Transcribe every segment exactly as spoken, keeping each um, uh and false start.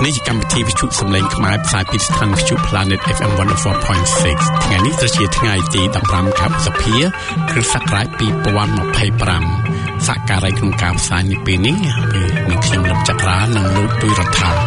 នេះជាកម្មវិធីវិទ្យុសំឡេងខ្មែរផ្សាយពីស្ថានីយ៍វិទ្យុ Planet เอฟ เอ็ม one oh four point six ថ្ងៃនេះគឺជាថ្ងៃទី15ខែឧសភាគ្រិស្តសករាជtwo thousand twenty-fiveសក្ការៈក្នុងការផ្សាយនេះពេលនេះគឺមានខ្ញុំលឹកចក្រានិងលោកទូយរដ្ឋា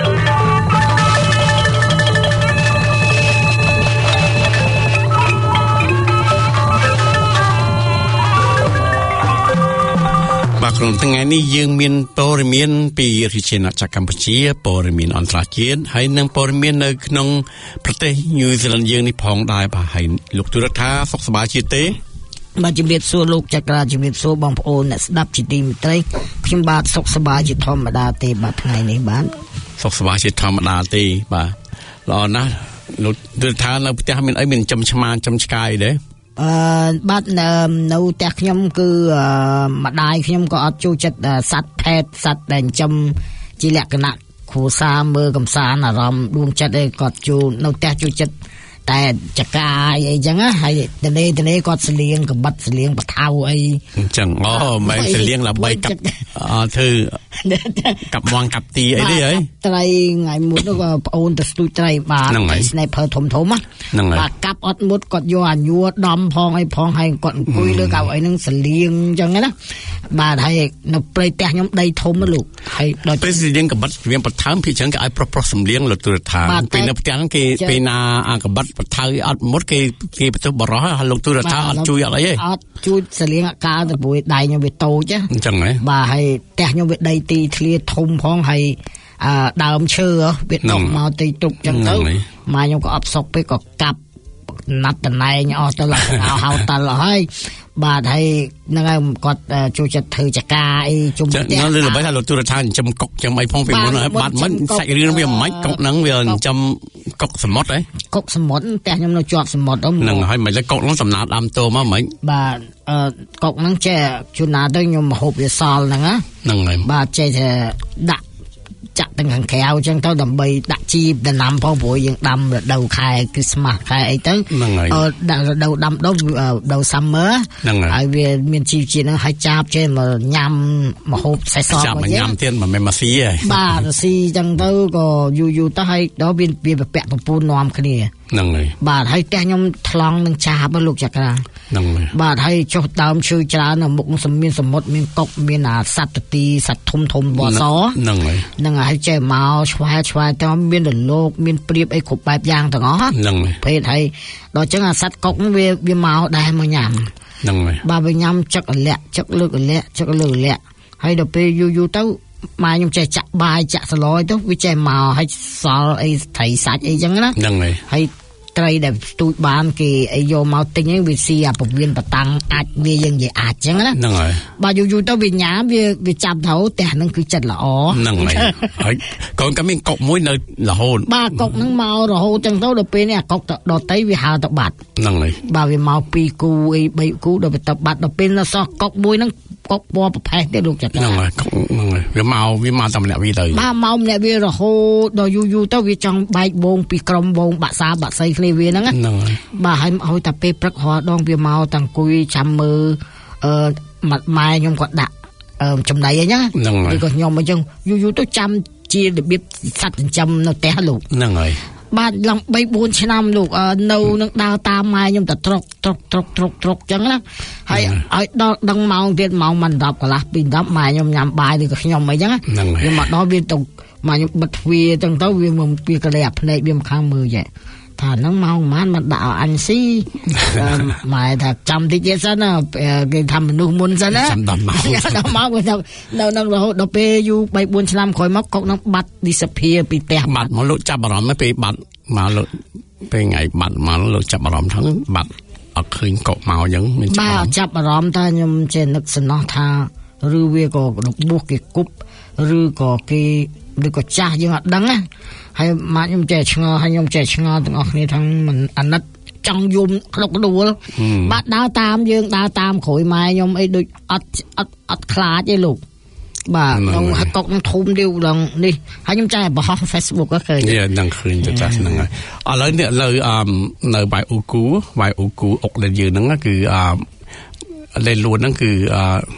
បាទក្នុងថ្ងៃនេះយើងមានព័ត៌មានពីរាជាណាចក្រកម្ពុជាព័ត៌មានអន្តរជាតិហើយនិងព័ត៌មាននៅក្នុងប្រទេសញូហ្សេឡង់យើងនេះផងដែរបាទហើយលោកទូរដ្ឋាសុខសប្បាយជាទេបាទជំរាបសួរលោកចក្រាជំរាបសួរបងប្អូនអ្នកស្ដាប់ជាទីមេត្រីខ្ញុំបាទសុខសប្បាយជាធម្មតាទេបាទថ្ងៃនេះបាទសុខសប្បាយជាធម្មតាទេបាទល្អណាស់លោកទូរដ្ឋានៅផ្ទះមានអីមានចំឆ្មាចំឆ្កាយទេអឺបាទនៅផ្ទះខ្ញុំគឺម្ដាយខ្ញុំក៏អត់ចូលចិត្តសត្វផែតសត្វដែលចិញ្ចឹមជាលក្ខណៈគ្រួសារមើលកំសាន្តអារម្មណ៍ដួងចិត្តឯងគាត់ចូលនៅផ្ទះចូលចិត្តតែចកាអីចឹងហើយតនេតនេគាត់ស្លៀងកបិតស្លៀងបថៅអីអញ្ចឹងអូមិនស្លៀងដើម្បីកាប់អត់ធ្វើកាប់មងកាប់ទីអីទេហីត្រីថ្ងៃមុននោះក៏ប្អូនទៅស្ទូចត្រីបាទស្នេផើធំធំហ្នឹងបាទកាប់អត់មុតគាត់យកអាញួរដំផងអីផងហើយគាត់អង្គុយលើកៅអីហ្នឹងស្លៀងអញ្ចឹងណាបាទហើយនៅព្រៃផ្ទះខ្ញុំដីធំលោកហើយដល់ពេលស្លៀងកបិតស្លៀងបថៅពីចឹងគេឲ្យប្រុសប្រុសសម្លៀងលោកទូរដ្ឋាពេលនៅផ្ទះហ្នឹងគេពេលណាអាកបិតបថៅអត់មុតគេគេបន្ទោសបរោះហើយលោកទូរដ្ឋាអត់ជួយអត់អីទេអត់ជួយស្លៀងអាកាទៅព្រោះដៃខ្ញុំវាតូចអញ្ចឹងហ៎បាទហើយផ្ទះខ្ញុំវាដីទីធ្លាធំផងហើយអឺដើមឈើវាដុះមកទីទុកអញ្ចឹងទៅម៉ែខ្ញុំក៏អត់សុកពេកក៏កាប់ណាត់តណែងអស់ទៅលក្ខណៈហៅតលហើយបាទហើយហ្នឹងហើយគាត់ចូលចិត្តធ្វើចកាអីជុំផ្ទះហ្នឹងលើល្បីថាលោកទូរដ្ឋាចិញ្ចឹមកុកចិញ្ចឹមអីផងពីមុនហើយបាត់មិនសាច់រឿងវាមិនខ្មិចកុកហ្នឹងវាចិញ្ចឹមកុកសមុទ្រហ៎កុកសមុទ្រផ្ទះខ្ញុំនៅជាប់សមុទ្រហ្នឹងហើយមិនលើកុកហ្នឹងសំណាដើមតោមកមិនបាទអឺកុកហ្នឹងចេះជួនណាទៅខ្ញុំមកហូបវាសល់ហ្នឹងហ្នឹងហើយបាទចេះតែដាក់ចាក់ទាំងខាងក្រៅអញ្ចឹងទៅដើម្បីដាក់ជីបដំណាំផងព្រោះយើងដាំរដូវខែគ្រីស្មាស់ខែអីទៅអឺដាក់រដូវដាំដុះរដូវ summer ហើយវាមានជីវជាតិហ្នឹងហើយចាប់ចេះមកញ៉ាំមកហូបសេះសល់មកញ៉ាំទៀតមិនមែនមកស៊ីទេបាទស៊ីអញ្ចឹងទៅក៏យូរយូរទៅហើយដល់វាវាពាក់ប្រពន្ធនាំគ្នាហ្នឹងហើយបាទហើយផ្ទះខ្ញុំថ្លង់នឹងចាបលោកចក្រាហ្នឹងហើយបាទហើយចុះដើមឈើច្រើននៅមុខមានសមុទ្រមានកុកមានអាសត្វទទីសត្វធំធំបសហ្នឹងហើយហ្នឹងហើយចេះមកឆ្វែឆ្វែទៅមានរលកមានព្រាបអីគ្រប់បែបយ៉ាងទាំងអស់ហ្នឹងហើយភេទហើយដល់ចឹងអាសត្វកុកវាវាមកដែរមកញ៉ាំហ្នឹងហើយបាទវាញ៉ាំចឹកលាក់ចឹកលើកលាក់ចឹកលើកលាក់ហើយដល់ពេលយូរយូរទៅម៉ែខ្ញុំចេះចាក់បាយចាក់សឡយទៅវាចេះមកហើយសល់អីត្រីសាច់អីចឹងណាហ្នឹងហើយហើយត្រីដែលស្ទូចបានគេអីយកមកទិញហ្នឹងវាស៊ីអាពវៀនបតាំងអាចវាយើងនិយាយអាចចឹងណាហ្នឹងហើយបាទយូរយូរទៅវាញ៉ាំវាវាចាប់ទៅផ្ទះហ្នឹងគឺចិត្តល្អហ្នឹងហើយហើយកូនក៏មានកុកមួយនៅរហូតបាទកុកហ្នឹងមករហូតចឹងទៅដល់ពេលនេះអាកុកដតីវាហើទៅបាត់ហ្នឹងហើយបាទវាមកពីរគូអីបីគូដល់វាទៅបាត់ដល់ពេលនៅសោះកុកមួយហ្នឹងកុកពណ៌ប្រផេះទេលោកចាហ្នឹងហើយហ្នឹងហើយវាមកវាមកតែម្នាក់វាទៅបាទមកម្នាក់វារហូតដល់យូរយូរទៅវាចង់បែកបងពីក្រុមបងបាក់សាបាក់សៃគ្នាវាហ្នឹងហ្នឹងហើយបាទហើយឲ្យតែពេលព្រឹករាល់ដងវាមកតាំងអង្គុយចាំមើលអឺម៉ែខ្ញុំគាត់ដាក់អឺចំណៃអីហ្នឹងហ្នឹងហើយក៏ខ្ញុំអញ្ចឹងយូរយូរទៅចាំជារបៀបសត្វចិញ្ចឹមនៅផ្ទះលោកហ្នឹងហើយបាទឡើងបីបួនឆ្នាំលោកនៅនឹងដើរតាមម៉ែខ្ញុំតែត្រុកត្រុកត្រុកត្រុកត្រុកចឹងណាហើយឲ្យដល់ដឹងម៉ោងទៀតម៉ោងមិនដប់កន្លះពីដប់ម៉ែខ្ញុំញ៉ាំបាយឬក៏ខ្ញុំអីចឹងវាមកដល់វាទៅម៉ែខ្ញុំបិទទ្វារចឹងទៅវាមកវាកលែភ្នែកវាមកខាងមើលចេះថាហ្នឹងម៉ោងប៉ុន្មានមិនដាក់ឲ្យអញស៊ីម៉ែថាចាំតិចទៀតសិនណាគេថាមនុស្សមុនសិនណាចាំដល់ម៉ោងដល់ម៉ោងទៅនៅនឹងរហូតដល់ពេលយូរបីបួនឆ្នាំក្រោយមកកុកនឹងបាត់ disappear ពីផ្ទះបាត់មកលោកចាប់អារម្មណ៍ពេលបាត់មកលោកពេលថ្ងៃបាត់មកលោកចាប់អារម្មណ៍ហ្នឹងបាត់អត់ឃើញកុកមកអញ្ចឹងមានបាទចាប់អារម្មណ៍ថាខ្ញុំចេះនឹកសំណោះថាឬវាក៏របួសគេគប់ឬក៏គេឬក៏ចាស់យើងអត់ដឹងណាហើយម៉ាក់ខ្ញុំចេះឆ្ងល់ហើយខ្ញុំចេះឆ្ងល់ទាំងអស់គ្នាទាំងមិនអាណិតចង់យំក្តុកក្តួលបាទដើរតាមយើងដើរតាមក្រួយម៉ែខ្ញុំអីដូចអត់អត់អត់ខ្លាចទេលោកបាទក្នុងហកុកនឹងធំទៀតដល់នេះហើយខ្ញុំចែកបង្ហោះ Facebook ក៏ឃើញនេះនឹងឃើញទៅចាស់ហ្នឹងហើយឥឡូវនេះលើអឺនៅបៃអូគូបៃអូគូអុកដែលយើងហ្នឹងគឺអឺលេលួនហ្នឹងគឺអឺ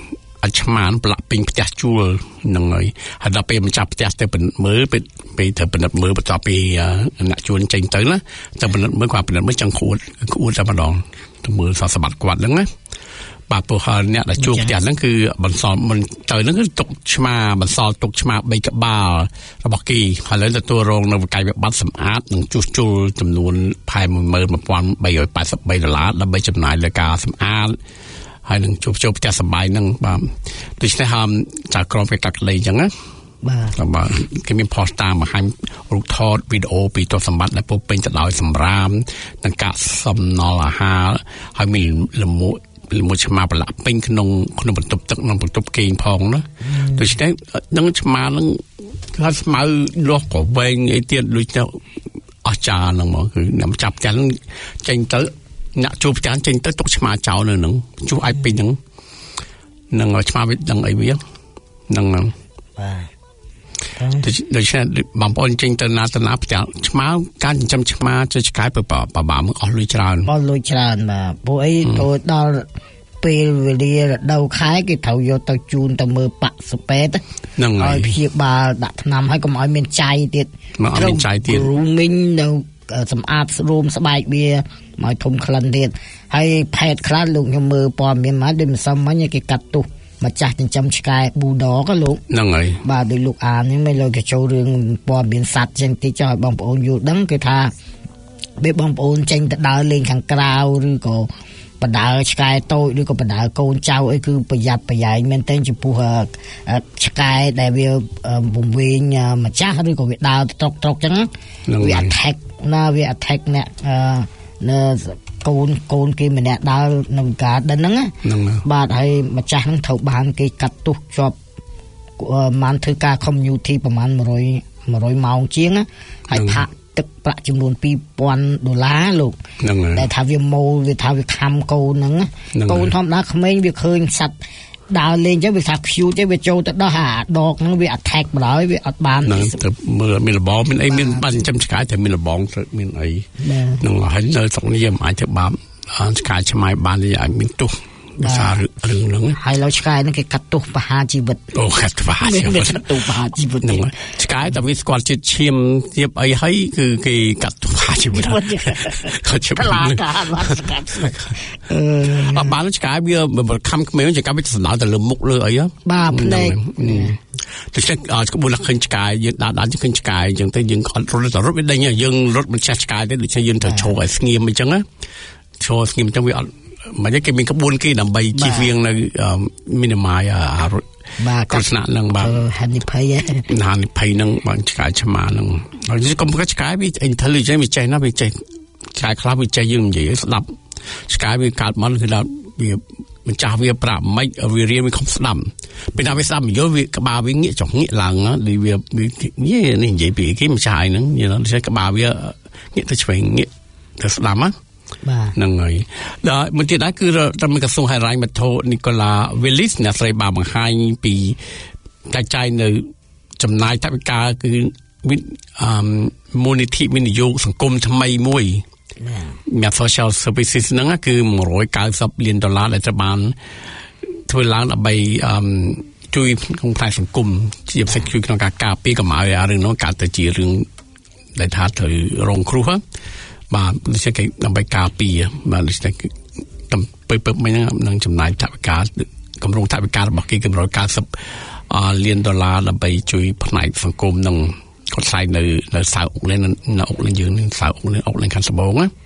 អាឆ្មានប្រឡាក់ពេញផ្ទះជួលហ្នឹងហើយហើយដល់ពេលម្ចាស់ផ្ទះទៅពិនិត្យមើលពេលពេលទៅពិនិត្យមើលបន្ទាប់ពីអ្នកជួលចេញទៅណាទៅពិនិត្យមើលគាត់ពិនិត្យមើលចង់ខួតខួតតែម្ដងទៅមើលសសម្បត្តិគាត់ហ្នឹងណាបាទព្រោះអ្នកដែលជួលផ្ទះហ្នឹងគឺបន្សល់មិនទៅហ្នឹងគឺទុកឆ្មាបន្សល់ទុកឆ្មាបីក្បាលរបស់គេហើយលើទទួលរងនៅវិក័យវិបត្តិសម្អាតនិងជួសជុលចំនួនផែន một nghìn ba trăm tám mươi ba ដុល្លារដើម្បីចំណាយលើការសម្អាតហើយនឹងជួបជុលផ្ទះសម្បែងហ្នឹងបាទដូច្នេះហើយចៅក្រមគេកាត់ក្តីអញ្ចឹងណាបាទបាទគេមានផុសតាមបង្ហាញរូបថតវីដេអូពីទ្រព្យសម្បត្តិដែលពោពេញទៅដោយសម្រាមនិងកាកសំណល់អាហារហើយមានលមួកលមួកឆ្មាប្រឡាក់ពេញក្នុងក្នុងបន្ទប់ទឹកនិងបន្ទប់គេងផងណាដូច្នេះនឹងឆ្មានឹងថាស្មៅលាស់ក៏វែងអីទៀតដូចទៅអស្ចារ្យហ្នឹងមកគឺអ្នកចាប់ចាន់ចេញទៅអ្នកជួបផ្ទះចេញទៅទុកឆ្មាចោលនៅហ្នឹងជួបឲ្យពេញហ្នឹងនឹងឆ្មាវាដឹងអីវាហ្នឹងហ្នឹងបាទដូច្នេះបងប្អូនចេញទៅណាទៅណាផ្ទះឆ្មាការចិញ្ចឹមឆ្មាជួយឆ្កែពិបាកពិបាកមកអស់លុយច្រើនអស់លុយច្រើនបាទព្រោះអីទៅដល់ពេលវេលារដូវខែគេត្រូវយកទៅជូនទៅមើលប៉ាក់សពេតហ្នឹងហើយព្យាបាលដាក់ថ្នាំហើយកុំឲ្យមានចៃទៀតមកឲ្យមានចៃទៀត grooming នៅសម្អាតរួមស្បែកវាមកធំក្លិនទៀតហើយផេតខ្លះលោកខ្ញុំមើលព័ត៌មានមកដូចមិនសមមិញគេកាត់ទោសម្ចាស់ចិញ្ចឹមឆ្កែប៊ូដកលោកហ្នឹងហើយបាទដូចលោកអានហ្នឹងមិនលោកគេចូលរឿងព័ត៌មានសត្វចឹងតិចចុះឲ្យបងប្អូនយល់ដឹងគឺថាពេលបងប្អូនចេញទៅដើរលេងខាងក្រៅឬក៏បដើឆ្កែតូចឬក៏បដើកូនចៅអីគឺប្រយ័ត្នប្រយែងមែនទែនចំពោះឆ្កែដែលវាវង្វេងម្ចាស់ឬក៏វាដើរត្រុកត្រុកចឹងវា attack ណាវា attack អ្នកនៅកូនកូនគេម្នាក់ដើរនៅការដិនហ្នឹងបាទហើយម្ចាស់ហ្នឹងត្រូវបានគេកាត់ទោសជាប់បានធ្វើការ community ប្រហែល100 100ម៉ោងជាងហើយផាកទឹកប្រាក់ចំនួនពីរពាន់ដុល្លារលោកដែលថាវាម៉ូលវាថាវាខំកូនហ្នឹងកូនធម្មតាក្មេងវាឃើញសត្វដើរលេងចឹងវាថា cute ទេវាចូលទៅដោះអាដកហ្នឹងវា attack បណ្ដោយវាអត់បានទៅមើលមានលបងមានអីមានបានចិញ្ចឹមឆ្កែតែមានលបងមានអីហ្នឹងហើយនៅស្រុកនេះយើងអាចទៅបាបឆ្កែឆ្មៃបាននិយាយមានទោសភាសារឿងហ្នឹងហើយលើឆ្កែហ្នឹងគេកាត់ទោសប្រហារជីវិតអូកាត់ប្រហារជីវិតកាត់ទោសប្រហារជីវិតហ្នឹងឆ្កែតែវាស្គាល់ជាតិឈាមទៀតអីហើយគឺគេកាត់ទោសប្រហារជីវិតគាត់ជិះឡាកាបានស្កាត់អឺបានឆ្កែវាបើខំក្មេងឆ្កែវាសំដៅទៅលើមុខលើអីបាទភ្នែកទៅចេះក្បួនឃើញឆ្កែយើងដើរដើរឃើញឆ្កែអញ្ចឹងទៅយើងអត់រត់ទៅរត់វាដេញយើងរត់មិនចេះឆ្កែទេដូចជាយើងត្រូវឈរឲ្យស្ងៀមអញ្ចឹងណាឈរស្ងៀមអញ្ចឹងវាអត់មិនគេមានក្បួនគេដើម្បីជិះវៀងនៅមីនីម៉ាយអារត់បាទគ្រោះថ្នាក់ហ្នឹងបាទហានិភ័យហានិភ័យហ្នឹងបាទឆ្កែឆ្មាហ្នឹងហើយកុំក៏ឆ្កែវា intelligent វាចេះណាវាចេះឆ្កែខ្លះវាចេះយើងនិយាយស្ដាប់ឆ្កែវាកើតមកគឺដល់វាម្ចាស់វាប្រាប់មិនវារៀនវាខំស្ដាប់ពេលណាវាស្ដាប់យល់វាក្បាលវាងាកចុះងាកឡើងណាវាវានេះនិយាយពីគេម្ចាស់ឯហ្នឹងយល់ថាក្បាលវាងាកទៅឆ្វេងងាកទៅស្ដាប់ណាបាទហ្នឹងហើយដល់មួយទៀតដែរគឺតាមក្រសួងហិរញ្ញវត្ថុនីកូឡាវីលីសអ្នកស្រីបានបង្ហាញពីកាយចាយនៅចំណាយថវិកាគឺអឺមូលនិធិវិនិយោគសង្គមថ្មីមួយមាន social services ហ្នឹងគឺmột trăm chín mươiលានដុល្លារដែលត្រូវបានធ្វើឡើងដើម្បីអឺជួយក្នុងផ្នែកសង្គមជាពិសេសជួយក្នុងការការពារកុំឲ្យរឿងនោះកើតទៅជារឿងដែលថាត្រូវរងគ្រោះបាទដូចជាគេដើម្បីការពារបាទដូចជាទៅពើមិញហ្នឹងនឹងចំណាយថវិកាកម្រងថវិការបស់គេគឺmột trăm chín mươiលានដុល្លារដើម្បីជួយផ្នែកសង្គមនឹងគាត់ផ្សាយនៅនៅសៅអុកលេននៅអុកលេនយើងនឹងសៅអុកលេនអុកលេនខាងត្បូងណា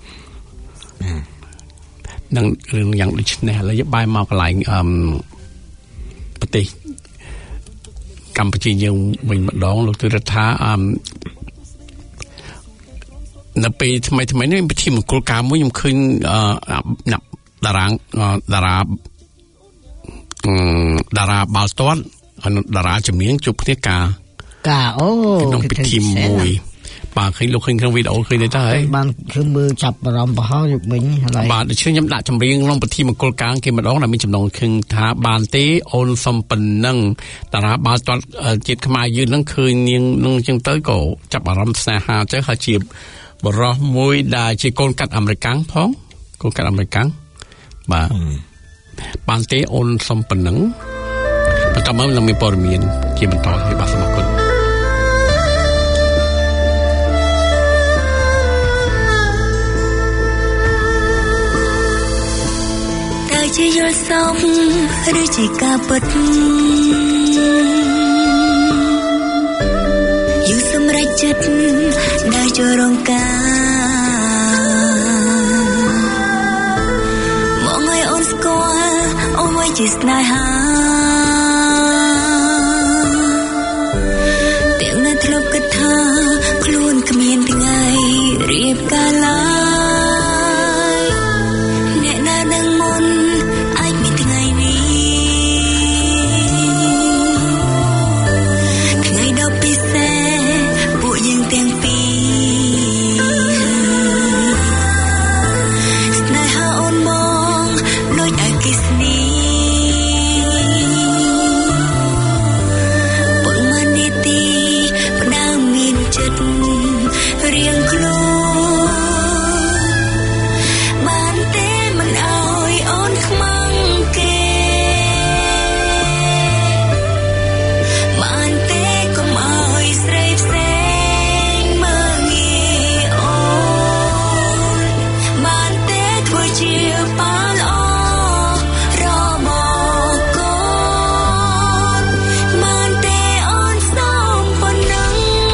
នឹងរឿងយ៉ាងដូចនេះឥឡូវយើងបាយមកកន្លែងអឺប្រទេសកម្ពុជាយើងវិញម្ដងលោកទិរដ្ឋាអឺនៅពេលថ្មីថ្មីនេះពិធីមង្គលការមួយខ្ញុំឃើញអ្នកតារាតារាតារាបាល់ទាត់តារាចម្រៀងជួបគ្នាការការអូក្នុងពិធីមួយបាទឃើញលោកឃើញក្នុងវីដេអូឃើញទេតើហើយបានគឺមើលចាប់អារម្មណ៍ប្រហោយកវិញហើយបាទដូច្នេះខ្ញុំដាក់ចម្រៀងក្នុងពិធីមង្គលការគេម្ដងដែលមានចំណងឃើញថាបានទេអូនសុំប៉ុណ្ណឹងតារាបាល់ទាត់ជាតិខ្មែរយើងនឹងឃើញនាងនឹងអញ្ចឹងទៅក៏ចាប់អារម្មណ៍ស្នេហាទៅហើយជាបរោះមួយដែលជាកូនកាត់អាមេរិកាំងផងកូនកាត់អាមេរិកាំងបាទបានទេអូនសុំប៉ុណ្ណឹងបន្តមកនឹងមានព័ត៌មានជាបន្តហើយបាទសូមអរគុណតើជាយល់សពឬជាការពិតយូរសម្រេចចិត្តដើរចូលរងការមកឲ្យអូនស្គាល់អូនជាស្នេហាទាំងនៅធ្លាប់គិតថាខ្លួនគ្មានថ្ងៃរៀបការឡើយអ្នកណានឹងមុនអាចមានថ្ងៃនេះថ្ងៃដ៏ពិសេសពួកយើងទាំងពីរស្នេហាអូនមកដូចអគ្គិសនីរៀងខ្លួនបានទេមិនអើយអូនខ្មាំងគេបានទេកុំអើយស្រីផ្សេងមើលងាយអូនបានទេធ្វើជាប៉ាល្អរបស់កូនបានទេអូនសូមប៉ុណ្ណឹង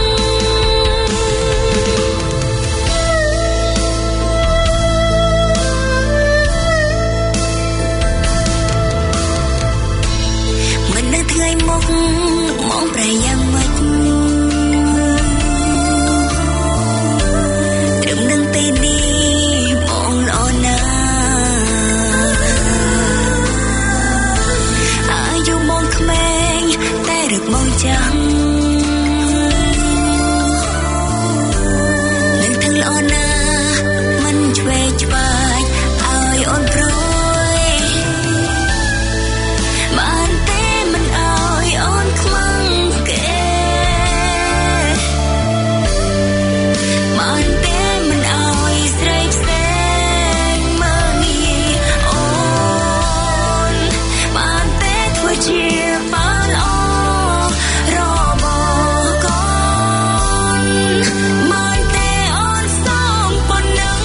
ថ្ងៃមុខមកប្រយ៉ាងម៉េចត្រឹមនឹងពេលនេះបងល្អណាអាយុបងក្មេងតែរឹកបងចាំនឹងទាំងល្អណាមិនឆ្វេងឆ្វាយឲ្យអូនព្រួយបានទេមិនអើយអូនខ្មាំងគេបានទេមិនអើយស្រីផ្សេងមើលងាយអូនបានទេធ្វើជាប៉ាល្អរបស់កូនបានទេអូនសូមប៉ុណ្ណឹង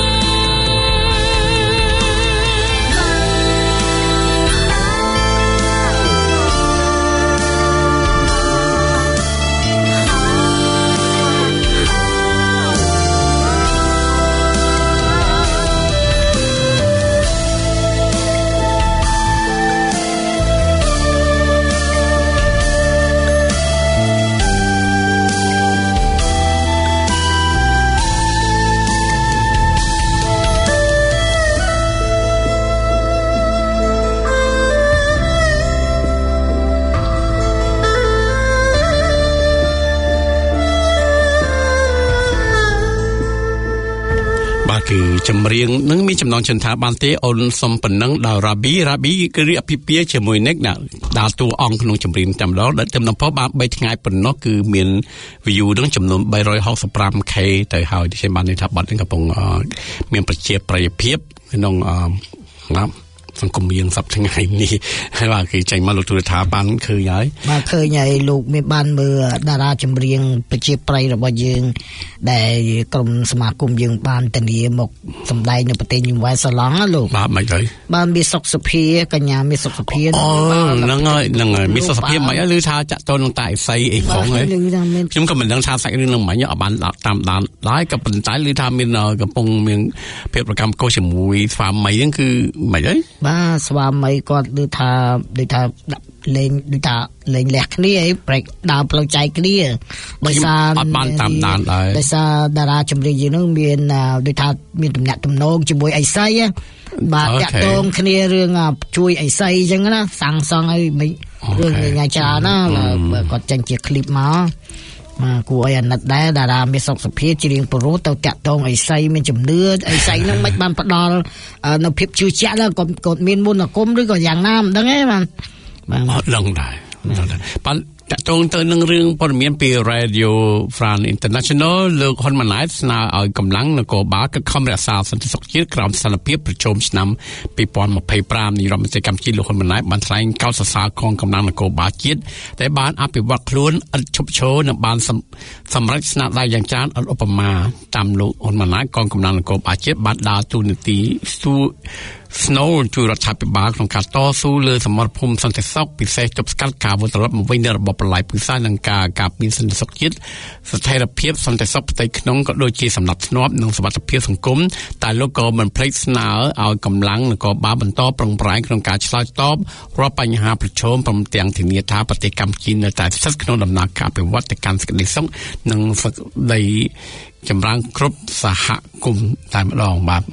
គឺចម្រៀងនឹងមានចំណងជើងថាបានទេអូនសុំប៉ុណ្ណឹងដល់រ៉ាប៊ីរ៉ាប៊ីគឺរៀបពិភាក្សាជាមួយនិកណាដើរតួអង្គក្នុងចម្រៀងតែម្ដងដែលទំនំពោបានបីថ្ងៃប៉ុណ្ណោះគឺមាន view នឹងចំនួន3ហកប្រាំ ខេ ទៅហើយដូចខ្ញុំបាននិយាយថាបាត់នឹងកំពុងមានប្រជាប្រិយភាពក្នុងណាសង្គមយើងសប្តាហ៍ថ្ងៃនេះហើយបាទគេចេញមកលោកទូរថាបានឃើញហើយបាទឃើញហើយលោកមានបានមើលតារាចម្រៀងប្រជាប្រិយរបស់យើងដែលក្រុមសមាគមយើងបានធានាមកសម្ដែងនៅប្រទេសញូវែលសាឡង់ណាលោកបាទមិនហើយបានមានសុខសភាកញ្ញាមានសុខសភាអូហ្នឹងហើយហ្នឹងហើយមានសុខសភាមិនហើយឮថាចាក់តូននឹងតែអីស័យអីផងហ៎ខ្ញុំក៏មិនដឹងថាសាច់រឿងនឹងមិនអត់បានតាមដានដែរក៏ប៉ុន្តែឮថាមានកំពុងមានភាពប្រកម្មកោជាមួយស្វាមីហ្នឹងគឺមិនហើយបាទស្វាមីគាត់ដូចថាដូចថាលេងដូចថាលេងលះគ្នាអីប្រែកដើរផ្លូវចែកគ្នាដោយសារអត់បានតាមដានដែរដោយសារតារាចម្រៀងយើងនឹងមានដូចថាមានទំនាក់ទំនងជាមួយអីស័យបាទតាក់ទងគ្នារឿងជួយអីស័យអញ្ចឹងណាសាំងសង់អីរឿងថ្ងៃច្រើនណាគាត់ចេញជាឃ្លីបមកមកគួរឲ្យអាណិតដែរតារាមានសុខភាពច្រៀងប្រូទៅតាក់ទងអីស័យមានជំនឿអីស័យហ្នឹងមិនបានផ្ដល់នៅភាពជឿជាក់គាត់គាត់មានមុនអាគមឬក៏យ៉ាងណាមិនដឹងទេបាទបាទអត់ដឹងដែរបាទតតងទៅនឹងរឿងព័ត៌មានពី Radio France International លោកហ៊ុនម៉ាណែតស្នើឲ្យកម្លាំងនគរបាលខិតខំរក្សាសន្តិសុខជាតិក្រោមស្ថានភាពប្រជុំឆ្នាំពីរពាន់ម្ភៃប្រាំនាយរដ្ឋមន្ត្រីកម្ពុជាលោកហ៊ុនម៉ាណែតបានថ្លែងកោតសរសើរកងកម្លាំងនគរបាលជាតិដែលបានអភិវឌ្ឍខ្លួនឥតឈប់ឈរនិងបានសម្រេចស្នាដៃយ៉ាងច្រើនឥតឧបមាតាមលោកហ៊ុនម៉ាណែតកងកម្លាំងនគរបាលជាតិបានដើរតួនាទីស្ទូស្នូលជួយរដ្ឋាភិបាលក្នុងការតស៊ូលើសមរភូមិសន្តិសុខពិសេសទប់ស្កាត់ការវិលត្រឡប់មកវិញនៃរបបប្រល័យពូជសាសន៍និងការការពារសន្តិសុខជាតិស្ថិរភាពសន្តិសុខផ្ទៃក្នុងក៏ដូចជាសម្ដាប់ធ្នាប់និងសុវត្ថិភាពសង្គមតែលោកក៏មិនភ្លេចស្នើឲ្យកម្លាំងនគរបាលបន្តប្រឹងប្រែងក្នុងការឆ្លើយតបរាល់បញ្ហាប្រឈមព្រមទាំងធានាថាប្រទេសកម្ពុជានៅតែស្ថិតក្នុងដំណើរការអភិវឌ្ឍទៅកាន់សេចក្តីសុខនិងសេចក្តីចម្រើនគ្រប់សហគមន៍តែម្ដងបាទ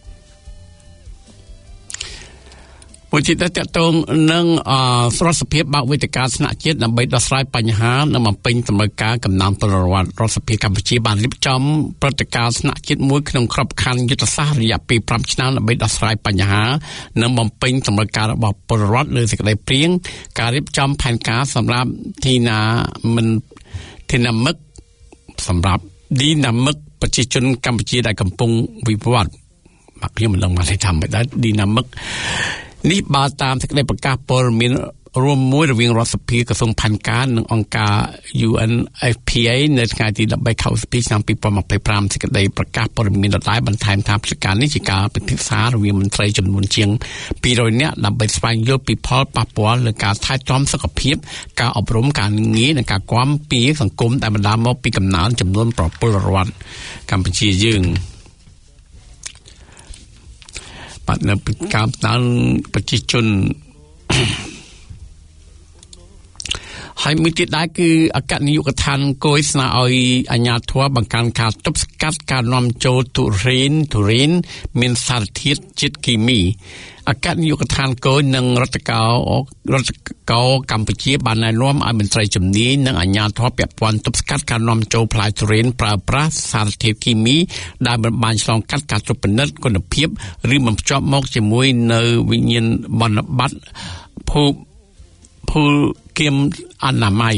មួយទៀតតកតងនឹងអស្រដ្ឋសភាបើកវេទិកាស្នាក់ជាតិដើម្បីដោះស្រាយបញ្ហានិងបំពេញតម្រូវការកំណើនពលរដ្ឋរដ្ឋសភាកម្ពុជាបានរៀបចំព្រឹត្តិការណ៍ស្នាក់ជាតិមួយក្នុងក្របខ័ណ្ឌយុទ្ធសាស្ត្ររយៈពេលប្រាំឆ្នាំដើម្បីដោះស្រាយបញ្ហានិងបំពេញតម្រូវការរបស់ពលរដ្ឋលើសេចក្តីព្រាងការរៀបចំផែនការសម្រាប់ទីណាមិនទីណាមិកសម្រាប់ឌីណាមិកប្រជាជនកម្ពុជាដែលកំពុងវិវត្តមកខ្ញុំមិនដឹងមកថាមិនដែរឌីណាមិកនេះបើតាមសេចក្តីប្រកាសព័ត៌មានរួមមួយរវាងរដ្ឋសភាក្រសួងផែនការនិងអង្គការ U N F P A នៅថ្ងៃទីដប់បីខែឧសភាឆ្នាំពីរពាន់ម្ភៃប្រាំសេចក្តីប្រកាសព័ត៌មានដដែលបន្ថែមថាព្រឹត្តិការណ៍នេះជាការពិភាក្សារវាងមន្ត្រីចំនួនជាងពីររយនាក់ដើម្បីស្វែងយល់ពីផលប៉ះពាល់លើការថែទាំសុខភាពការអប់រំការងារនិងការគាំពៀសង្គមដែលបណ្ដាលមកពីកំណើនចំនួនប្រពលរដ្ឋកម្ពុជាយើងបាទនៅពីការតាមប្រជាជនហើយមួយទៀតដែរគឺអគ្គនាយកដ្ឋានអង្គរស្នើឲ្យអាជ្ញាធរបង្កើនការទប់ស្កាត់ការនាំចូលទុរេនទុរេនមានសារធាតុជាតិគីមីអគ្គនាយកដ្ឋានអង្គរនិងរដ្ឋកោរដ្ឋកោកម្ពុជាបានណែនាំឲ្យមន្ត្រីជំនាញនិងអាជ្ញាធរពាក់ព័ន្ធទប់ស្កាត់ការនាំចូលផ្លែទុរេនប្រើប្រាស់សារធាតុគីមីដែលមិនបានឆ្លងកាត់ការត្រួតពិនិត្យគុណភាពឬមិនភ្ជាប់មកជាមួយនៅវិញ្ញាណប័ណ្ណបត្រភូភូគៀមអនាម័យ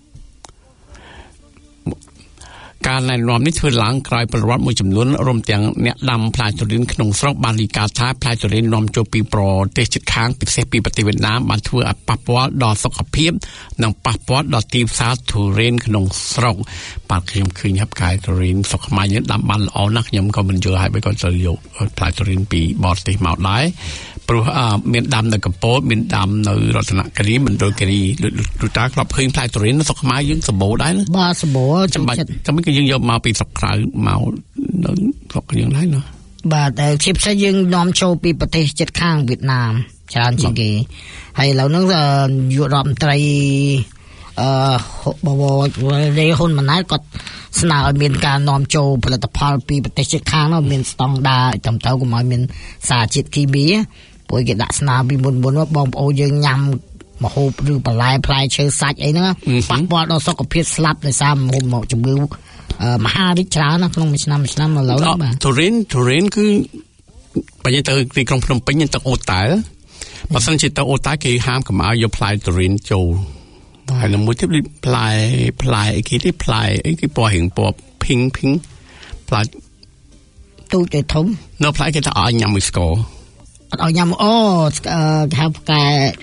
ការណែនាំនេះធ្វើឡើងក្រោយពលរដ្ឋមួយចំនួនរួមទាំងអ្នកដាំផ្លែទុរេនក្នុងស្រុកបានរាយការណ៍ថាផ្លែទុរេននាំចូលពីប្រទេសជិតខាងពិសេសពីប្រទេសវៀតណាមបានធ្វើឲ្យប៉ះពាល់ដល់សុខភាពនិងប៉ះពាល់ដល់ទីផ្សារទុរេនក្នុងស្រុកបាទខ្ញុំឃើញហាប់កាយទុរេនស្រុកខ្មែរយើងដាំបានល្អណាស់ខ្ញុំក៏មិនយល់ហើយបើក៏ត្រូវយកផ្លែទុរេនពីបរទេសមកដែរព្រោះមានដាំនៅកំពតមានដាំនៅរតនគិរីមណ្ឌលគិរីដូចតាក្របឃើញផ្លែទុរេនស្រុកខ្មែរយើងសម្បូរដែរណាបាទសម្បូរចាំបាច់ចាំមិនគឺយើងយកមកពីស្រុកក្រៅមកនៅស្រុកយើងដែរណាបាទតែជាផ្សេងយើងនាំចូលពីប្រទេសជិតខាងវៀតណាមច្រើនជាងគេហើយឥឡូវហ្នឹងយុរដ្ឋមន្ត្រីអឺបវរហ៊ុនម៉ាណែតគាត់ស្នើឲ្យមានការនាំចូលផលិតផលពីប្រទេសជិតខាងនោះមានស្តង់ដារត្រឹមត្រូវកុំឲ្យមានសារជាតិគីមីព្រោះគេដាក់ស្នើពីមុនមុនបងប្អូនយើងញ៉ាំម្ហូបឬបន្លែផ្លែឈើសាច់អីហ្នឹងប៉ះពាល់ដល់សុខភាពស្លាប់ដោយសារម្ហូបមកជំងឺមហារីកច្រើនណាក្នុងមួយឆ្នាំមួយឆ្នាំឥឡូវបាទទុរេនទុរេនគឺបើយើងទៅទីក្រុងភ្នំពេញទៅអូតែលបើសិនជាទៅអូតែលគេហាមកុំឲ្យយកផ្លែទុរេនចូលហើយនៅមួយទៀតផ្លែផ្លែអីគេទីផ្លែអីគេពណ៌រៀងពណ៌ភីងភីងផ្លែទូចទៅធំនៅផ្លែគេថាឲ្យញ៉ាំមួយស្គរអត់ឲ្យញ៉ាំអូគេហៅផ្កា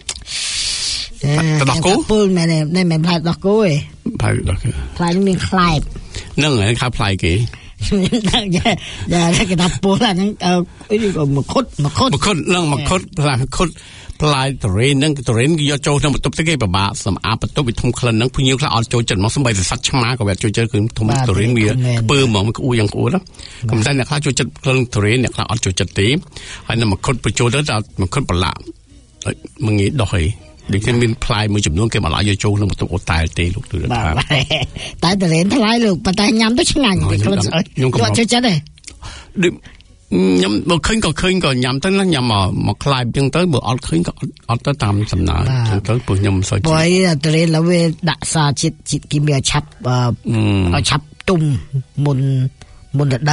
ទឹកដោះគោពូលមែនទេមិនផ្លែដោះគោទេផ្លែដោះគោផ្លែនេះមានខ្លែបហ្នឹងហើយហៅផ្លែគេយ៉ាយ៉ាគេថាពូលអាហ្នឹងអីមកខុតមកខុតមកខុតហ្នឹងមកខុតផ្លែខុតផ្លែទុរេនហ្នឹងទុរេនគេយកចូលក្នុងបន្ទប់ទៅគេពិបាកសម្អាតបន្ទប់វាធំក្លិនហ្នឹងភញៀវខ្លះអត់ចូលចិត្តមកសំបីសត្វឆ្មាក៏វាចូលចិត្តគឺធំទុរេនវាខ្ពើហ្មងក្អួយយ៉ាងក្អួតណាកំតែអ្នកខ្លះចូលចិត្តក្លិនទុរេនអ្នកខ្លះអត់ចូលចិត្តទេហើយនៅមកខុតបញ្ចូលទៅដល់មកខុតប្រឡាក់មកងាយដោះអីដូចគេមានផ្លែមួយចំនួនគេមិនឲ្យយកចូលក្នុងបន្ទប់អូតែលទេលោកទូរទស្សន៍តែទុរេនថ្លៃលោកប៉ុន្តែញ៉ាំទៅឆ្ងាញ់គេខ្លួនស្អិតខ្ញុំចូលចិត្តទេញ៉ាំបើឃើញក៏ឃើញក៏ញ៉ាំទៅណាញ៉ាំមកមកខ្លាយអញ្ចឹងទៅបើអត់ឃើញក៏អត់ទៅតាមសំណើអញ្ចឹងទៅពួកខ្ញុំមិនសូវជួយបើទុរេនឡើយដាក់សារជាតិជាតិគីមីឆាប់ឲ្យឆាប់ទុំមុនមុនរដូវ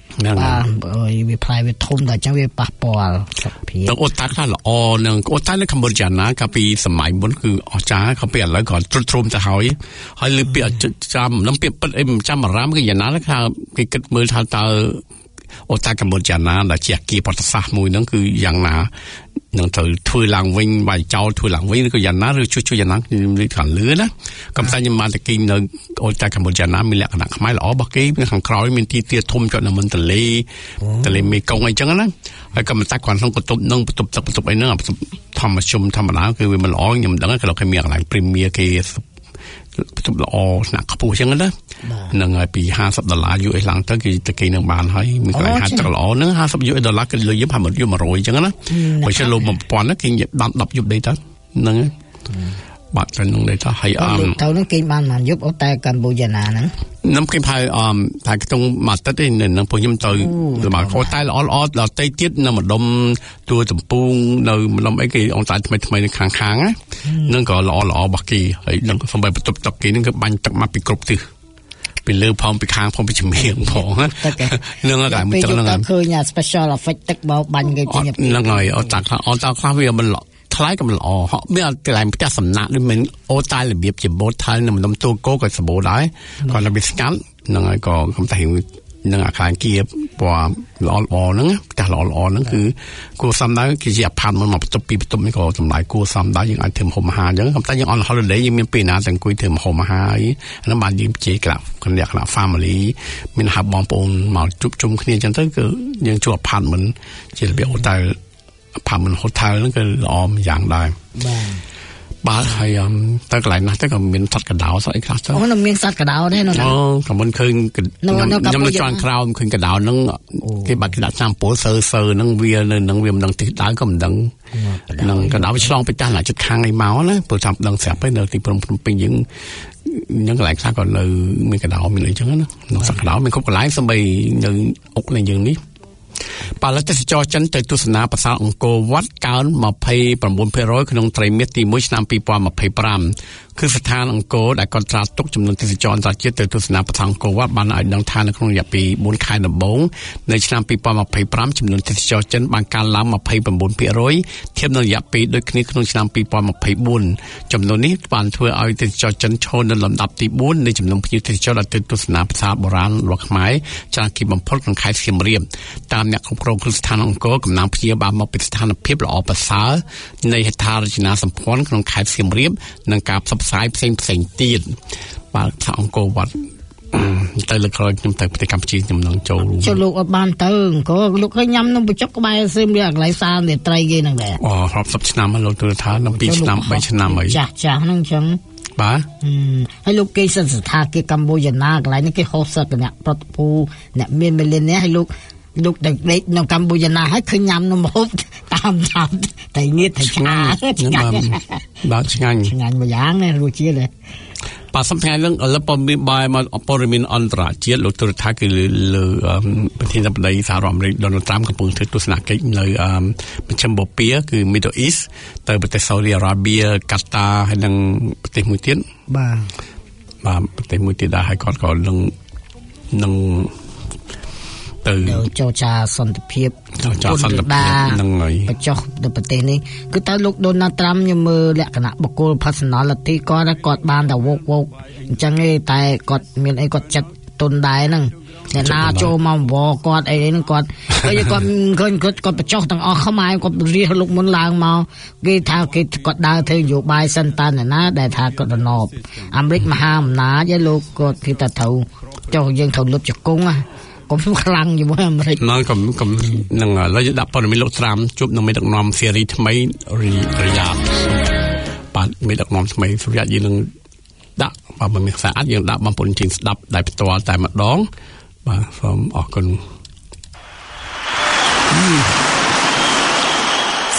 បាទវាផ្លាយវាធំតែអញ្ចឹងវាប៉ះពាល់សុខភាពទៅអូតាខ្លះល្អនឹងអូតានៅកម្ពុជាណាកាលពីសម័យមុនគឺអស្ចារ្យកាលពីឥឡូវក៏ទ្រុឌទ្រោមទៅហើយហើយលើពាក្យចាំនឹងពាក្យពិតអីមិនចាំអារម្មណ៍គឺយ៉ាងណាថាគេគិតមើលថាតើអូតាកម្ពុជាណាដែលជាគីបតសាសមួយហ្នឹងគឺយ៉ាងណានឹងត្រូវធ្វើឡើងវិញបាយចោលធ្វើឡើងវិញឬក៏យ៉ាងណាឬជួយជួយយ៉ាងណានិយាយខាងលើណាកំសាន្តខ្ញុំបានតែគេនៅអូតាកម្ពុជាណាមានលក្ខណៈខ្មែរល្អរបស់គេខាងក្រោយមានទីទាធំជាប់នៅមិនទន្លេទន្លេមេគង្គអីចឹងណាហើយក៏មិនតាក់គាត់ក្នុងបន្ទប់នឹងបន្ទប់ទឹកបន្ទប់អីហ្នឹងបន្ទប់ធម្មជុំធម្មតាគឺវាមិនល្អខ្ញុំមិនដឹងគេលោកគេមានកន្លែងព្រីមៀគេបន្ទប់ល្អស្នាក់ខ្ពស់ចឹងណានឹងហើយពីห้าสิบដុល្លារ ยู เอส ឡើងទៅគេទៅគេនឹងបានហើយមានកន្លែងហាត់ទឹកល្អហ្នឹងห้าสิบ ยู เอส ដុល្លារគេលុយយើងប្រហែលយប់một trămចឹងណាបើជាលោកmộtពាន់ហ្នឹងគេបានដប់យប់ដេកទៅហ្នឹងបាទទៅនឹងដេកទៅហើយអមទៅហ្នឹងគេបានបានយប់អូតែកម្ពុជាណាហ្នឹងខ្ញុំគេហៅអមតែក្នុងមួយទឹកទេនឹងពួកខ្ញុំទៅមកអូតែល្អល្អដល់ទៅទៀតនៅម្ដុំទួចំពូងនៅម្ដុំអីគេអនតែថ្មីថ្មីនៅខាងខាងហ្នឹងក៏ល្អល្អរបស់គេហើយនឹងសំបីបន្ទប់ទឹកគេហ្នឹងគឺបាញ់ទឹកមកពីគ្រប់ទិសពីលើផងពីខាងផងពីជំនាញផងហ្នឹងហើយតែមិនចឹងហ្នឹងឃើញ special effect ទឹកបោបាញ់គេពេញហ្នឹងហើយអូតាខ្លះអូតាខ្លះវាមិនល្អថ្លៃក៏មិនល្អហក់មានកន្លែងផ្ទះសំណាក់ដូចមិនអូតែរបៀបជាបូតថៃនៅម្ដុំទូកោក៏សម្បូរដែរគាត់របៀបស្កាត់ហ្នឹងហើយក៏ខ្ញុំតែនឹងអាខាងគៀបពណ៌ល្អល្អហ្នឹងផ្ទះល្អល្អហ្នឹងគឺគួរសមដែរគេជាអាផាតមកបន្ទប់ពីរបន្ទប់នេះក៏តម្លៃគួរសមដែរយើងអាចធ្វើម្ហូបអាហារអញ្ចឹងតែយើង on holiday យើងមានពេលណាតែអង្គុយធ្វើម្ហូបអាហារអីហ្នឹងបានយើងជេរក្រាក់គណៈគណៈ family មានហៅបងប្អូនមកជួបជុំគ្នាអញ្ចឹងទៅគឺយើងជួប apartment ជារបៀប hotel apartment hotel ហ្នឹងគឺល្អយ៉ាងដែរបាទបាទហើយទៅកន្លែងណាទៅក៏មានសត្វកដោសអីខ្លះទៅអូមានសត្វកដោដែរនោះអូក៏មិនឃើញខ្ញុំនៅចង់ក្រោមឃើញកដោហ្នឹងគេបាត់គេដាក់តាមពលសើសើហ្នឹងវានៅហ្នឹងវាមិនដឹងទីដៅក៏មិនដឹងនឹងកដោឆ្លងទៅចាស់ណាចិត្តខាងនេះមកណាព្រោះតាមដឹងស្រាប់ទៅនៅទីព្រំភ្នំពេញយើងហ្នឹងកន្លែងខ្លះក៏នៅមានកដោមានអីចឹងណានៅសត្វកដោមានគ្រប់កន្លែងសំបីនៅអុកនៃយើងនេះផលិតទេសចរចិនទៅទស្សនាប្រាសាទអង្គរវត្តកើនยี่สิบเก้า%ក្នុងត្រីមាសទីមួយឆ្នាំยี่สิบยี่สิบห้าគឺស្ថានអង្គរដែលកត់ត្រាទុកចំនួនទេសចរអន្តរជាតិទៅទស្សនាប្រាសាទអង្គរវត្តបានឲ្យដឹងថានៅក្នុងរយៈពេលbốnខែដំបូងនៃឆ្នាំยี่สิบยี่สิบห้าចំនួនទេសចរចិនបានកើនឡើងยี่สิบเก้า%ធៀបនឹងរយៈពេលដូចគ្នាក្នុងឆ្នាំยี่สิบยี่สิบ四ចំនួននេះបានធ្វើឲ្យទេសចរចិនឈរនៅលំដាប់ទីbốnនៃចំនួនភ្ញៀវទេសចរដែលទៅទស្សនាប្រាសាទបុរាណរបស់ខ្មែរច្រើនគេបំផុតក្នុងខេត្តសៀមរាបតាមអ្នកគ្រប់គ្រងគ្រឹះស្ថានអង្គរកំណាងភ្ញៀវបានមកពីស្ថានភាពល្អប្រសើរនៃហេដ្ឋារចនាសម្ព័ន្ធក្នុងខេត្តសៀមរាបនិងការផ្សព្វផ្សាយផ្សេងផ្សេងទៀតបាទថាអង្គរវត្តទៅលើក្រោយខ្ញុំទៅប្រទេសកម្ពុជាខ្ញុំនឹងចូលចូលលោកអត់បានទៅអង្គរលោកឃើញញ៉ាំនំបញ្ចុកក្បែរសៀមរាបកន្លែងសាលនេត្រីគេហ្នឹងដែរអូរាប់សិបឆ្នាំហើយលោកទូថាដល់ពីរឆ្នាំបីឆ្នាំហើយចាស់ចាស់ហ្នឹងអញ្ចឹងបាទហើយលោកគេសិនស្ថានភាពកម្ពុជាណាកន្លែងនេះគេហោសសអ្នកប្រតិភូអ្នកមានមេលីននេះហើយលោកលោកដេកដេកនៅកម្ពុជាណាហើយឃើញញ៉ាំនំហូបតាមតាមតែងៀតតែឆ្ងាញ់បាទឆ្ងាញ់ឆ្ងាញ់មួយយ៉ាងណារសជាតិដែរបាទសំខាន់រឿងលព័ត៌មានបាយមកព័ត៌មានអន្តរជាតិលោកទូរទស្សន៍គឺលើប្រធានាធិបតីសហរដ្ឋអាមេរិក Donald Trump កំពុងធ្វើទស្សនកិច្ចនៅមជ្ឈិមបូព៌ាគឺ Middle East ទៅប្រទេស Saudi Arabia Qatar ហើយនិងប្រទេសមួយទៀតបាទបាទប្រទេសមួយទៀតដែរហើយគាត់ក៏នឹងនឹងទៅចរចាសន្តិភាពចរចាសន្តិភាពហ្នឹងហើយបញ្ចុះទៅប្រទេសនេះគឺតើលោក Donald Trump ខ្ញុំមើលលក្ខណៈបុគ្គល personality គាត់គាត់បានតែវោកវោកអញ្ចឹងឯងតែគាត់មានអីគាត់ចិត្តទុនដែរហ្នឹងអ្នកណាចូលមកវល់គាត់អីហ្នឹងគាត់ហើយគាត់ឃើញគាត់គាត់បញ្ចុះទាំងអស់ខ្មែរគាត់រៀបលោកមុនឡើងមកគេថាគេគាត់ដើរធ្វើនយោបាយសិនតាអ្នកណាដែលថាគាត់រណបអាមេរិកមហាអំណាចឯលោកគាត់គេថាត្រូវចុះយើងត្រូវលុបជង្គង់ណាកុំខ្លាំងជាមួយអាមេរិកហ្នឹងកុំកុំនឹងឥឡូវដាក់ព័ត៌មានលោកត្រាំជួបនឹងមេដឹកនាំសេរីថ្មីរយ៉ាប់បាទមេដឹកនាំថ្មីសូវយើងនឹងដាក់បើមិនមានខ្សែអាចយើងដាក់បងប្អូនជិះស្ដាប់តែផ្ទាល់តែម្ដងបាទសូមអរគុណស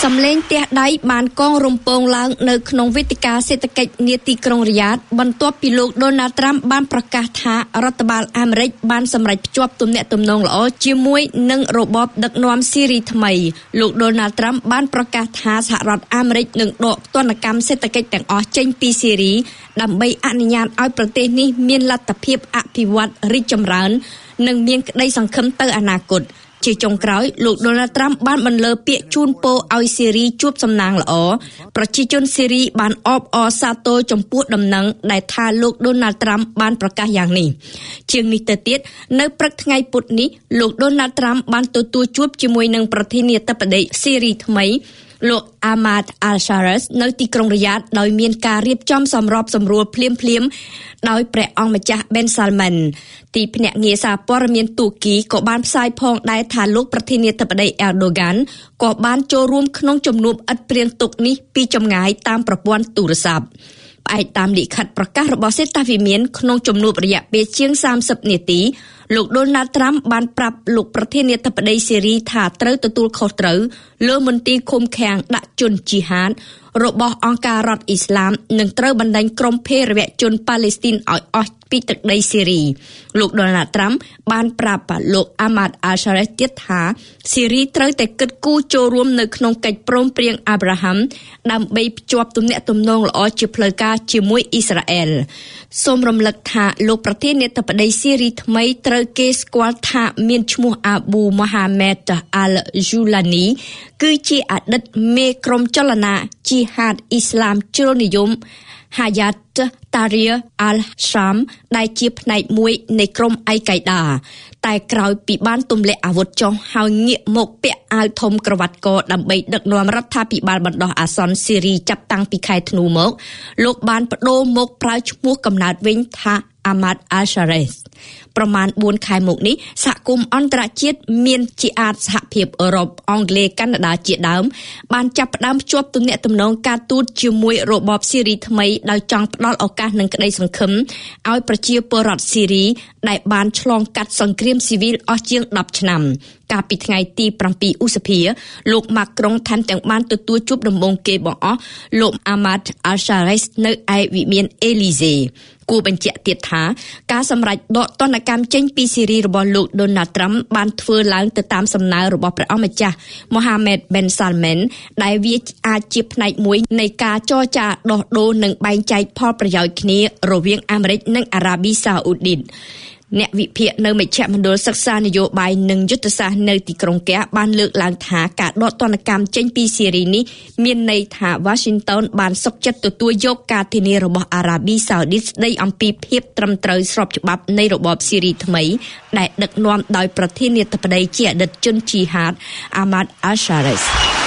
សំឡេងទះដៃបានកងរំពងឡើងនៅក្នុងវេទិកាសេដ្ឋកិច្ចនាទីក្រុងរីយ៉ាតបន្ទាប់ពីលោក Donald Trump បានប្រកាសថារដ្ឋបាលអាមេរិកបានសម្រេចភ្ជាប់ទំនាក់ទំនងល្អជាមួយនឹងរបបដឹកនាំស៊ីរីថ្មីលោក Donald Trump បានប្រកាសថាសហរដ្ឋអាមេរិកនឹងដកទណ្ឌកម្មសេដ្ឋកិច្ចទាំងអស់ចេញពីស៊ីរីដើម្បីអនុញ្ញាតឲ្យប្រទេសនេះមានលទ្ធភាពអភិវឌ្ឍរីកចម្រើននិងមានក្តីសង្ឃឹមទៅអនាគតជាចុងក្រោយលោក Donald Trump បានបន្លឺពាក្យជូនពរឲ្យស៊ីរីជួបសំណាងល្អប្រជាជនស៊ីរីបានអបអរសាទរចំពោះដំណឹងដែលថាលោក Donald Trump បានប្រកាសយ៉ាងនេះជាងនេះទៅទៀតនៅព្រឹកថ្ងៃពុធនេះលោក Donald Trump បានទទួលជួបជាមួយនឹងប្រធានាធិបតីស៊ីរីថ្មីលោក Ahmad al-Sharaa នៅទីក្រុងរីយ៉ាតដោយមានការរៀបចំសម្របសម្រួលភ្លាមៗដោយព្រះអង្គម្ចាស់ Ben Salman ទីភ្នាក់ងារសារព័ត៌មានទូគីក៏បានផ្សាយផងដែរថាលោកប្រធានាធិបតី Erdogan ក៏បានចូលរួមក្នុងជំនួបឥតព្រៀងទុកនេះពីចម្ងាយតាមប្រព័ន្ធទូរស័ព្ទផ្អែកតាមលិខិតប្រកាសរបស់សេតាវិមានក្នុងជំនួបរយៈពេលជាងសាមសិបនាទីលោក Donald Trump បានប្រាប់លោកប្រធានាធិបតីស៊ីរីថាត្រូវទទួលខុសត្រូវលើមន្ទីរឃុំឃាំងដាក់ជនជីហាតរបស់អង្គការរដ្ឋអ៊ីស្លាមនិងត្រូវបណ្តេញក្រុមភេរវជនប៉ាឡេស្ទីនឲ្យអស់ពីទឹកដីស៊ីរីលោក Donald Trump បានប្រាប់លោក Ahmad al-Sharaa ទៀតថាស៊ីរីត្រូវតែគិតគូរចូលរួមនៅក្នុងកិច្ចព្រមព្រៀង Abraham ដើម្បីភ្ជាប់ទំនាក់ទំនងល្អជាផ្លូវការជាមួយអ៊ីស្រាអែលសូមរំលឹកថាលោកប្រធានាធិបតីស៊ីរីថ្មីត្រូវគេស្គាល់ថាមានឈ្មោះ Abu Mohammed al-Julani គឺជាអតីតមេក្រុមចលនាជីហាតអ៊ីស្លាមជ្រុលនិយម Hayat Tahrir al-Sham ដែលជាផ្នែកមួយនៃក្រុមអ៊ៃកាយដាតែក្រោយពីបានទម្លាក់អាវុធចុះហើយងាកមកពាក់អាវធំក្រវ៉ាត់កដើម្បីដឹកនាំរដ្ឋាភិបាលបណ្ដោះអាសន្នស៊ីរីចាប់តាំងពីខែធ្នូមកលោកបានបដូរមកប្រើឈ្មោះកំណើតវិញថា Ahmad al-Sharaa ប្រមាណបួនខែមកនេះសហគមន៍អន្តរជាតិមានជាអាចសហភាពអឺរ៉ុបអង់គ្លេសកាណាដាជាដើមបានចាប់ផ្ដើមភ្ជាប់ទំនាក់ទំនងការទូតជាមួយរបបស៊ីរីថ្មីដោយចង់ផ្ដល់ឱកាសនិងក្តីសង្ឃឹមឲ្យប្រជាពលរដ្ឋស៊ីរីដែលបានឆ្លងកាត់សង្គ្រាមស៊ីវិលអស់ជាងដប់ឆ្នាំកាលពីថ្ងៃទីប្រាំពីរឧសភាលោកម៉ាក្រុងថែមទាំងបានទទួលជួបដំបូងគេបង្អស់លោក Ahmad al-Sharaa នៅឯវិមានអេលីហ្សេគួរបញ្ជាក់ទៀតថាការសម្រេចដកទណ្ឌកម្មចេញពីស៊ីរីរបស់លោក Donald Trump បានធ្វើឡើងទៅតាមសំណើរបស់ព្រះអង្គម្ចាស់ Mohammed Ben Salman ដែលវាអាចជាផ្នែកមួយនៃការចរចាដោះដូរនិងបែងចែកផលប្រយោជន៍គ្នារវាងអាមេរិកនិងអារ៉ាប៊ីសាអូឌីនអ្នកវិភាគនៅមជ្ឈមណ្ឌលសិក្សានយោបាយនិងយុទ្ធសាស្ត្រនៅទីក្រុងកែបានលើកឡើងថាការដកទណ្ឌកម្មចេញពីស៊ីរីនេះមានន័យថា Washington បានសុខចិត្តទទួលយកការធានារបស់អារ៉ាប៊ីសាអូឌីតស្ដីអំពីភាពត្រឹមត្រូវស្របច្បាប់នៃរបបស៊ីរីថ្មីដែលដឹកនាំដោយប្រធានាធិបតីជាអតីតជនជីហាត Ahmad al-Sharaa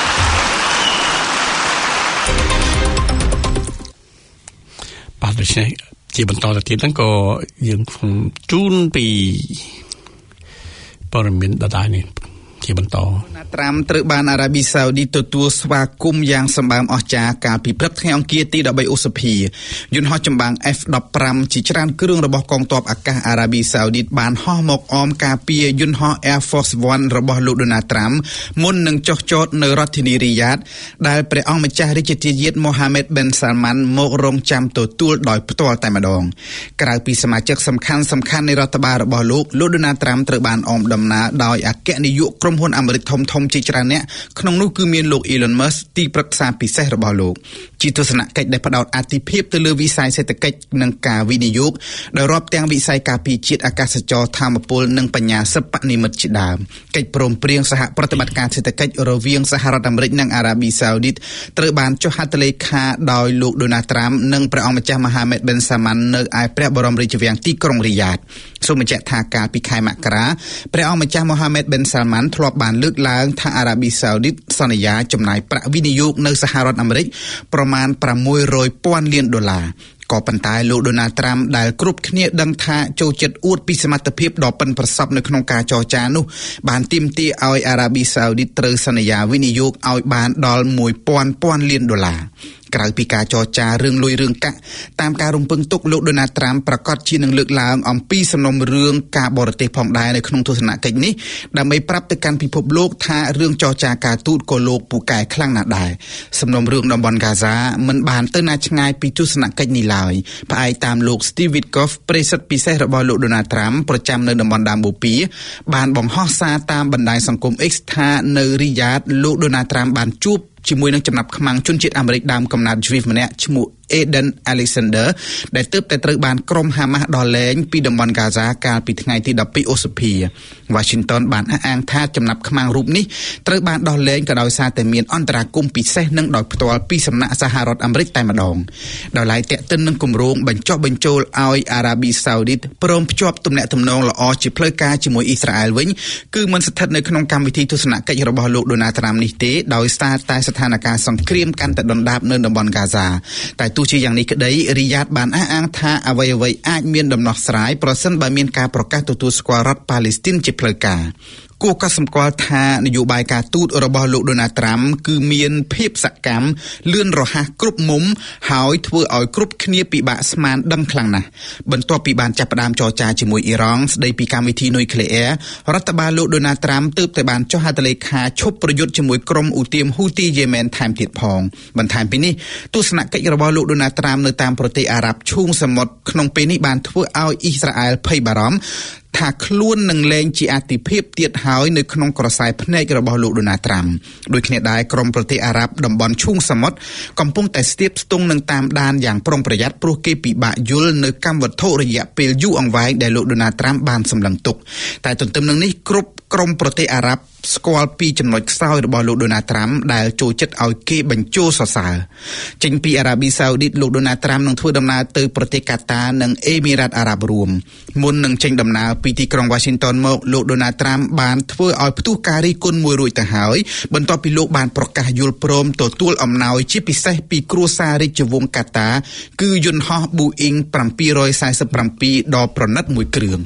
បាទដូច្នេះជាបន្តទៅទៀតហ្នឹងក៏យើងជូនពីព័ត៌មានដដែលនេះជាបន្តត្រាំត្រូវបានអារ៉ាប៊ីសាអូឌីតទទួលស្វាគមន៍យ៉ាងសម្បើមអស្ចារ្យកាលពីព្រឹកថ្ងៃអង្គារទីដប់បីឧសភាយន្តហោះចម្បាំង អេហ្វ ដប់ប្រាំ ជាច្រើនគ្រឿងរបស់កងទ័ពអាកាសអារ៉ាប៊ីសាអូឌីតបានហោះមកអមការពារយន្តហោះ Air Force One របស់លោក Donald Trump មុននឹងចុះចតនៅរដ្ឋធានីរីយ៉ាតដែលព្រះអង្គម្ចាស់រាជធាយាត Mohammed Ben Salman មករងចាំទទួលដោយផ្ទាល់តែម្ដងក្រៅពីសមាជិកសំខាន់សំខាន់នៃរដ្ឋបាលរបស់លោកលោក Donald Trump ត្រូវបានអមដំណើរដោយអគ្គនាយកក្រុមហ៊ុនអាមេរិកធំធំជាច្រើនអ្នកក្នុងនោះគឺមានលោក Elon Musk ទីប្រឹក្សាពិសេសរបស់លោកជាទស្សនកិច្ចដែលផ្ដោតអាទិភាពទៅលើវិស័យសេដ្ឋកិច្ចនិងការវិនិយោគដោយរាប់ទាំងវិស័យការពារជាតិអាកាសចរណ៍ធម្មពលនិងបញ្ញាសិប្បនិម្មិតជាដើមកិច្ចព្រមព្រៀងសហប្រតិបត្តិការសេដ្ឋកិច្ចរវាងសហរដ្ឋអាមេរិកនិងអារ៉ាប៊ីសាអូឌីតត្រូវបានចុះហត្ថលេខាដោយលោក Donald Trump និងព្រះអង្គម្ចាស់ Mohammed Ben Salman នៅឯព្រះបរមរាជវាំងទីក្រុងរីយ៉ាតសូមបញ្ជាក់ថាកាលពីខែមករាព្រះអង្គម្ចាស់ Mohammed Ben Salman ធ្លាប់បានលើកឡើងថាអារ៉ាប៊ីសាអូឌីតសន្យាចំណាយប្រាក់វិនិយោគនៅសហរដ្ឋអាមេរិកប្រមាណប្រាំមួយរយពាន់លានដុល្លារក៏ប៉ុន្តែលោក Donald Trump ដែលគ្រប់គ្នាដឹងថាចូលចិត្តអួតពីសមត្ថភាពដ៏ប៉ិនប្រសប់នៅក្នុងការចរចានោះបានទាមទារឲ្យអារ៉ាប៊ីសាអូឌីតត្រូវសន្យាវិនិយោគឲ្យបានដល់មួយពាន់ពាន់លានដុល្លារក្រៅពីការចរចារឿងលុយរឿងកាក់តាមការរំពឹងទុកលោក Donald Trump ប្រកាសជានឹងលើកឡើងអំពីសំណុំរឿងការបរទេសផងដែរនៅក្នុងទស្សនកិច្ចនេះដើម្បីប្រាប់ទៅកាន់ពិភពលោកថារឿងចរចាការទូតក៏លោកពូកែខ្លាំងណាស់ដែរសំណុំរឿងតំបន់ហ្គាហ្សាមិនបានទៅណាឆ្ងាយពីទស្សនកិច្ចនេះឡើយផ្អែកតាមលោក Steve Witkoff ប្រេសិតពិសេសរបស់លោក Donald Trump ប្រចាំនៅតំបន់ដាមបូព៌ាបានបង្ហោះសារតាមបណ្ដាញសង្គម X ថានៅរីយ៉ាតលោក Donald Trump បានជួបជាមួយនឹងចំណាប់ខ្មាំងជនជាតិអាមេរិកដើមកំណើតជ្វីវម្នាក់ឈ្មោះ Eden Alexander ដែលទើបតែត្រូវបានក្រុមហាម៉ាស់ដោះលែងពីតំបន់ហ្គាហ្សាកាលពីថ្ងៃទីដប់ពីរឧសភា Washington បានអះអាងថាចំណាប់ខ្មាំងរូបនេះត្រូវបានដោះលែងក៏ដោយសារតែមានអន្តរាគមន៍ពិសេសនិងដោយផ្ទាល់ពីសំណាក់សហរដ្ឋអាមេរិកតែម្ដងដោយឡែកទាក់ទិននឹងគម្រោងបញ្ចុះបញ្ចូលឲ្យអារ៉ាប៊ីសាអូឌីតព្រមភ្ជាប់ទំនាក់ទំនងល្អជាផ្លូវការជាមួយអ៊ីស្រាអែលវិញគឺមិនស្ថិតនៅក្នុងកម្មវិធីទស្សនកិច្ចរបស់លោក Donald Trump នេះទេដោយសារតែស្ថានភាពសង្គ្រាមកាន់តែដុនដាបនៅតំបន់ហ្គាហ្សាតែទោះជាយ៉ាងនេះក្តីរីយ៉ាតបានអះអាងថាអ្វីៗអាចមានដំណោះស្រាយប្រសិនបើមានការប្រកាសទទួលស្គាល់រដ្ឋប៉ាឡេស្ទីនជាផ្លូវការគួរកត់សម្គាល់ថានយោបាយការទូតរបស់លោក Donald Trump គឺមានភាពសកម្មលឿនរហ័សគ្រប់មុំហើយធ្វើឲ្យគ្រប់គ្នាពិបាកស្មានដឹងខ្លាំងណាស់បន្ទាប់ពីបានចាប់ផ្ដើមចរចាជាមួយអ៊ីរ៉ង់ស្ដីពីកម្មវិធីនុយក្លេអ៊ែររដ្ឋបាលលោក Donald Trump ទើបតែបានចុះហត្ថលេខាឈប់ប្រយុទ្ធជាមួយក្រុមឧទាមហ៊ូទីយេមែនថែមទៀតផងបន្ថែមពីនេះទស្សនកិច្ចរបស់លោក Donald Trump នៅតាមប្រទេសអារ៉ាប់ឈូងសមុទ្រក្នុងពេលនេះបានធ្វើឲ្យអ៊ីស្រាអែលភ័យបារម្ភថាខ្លួននឹងលែងជាអតិភិបទៀតហើយនៅក្នុងក្រសែភ្នែករបស់លោក Donald Trump ដូចគ្នាដែរក្រុមប្រទេសអារ៉ាប់តំបន់ឈូងសមុទ្រកំពុងតែស្ទាបស្ទង់នឹងតាមដានយ៉ាងប្រុងប្រយ័ត្នព្រោះគេពិបាកយល់នៅកម្មវត្ថុរយៈពេលយូរអង្វែងដែលលោក Donald Trump បានសម្លឹងទុកតែទន្ទឹមនឹងនេះគ្រប់ក្រុមប្រទេសអារ៉ាប់ស្គាល់ពីចំណុចខ្សោយរបស់លោក Donald Trump ដែលចូលចិត្តឲ្យគេបញ្ជោសរសើរចេញពីអារ៉ាប៊ីសាអូឌីតលោក Donald Trump នឹងធ្វើដំណើរទៅប្រទេសកាតានិងអេមីរ៉ាតអារ៉ាប់រួមមុននឹងចេញដំណើរពីទីក្រុង Washington មកលោក Donald Trump បានធ្វើឲ្យផ្ទុះការរីគុណមួយរួចទៅហើយបន្ទាប់ពីលោកបានប្រកាសយល់ព្រមទទួលអំណោយជាពិសេសពីគ្រួសាររាជវង្សកាតាគឺយន្តហោះ Boeing เจ็ดสี่เจ็ดដ៏ប្រណិតមួយគ្រឿង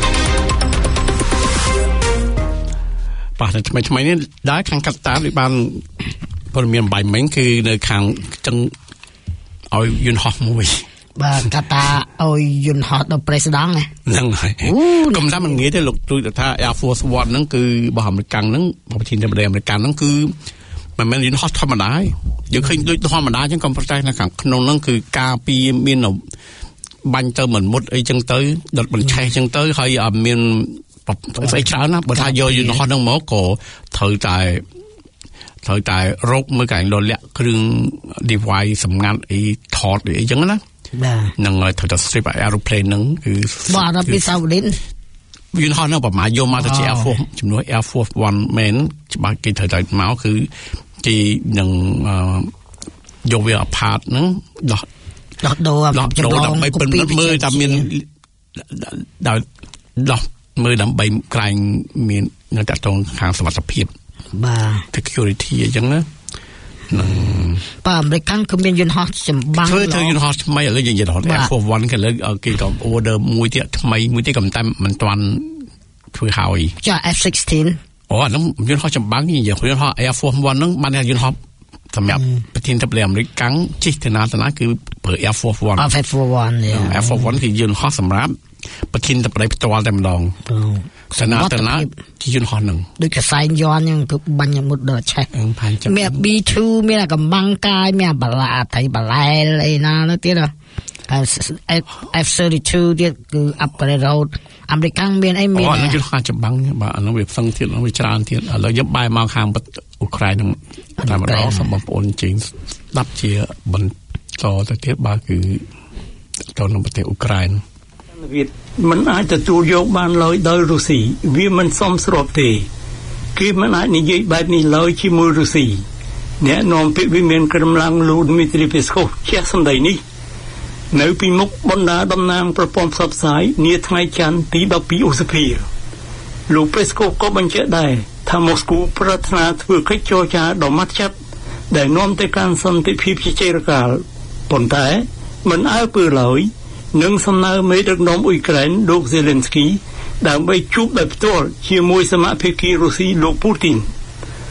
បាទថ្មីថ្មីនេះដែរខាងកាតាវាបានព័ត៌មានបាយមិញគឺនៅខាងចឹងឲ្យយន្តហោះមួយបាទកាតាឲ្យយន្តហោះដល់ប្រេស្ដង់ហ្នឹងហើយកុំថាមិនងាយទេលោកទូទៅថា Air Force One ហ្នឹងគឺរបស់អាមេរិកហ្នឹងរបស់ប្រធានាធិបតីអាមេរិកហ្នឹងគឺមិនមែនយន្តហោះធម្មតាទេយើងឃើញដូចធម្មតាចឹងក៏ប៉ុន្តែនៅខាងក្នុងហ្នឹងគឺការពីមានបាញ់ទៅមិនមុតអីចឹងទៅដុតបញ្ឆេះចឹងទៅហើយអត់មានស្អីច្រើនណាបើថាយកយន្តហោះហ្នឹងមកក៏ត្រូវតែត្រូវតែរកមើលកែងលលាក់គ្រឿង device សម្ងាត់អីថតអីចឹងណាបាទហ្នឹងហើយត្រូវតែ strip aeroplane ហ្នឹងគឺបាទដល់ពីសាវឌីនយន្តហោះហ្នឹងប្រហែលយកមកទៅជា Air Force ជំនួស Air Force One មែនច្បាស់គេត្រូវតែមកគឺគេនឹងយកវា apart ហ្នឹងដោះដោះដូរចម្លងដើម្បីពិនិត្យមើលថាមានដល់ដោះមើលដើម្បីក្រែងមាននៅតាក់ទងខាងសុវត្ថិភាពបាទ security អញ្ចឹងណាបាទអាមេរិកខាងគឺមានយន្តហោះចម្បាំងធ្វើធ្វើយន្តហោះថ្មីឥឡូវយើងយន្តហោះ Air Force One គេលើគេក៏ order មួយទៀតថ្មីមួយទៀតក៏តែមិនទាន់ធ្វើហើយចា F 16 អូអានោះយន្តហោះចម្បាំងនេះយន្តហោះ Air Force One ហ្នឹងបានយន្តហោះសម្រាប់ប្រធានាធិបតីអាមេរិកកាំងជិះទៅណាទៅណាគឺប្រើ Air Force One Air Force One Air Force One គឺយន្តហោះសម្រាប់ប្រធានាធិបតីផ្ទាល់តែម្ដងស្នាទៅណាជាយន្តហោះហ្នឹងដូចកសែងយន្តហ្នឹងគឺបាញ់មុតដល់ឆេះមាន B two មានកម្បាំងកាយមានបលាថៃបលែលអីណានោះទៀតF thirty-two ទៀតគឺ upgrade road អាមេរិកខាងមានអីមានអូអានោះយន្តហោះចម្បាំងបាទអានោះវាផ្សឹងទៀតវាច្រើនទៀតឥឡូវយើងបែរមកខាងអ៊ុក្រែនហ្នឹងតែម្ដងសូមបងប្អូនជិះស្ដាប់ជាបន្តទៅទៀតបាទគឺទៅក្នុងប្រទេសអ៊ុក្រែនវាមិនអាចទទួលយកបានឡើយដោយរុស្ស៊ីវាមិនសមស្របទេគេមិនអាចនិយាយបែបនេះឡើយជាមួយរុស្ស៊ីអ្នកនាំពាក្យវិមានក្រមឡើងលោក Dmitry Peskov ជាសម្ដីនេះនៅពីមុខបណ្ដាតំណាងប្រព័ន្ធផ្សព្វផ្សាយនាថ្ងៃច័ន្ទទីដប់ពីរឧសភាលោក Peskov ក៏បញ្ជាក់ដែរថាម៉ូស្គូប្រាថ្នាធ្វើកិច្ចចរចាដ៏ម៉ត់ចត់ដែលនាំទៅកាន់សន្តិភាពជាចរកាលប៉ុន្តែមិនអើពើឡើយនឹងសំណើមេដឹកនាំអ៊ុយក្រែនលោក Zelensky ដើម្បីជួបដោយផ្ទាល់ជាមួយសមាភិករុស្ស៊ីលោក Putin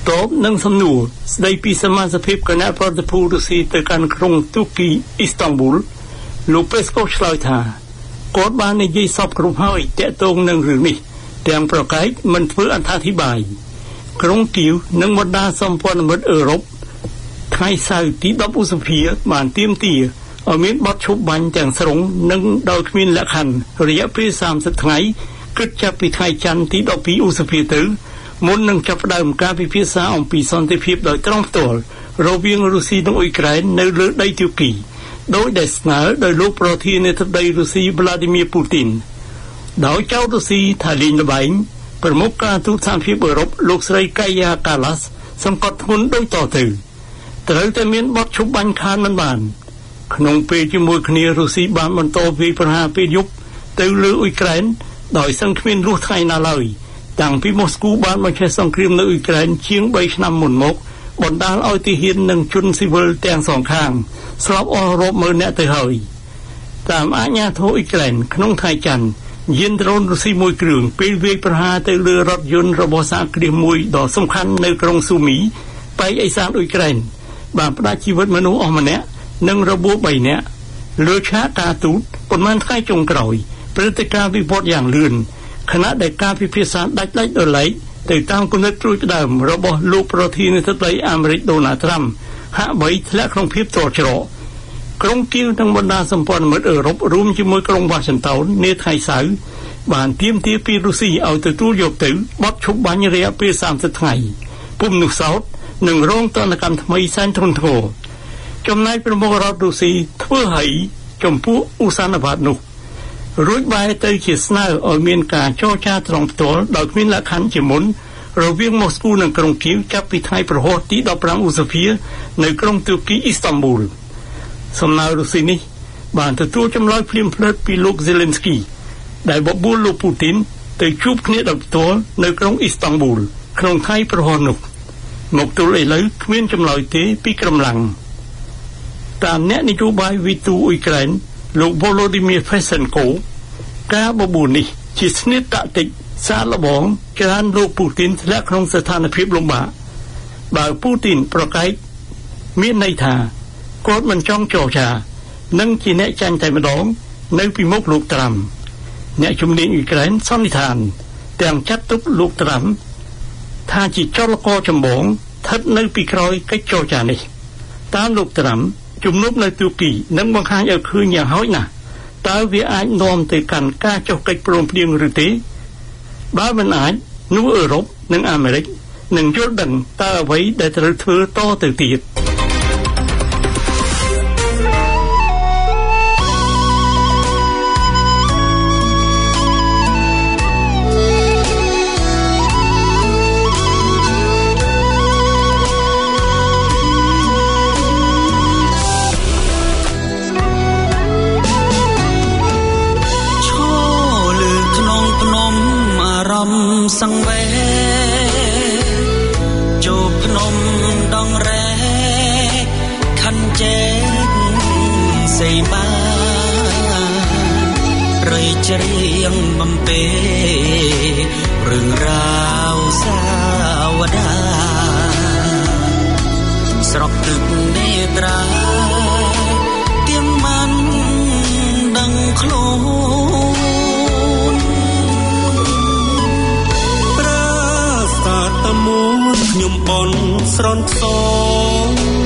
តបនឹងសំណួរស្ដីពីសមាជិកគណៈប្រតិភូរុស្ស៊ីទៅកាន់ក្រុងទូគីអ៊ីស្តង់ប៊ូលលោកពេស្កូវឆ្លើយថាគាត់បាននិយាយសពគ្រប់ហើយទាក់ទងនឹងរឿងនេះទាំងប្រកែកមិនធ្វើអត្ថាធិប្បាយក្រុងគីវនិងបណ្ដាសម្ព័ន្ធមិត្តអឺរ៉ុបថ្ងៃសៅរ៍ទីដប់ឧសភាបានទាមទារឲ្យមានបទឈប់បាញ់ទាំងស្រុងនិងដោយគ្មានលក្ខខណ្ឌរយៈពេលសាមសិបថ្ងៃគិតចាប់ពីថ្ងៃច័ន្ទទីដប់ពីរឧសភាទៅមុននឹងចាប់ផ្ដើមការពិភាក្សាអំពីសន្តិភាពដោយត្រង់ផ្ទាល់រវាងរុស្ស៊ីនិងអ៊ុយក្រែននៅលើដីទូគីដោយដែលស្នើដោយលោកប្រធានាធិបតីរុស្ស៊ី Vladimir Putin ដោយចោទរុស្ស៊ីថាលេងល្បែងប្រមុខការទូតសហភាពអឺរ៉ុបលោកស្រី Kaja Kallas សង្កត់ធ្ងន់ដូចតទៅត្រូវតែមានបទឈប់បាញ់ខានមិនបានក្នុងពេលជាមួយគ្នារុស្ស៊ីបានបន្តវាយប្រហារពេលយប់ទៅលើអ៊ុយក្រែនដោយសឹងគ្មានរស់ថ្ងៃណាឡើយតាំងពីម៉ូស្គូបានបញ្ឆេះសង្គ្រាមនៅអ៊ុយក្រែនជាងបីឆ្នាំមុនមកបណ្ដាលឲ្យទាហាននិងជនស៊ីវិលទាំងសងខាងស្លាប់អស់រាប់ម៉ឺននាក់ទៅហើយតាមអាជ្ញាធរអ៊ុយក្រែនក្នុងថ្ងៃច័ន្ទយានដ្រូនរុស្ស៊ីមួយគ្រឿងពេលវាយប្រហារទៅលើរថយន្តរបស់សហគ្រាសមួយដ៏សំខាន់នៅក្រុងស៊ូមីប៉ែកឦសានអ៊ុយក្រែនបានផ្តាច់ជីវិតមនុស្សអស់ម្នាក់និងរបួសបីនាក់លើឆាកការទូតប៉ុន្មានថ្ងៃចុងក្រោយព្រឹត្តិការណ៍វិវត្តយ៉ាងលឿនខណៈដែលការពិភាក្សាដាច់ដាច់ដោយឡែកទៅតាមគំនិតព្រួយផ្ដើមរបស់លោកប្រធានាធិបតីអាមេរិកដូណាល់ត្រាំហាក់បីធ្លាក់ក្នុងភាពត្រច្រកក្រុងគីវនិងបណ្ដាសម្ព័ន្ធមិត្តអឺរ៉ុបរួមជាមួយក្រុងវ៉ាស៊ីនតោននាថ្ងៃសៅរ៍បានទាមទារពីរុស្ស៊ីឲ្យទទួលយកទៅបទឈប់បាញ់រយៈពេលសាមសិបថ្ងៃពុំនោះសោតនឹងរងទណ្ឌកម្មថ្មីសែនធ្ងន់ធ្ងរចំណែកប្រមុខរដ្ឋរុស្ស៊ីធ្វើឲ្យចំពោះឧស្សាហវត្តនោះរួចបែរទៅជាស្នើឲ្យមានការចរចាត្រង់ផ្ទាល់ដោយគ្មានលក្ខខណ្ឌជាមុនរវាងម៉ូស្គូនិងក្រុងគីវចាប់ពីថ្ងៃប្រហោះទីដប់ប្រាំឧសភានៅក្រុងទូគីអ៊ីស្តង់ប៊ូលសំណើរុស្ស៊ីនេះបានទទួលចម្លើយភ្លាមភ្លើតពីលោក Zelensky ដែលបបួលលោកពូទីនទៅជួបគ្នាដោយផ្ទាល់នៅក្រុងអ៊ីស្តង់ប៊ូលក្នុងថ្ងៃប្រហោះនោះមកទល់ឥឡូវគ្មានចម្លើយទេពីក្រំឡាំងតាមអ្នកនយោបាយវិទូអ៊ុយក្រែនលោក Volodymyr Fesenko ការបបួលនេះជាស្នៀតតាក់ទិកសារលបងក្រានលោកពូទីនធ្លាក់ក្នុងស្ថានភាពលំបាកបើពូទីនប្រកែកមានន័យថាគាត់មិនចង់ចរចានិងជាអ្នកចាញ់តែម្ដងនៅពីមុខលោកត្រាំអ្នកជំនាញអ៊ុយក្រែនសន្និដ្ឋានទាំងចាត់ទុកលោកត្រាំថាជាចលករចម្បងស្ថិតនៅពីក្រោយកិច្ចចរចានេះតាមលោកត្រាំជំនុំនៅទូគីនឹងបង្ហាញឲ្យឃើញយ៉ាងហោចណាស់តើវាអាចនាំទៅកាន់ការចុះកិច្ចព្រមព្រៀងឬទេបើមិនអាចនោះអឺរ៉ុបនិងអាមេរិកនឹងយល់ដឹងតើអ្វីដែលត្រូវធ្វើតទៅទៀតសង្វេចូលភ្នំដងរែកខណ្ឌជែកសីមារៃច្រៀងបំពេរឿងរ៉ាវសាវតាស្រុកទឹកនេត្រាទៀងមិនដឹងខ្លួនមូលខ្ញុំបនស្រន់ខ្សង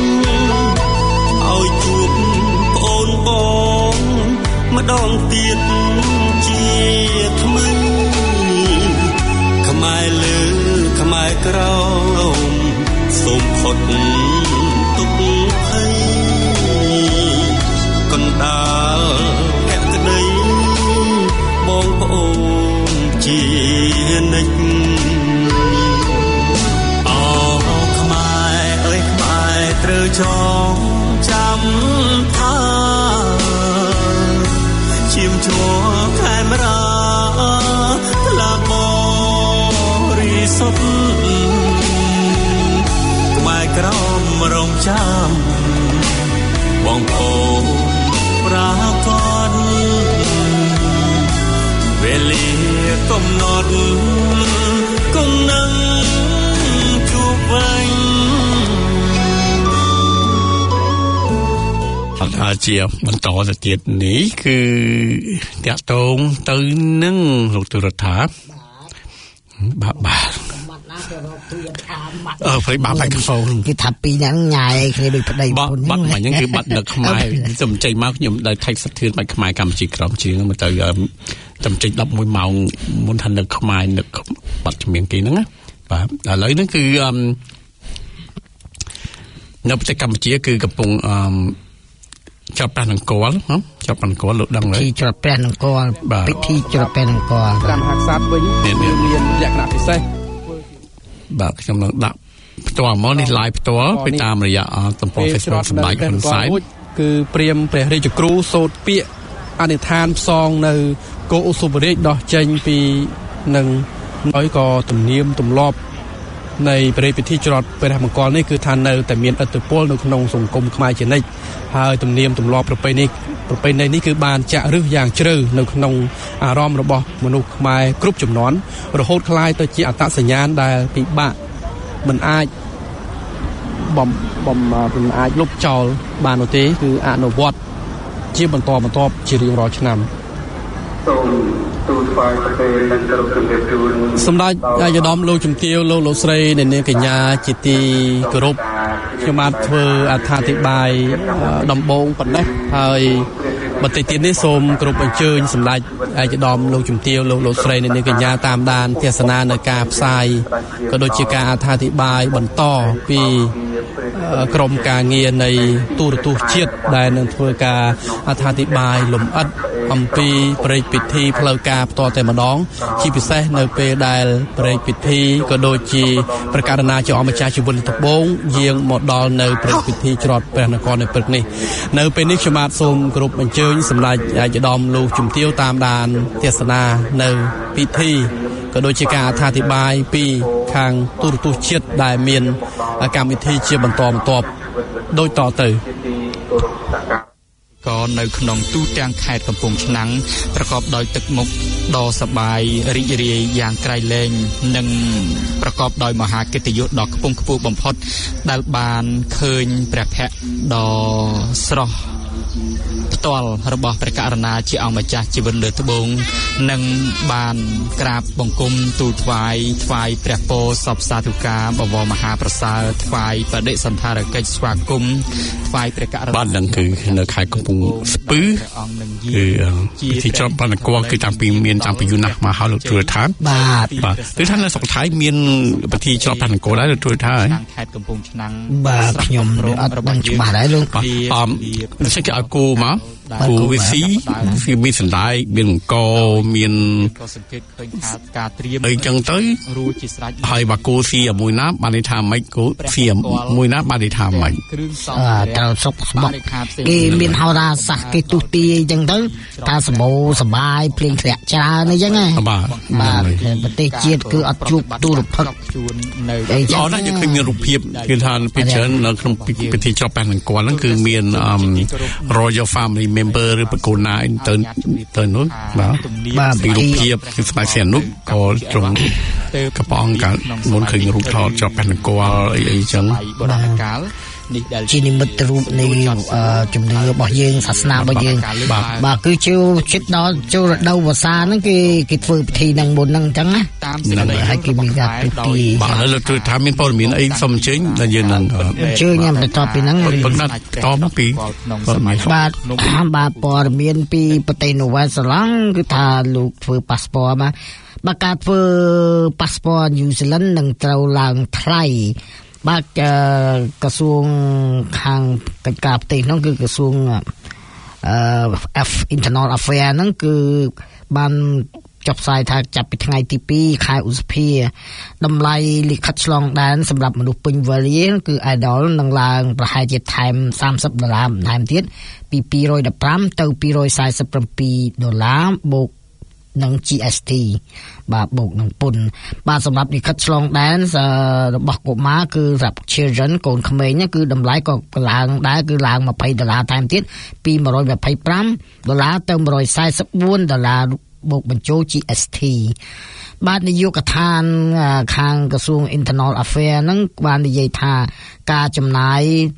ឲ្យជួបប្អូនបងម្ដងទៀតជាថ្មីខ្មែរលើខ្មែរក្រោមសូមផុតទុកភ័យកណ្ដាលភក្តីបងប្អូនជានិច្ចត្រូវចងចាំថាឈាមឈ្មោះខេមរាថ្លាបរិសុទ្ធខ្មែរក្រមរងចាំបងប្អូនប្រាកដវេលាកំណត់គង់នឹងជួបอาជាបន្តទៅទៀតនេះគឺតាក់ទងទៅនឹងលោកទូរថាបាទបាទអឺពេលបាក់បាក់កហ្វូនគេថាពីរហ្នឹងញ៉ាយគ្នាដូចប្តីប្រពន្ធបាត់បាញ់ហ្នឹងគឺបាត់ដឹកខ្មែរសំចេញមកខ្ញុំដល់ថៃសធឿនបាច់ខ្មែរកម្ពុជាក្រមជាងមកទៅចំចេញដប់មួយម៉ោងមុនថានឹកខ្មែរនឹកបាត់ជំនាញគេហ្នឹងណាបាទឥឡូវហ្នឹងគឺនៅប្រទេសកម្ពុជាគឺកំពុងអឺចាប់ព្រះនង្គ័លណាចាប់ព្រះនង្គ័លលោកដឹងហើយពិធីចាប់ព្រះនង្គ័លពិធីចាប់ព្រះនង្គ័លតាមហាក់សាទវិញមានលក្ខណៈពិសេសបាទខ្ញុំនឹងដាក់ផ្ទាល់មកនេះ live ផ្ទាល់ទៅតាមរយៈទំព័រ Facebook សម្ដេចហ៊ុនសែនគឺព្រាមព្រះរាជគ្រូសូត្រពាក្យអធិដ្ឋានផ្សងនៅគោឧសភរាជដោះចេញពីនឹងហើយក៏ទំនៀមទម្លាប់នៃព្រះពិធីច្រត់ព្រះមង្គលនេះគឺថានៅតែមានឥទ្ធិពលនៅក្នុងសង្គមខ្មែរជានិច្ចហើយទំនៀមទម្លាប់ប្រពៃណីប្រពៃណីនេះគឺបានចាក់ឫសយ៉ាងជ្រៅនៅក្នុងអារម្មណ៍របស់មនុស្សខ្មែរគ្រប់ជំនាន់រហូតក្លាយទៅជាអត្តសញ្ញាណដែលពិបាកមិនអាចបំបំមិនអាចលុបចោលបាននោះទេគឺអនុវត្តជាបន្តបន្ទាប់ជារៀងរាល់ឆ្នាំសូមទូលថ្វាយព្រះពេលនិងគោរពជំរាបជូនសម្ដេចអាយដាមលោកជំទាវលោកលោកស្រីអ្នកនាងកញ្ញាជាទីគោរពខ្ញុំបានធ្វើអត្ថាធិប្បាយដំបូងប៉ុណ្ណេះហើយបន្តិចទៀតនេះសូមគោរពអញ្ជើញសម្ដេចអាយដាមលោកជំទាវលោកលោកស្រីអ្នកនាងកញ្ញាតាមដានទេសនានៅការផ្សាយក៏ដូចជាការអត្ថាធិប្បាយបន្តពីក្រុមការងារនៃទូរទស្សន៍ជាតិដែលនឹងធ្វើការអត្ថាធិប្បាយលម្អិតអំពីព្រឹត្តិពិធីផ្លូវការផ្ទាល់តែម្ដងជាពិសេសនៅពេលដែលព្រឹត្តិពិធីក៏ដូចជាប្រកាសណាជាអម្ចាស់ជីវិតដំបូងយាងមកដល់នៅព្រឹត្តិពិធីច្រត់ព្រះនគរនៅព្រឹកនេះនៅពេលនេះខ្ញុំបាទសូមគោរពអញ្ជើញសម្ដេចអាយដាមលោកជំទាវតាមដានទេសនានៅពិធីក៏ដូចជាការអត្ថាធិប្បាយពីខាងទូរទស្សន៍ជាតិដែលមានកម្មវិធីជាបន្តបន្ទាប់ដូចតទៅក៏នៅក្នុងទូទាំងខេត្តកំពង់ឆ្នាំងប្រកបដោយទឹកមុខដ៏សប្បាយរីករាយយ៉ាងក្រៃលែងនិងប្រកបដោយមហាកិត្តិយសដ៏ខ្ពង់ខ្ពស់បំផុតដែលបានឃើញព្រះភ័ក្ត្រដ៏ស្រស់ផ្ទាល់របស់ព្រះករុណាជាអង្គម្ចាស់ជីវិតលើត្បូងនិងបានក្រាបបង្គំទូលថ្វាយថ្វាយព្រះពរសពសាធុការបវរមហាប្រសើរថ្វាយបដិសណ្ឋារកិច្ចស្វាគមន៍ថ្វាយព្រះករុណាបាទនឹងគឺនៅខេត្តកំពង់ស្ពឺគឺពិធីច្រត់ព្រះនង្គ័លគឺតាំងពីមានតាំងពីយូរណាស់មកហើយលោកទូរថាបាទបាទគឺថានៅស្រុកថៃមានពិធីច្រត់ព្រះនង្គ័លដែរលោកទូរថាហើយខេត្តកំពង់ឆ្នាំងបាទខ្ញុំអត់ដឹងច្បាស់ដែរលោកអមមិនใช่គេឲ្យគូមកគូវិស៊ីវាមានសណ្ដែកមានអង្គមានក៏សង្កេតឃើញថាការត្រៀមអីចឹងទៅរួចជាស្រេចហើយបើគូស៊ីមួយណាបានន័យថាម៉េចគូស៊ីមួយណាបានន័យថាម៉េចគ្រឿងសង្ហារត្រូវសុខស្បុកគេមានហៅថាសាសគេទុទីអញ្ចឹងទៅថាសម្បូរសបាយភ្លេងធ្លាក់ច្រើនអីចឹងណាបាទបាទប្រទេសជាតិគឺអត់ជួបទូរភឹកជួននៅអីចឹងអត់ណាយើងឃើញមានរូបភាពគឺថាពីច្រើននៅក្នុងពិធីច្រត់ព្រះនង្គ័លហ្នឹងគឺមាន Royal Family member ឬបកូនណាទៅទៅនោះបាទបាទពីរូបភាពគឺស្បែកសៀននោះក៏ត្រង់កប៉ងកាលមុនឃើញរូបថតជាប់ព្រះនគរអីអីចឹងបាទកាលនេះដែលជានិមិត្តរូបនៃជំនឿរបស់យើងសាសនារបស់យើងបាទគឺជឿចិត្តដល់ចូលរដូវវស្សាហ្នឹងគេគេធ្វើពិធីហ្នឹងមុនហ្នឹងអញ្ចឹងណាតាមសេចក្តីហើយគេមានការពិធីបាទឥឡូវគឺថាមានព័ត៌មានអីសូមអញ្ជើញដែលយើងនឹងអញ្ជើញខ្ញុំទៅតពីហ្នឹងប៉ុន្តែតមកពីបាទបាទព័ត៌មានពីប្រទេសនូវែលសេឡង់គឺថាលោកធ្វើប៉ាសពតមកបើការធ្វើប៉ាសពតញូហ្សេឡង់នឹងត្រូវឡើងថ្លៃបាទក្រសួងខាងកិច្ចការប្រទេសនោះគឺក្រសួងអឺ F Internal Affairs ហ្នឹងគឺបានចុះផ្សាយថាចាប់ពីថ្ងៃទីពីរខែឧសភាតម្លៃលិខិតឆ្លងដែនសម្រាប់មនុស្សពេញវ័យគឺ Idol នឹងឡើងប្រហែលជាថែមសាមសិបដុល្លារបន្ថែមទៀតពីពីររយដប់ប្រាំទៅពីររយសែសិបប្រាំដុល្លារបូកនឹង G S T បាទបូកនឹងពន្ធបាទសម្រាប់លិខិតឆ្លងដែនរបស់កុមារគឺសម្រាប់ children កូនក្មេងគឺតម្លៃក៏ឡើងដែរគឺឡើងยี่สิบដុល្លារថែមទៀតពីone hundred twenty-fiveដុល្លារទៅone hundred forty-fourដុល្លារបូកបញ្ចូល G S T បាទនាយកដ្ឋានខាងក្រសួង Internal Affairs ហ្នឹងបាននិយាយថាការចំណាយ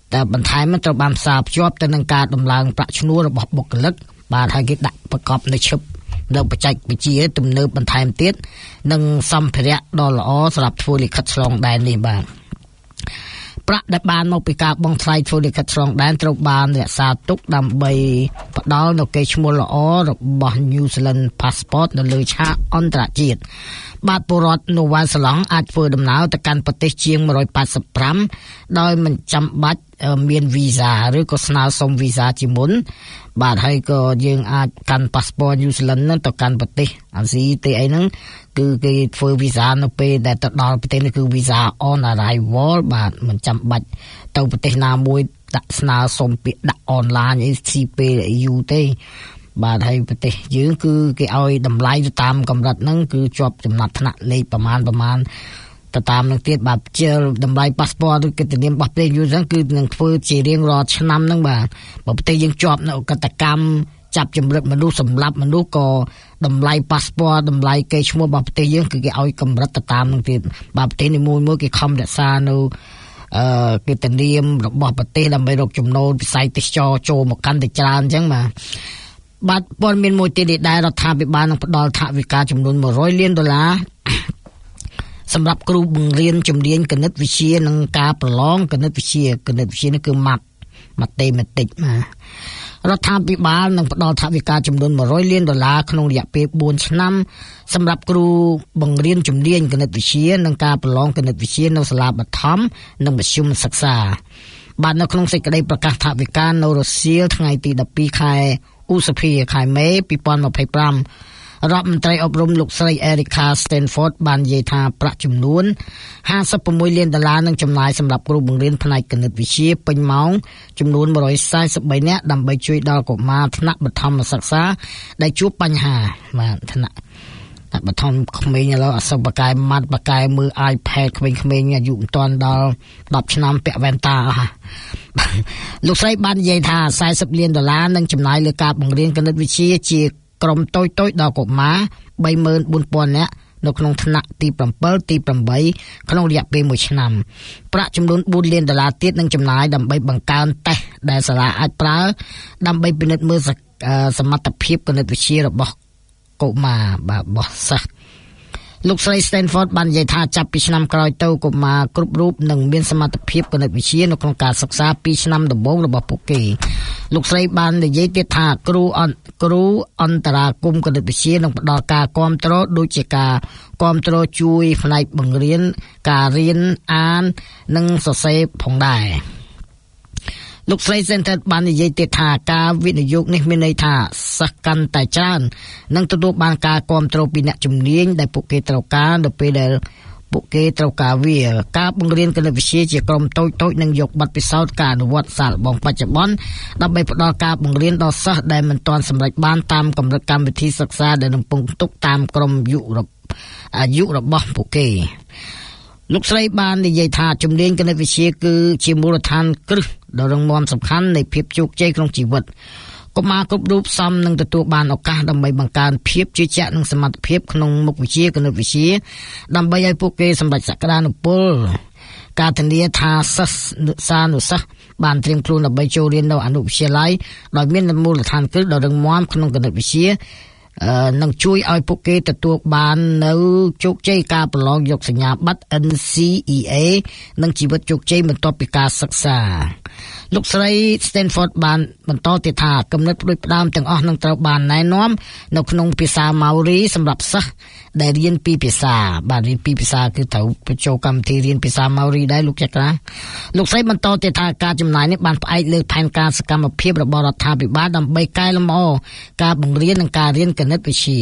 តែបន្ថែមត្រូវបានផ្សារភ្ជាប់ទៅនឹងការដំឡើងប្រាក់ឈ្នួលរបស់បុគ្គលិកបាទហើយគេដាក់ប្រកបនៅឈឹបនៅបច្ចេកវិទ្យាទំនើបបន្ថែមទៀតនិងសម្ភារៈដ៏ល្អសម្រាប់ធ្វើលិខិតឆ្លងដែននេះបាទប្រាក់ដែលបានមកពីការបង់ថ្លៃធ្វើលិខិតឆ្លងដែនត្រូវបានរក្សាទុកដើម្បីផ្ដល់នូវកេរ្តិ៍ឈ្មោះល្អរបស់ New Zealand Passport នៅលើឆាកអន្តរជាតិបាទពលរដ្ឋនៅវ៉ាល់សាឡង់អាចធ្វើដំណើរទៅកាន់ប្រទេសជាងone hundred eighty-fiveដោយមិនចាំបាច់មានវីសាឬក៏ស្នើសុំវីសាជាមុនបាទហើយក៏យើងអាចកាន់ passport New Zealand ហ្នឹងទៅកាន់ប្រទេសអាស៊ីទេអីហ្នឹងគឺគេធ្វើវីសានៅពេលដែលទៅដល់ប្រទេសនេះគឺវីសា on arrival បាទមិនចាំបាច់ទៅប្រទេសណាមួយដាក់ស្នើសុំពាក្យដាក់ online អី C P U ទេបាទហើយប្រទេសយើងគឺគេឲ្យតម្លៃទៅតាមកម្រិតហ្នឹងគឺជាប់ចំណាត់ថ្នាក់លេខប្រមាណប្រមាណទៅតាមនឹងទៀតបាទជាតម្លៃ passport ឬកិត្តិនាមរបស់ប្រទេសយូរហ្នឹងគឺនឹងធ្វើជារៀងរាល់ឆ្នាំហ្នឹងបាទបើប្រទេសយើងជាប់នៅកតកម្មចាប់ចម្រិតមនុស្សសម្លាប់មនុស្សក៏តម្លៃ passport តម្លៃកេរ្តិ៍ឈ្មោះរបស់ប្រទេសយើងគឺគេឲ្យកម្រិតទៅតាមនឹងទៀតបាទប្រទេសនីមួយៗគេខំរក្សានៅអឺកិត្តិនាមរបស់ប្រទេសដើម្បីរកចំណូលវិស័យទេសចរចូលមកកាន់តែច្រើនអញ្ចឹងបាទបាទព័ត៌មានមួយទៀតនេះដែររដ្ឋាភិបាលនឹងផ្ដល់ថវិកាចំនួនone hundredលានដុល្លារសម្រាប់គ្រូបង្រៀនជំនាញគណិតវិទ្យានិងការប្រឡងគណិតវិទ្យាគណិតវិទ្យានេះគឺ Math Mathematics បាទរដ្ឋាភិបាលនឹងផ្ដល់ថវិកាចំនួនone hundredលានដុល្លារក្នុងរយៈពេលfourឆ្នាំសម្រាប់គ្រូបង្រៀនជំនាញគណិតវិទ្យានិងការប្រឡងគណិតវិទ្យានៅសាលាបឋមនិងមធ្យមសិក្សាបាទនៅក្នុងសេចក្តីប្រកាសថវិកានៅរសៀលថ្ងៃទីtwelveខែឧសភាខែមេtwenty twenty-fiveរដ្ឋមន្ត្រីអប់រំលោកស្រី Erica Stanford បាននិយាយថាប្រាក់ចំនួនfifty-sixលានដុល្លារនឹងចំណាយសម្រាប់គ្រូបង្រៀនផ្នែកគណិតវិទ្យាពេញម៉ោងចំនួនone hundred forty-threeនាក់ដើម្បីជួយដល់កុមារថ្នាក់បឋមសិក្សាដែលជួបបញ្ហាបាទថ្នាក់បឋមក្មេងឥឡូវអសបកាយម៉ាត់បកាយមើល iPad ក្មេងៗអាយុមិនទាន់ដល់tenឆ្នាំពាក់វ៉ែនតាអស់លោកស្រីបាននិយាយថាfortyលានដុល្លារនឹងចំណាយលើការបង្រៀនគណិតវិទ្យាជាក្រុមតូចៗដល់កុមារthirty-four thousandនាក់នៅក្នុងថ្នាក់ទីsevenទីeightក្នុងរយៈពេលមួយឆ្នាំប្រាក់ចំនួនfourលានដុល្លារទៀតនឹងចំណាយដើម្បីបង្កើនតេស្តដែលសាលាអាចប្រើដើម្បីពិនិត្យមើលសមត្ថភាពគណិតវិទ្យារបស់កុមារបាទរបស់សិស្សលោកស្រី Stanford បាននិយាយថាចាប់ពីឆ្នាំក្រោយទៅកុមារគ្រប់រូបនឹងមានសមត្ថភាពគណិតវិទ្យានៅក្នុងការសិក្សាtwoឆ្នាំដំបូងរបស់ពួកគេលោកស្រីបាននិយាយទៀតថាគ្រូអន្តគ្រូអន្តរាគមន៍គណិតវិទ្យានឹងផ្ដល់ការគាំទ្រដូចជាការគាំទ្រជួយផ្នែកបង្រៀនការរៀនអាននិងសរសេរផងដែរលោកស្រី Center បាននិយាយទៀតថាការវិនិយោគនេះមានន័យថាសិស្សកាន់តែច្រើននឹងទទួលបានការគាំទ្រពីអ្នកជំនាញដែលពួកគេត្រូវការនៅពេលដែលពួកគេត្រូវការវាការបង្រៀនគណិតវិទ្យាជាក្រុមតូចៗនឹងយកបទពិសោធន៍ការអនុវត្តសាកល្បងបច្ចុប្បន្នដើម្បីផ្ដល់ការបង្រៀនដល់សិស្សដែលមិនទាន់សម្រេចបានតាមកម្រិតកម្មវិធីសិក្សាដែលនឹងពងទុកតាមក្រុមអាយុអាយុរបស់ពួកគេលោកស្រីបាននិយាយថាជំនាញគណិតវិទ្យាគឺជាមូលដ្ឋានគ្រឹះដ៏រឹងមាំសំខាន់នៃភាពជោគជ័យក្នុងជីវិតកុមារគ្រប់រូបសមនឹងទទួលបានឱកាសដើម្បីបង្កើនភាពជឿជាក់និងសមត្ថភាពក្នុងមុខវិជ្ជាគណិតវិទ្យាដើម្បីឲ្យពួកគេសម្រេចសក្តានុពលការធានាថាសិស្សសានុសិស្សបានត្រៀមខ្លួនដើម្បីចូលរៀននៅអនុវិទ្យាល័យដោយមានមូលដ្ឋានគ្រឹះដ៏រឹងមាំក្នុងគណិតវិទ្យានឹងជួយឲ្យពួកគេទទួលបាននៅជោគជ័យការប្រឡងយកសញ្ញាបត្រ N C E A និងជីវិតជោគជ័យបន្ទាប់ពីការសិក្សាលោកស្រី Stanford បានបន្តទៀតថាគំនិតផ្ដួចផ្ដើមទាំងអស់នឹងត្រូវបានណែនាំនៅក្នុងភាសា Maori សម្រាប់សិស្សដែលរៀនពីរភាសាបាទរៀនពីរភាសាគឺត្រូវបញ្ចូលកម្មវិធីរៀនភាសា Maori ដែរលោកចក្រាលោកស្រីបន្តទៀតថាការចំណាយនេះបានផ្អែកលើផែនការសកម្មភាពរបស់រដ្ឋាភិបាលដើម្បីកែលម្អការបង្រៀននិងការរៀនគណិតវិទ្យា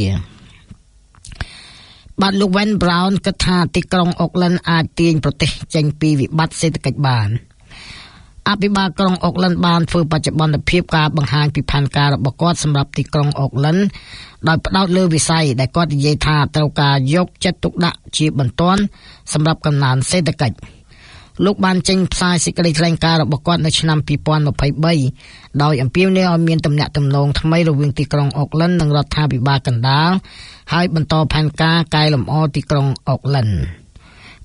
បាទលោក Van Brown គិតថាទីក្រុង Auckland អាចទាញប្រទេសចេញពីវិបត្តិសេដ្ឋកិច្ចបានអភិបាលក្រុង Auckland បានធ្វើបច្ចុប្បន្នភាពការបង្ហាញពីផែនការរបស់គាត់សម្រាប់ទីក្រុង Auckland ដោយផ្ដោតលើវិស័យដែលគាត់និយាយថាត្រូវការយកចិត្តទុកដាក់ជាបន្ទាន់សម្រាប់កំណើនសេដ្ឋកិច្ចលោកបានចេញផ្សាយសេចក្តីថ្លែងការណ៍របស់គាត់នៅឆ្នាំtwenty twenty-threeដោយអំពាវនាវឲ្យមានទំនាក់ទំនងថ្មីរវាងទីក្រុង Auckland និងរដ្ឋាភិបាលកណ្ដាលហើយបន្តផែនការកែលម្អទីក្រុង Auckland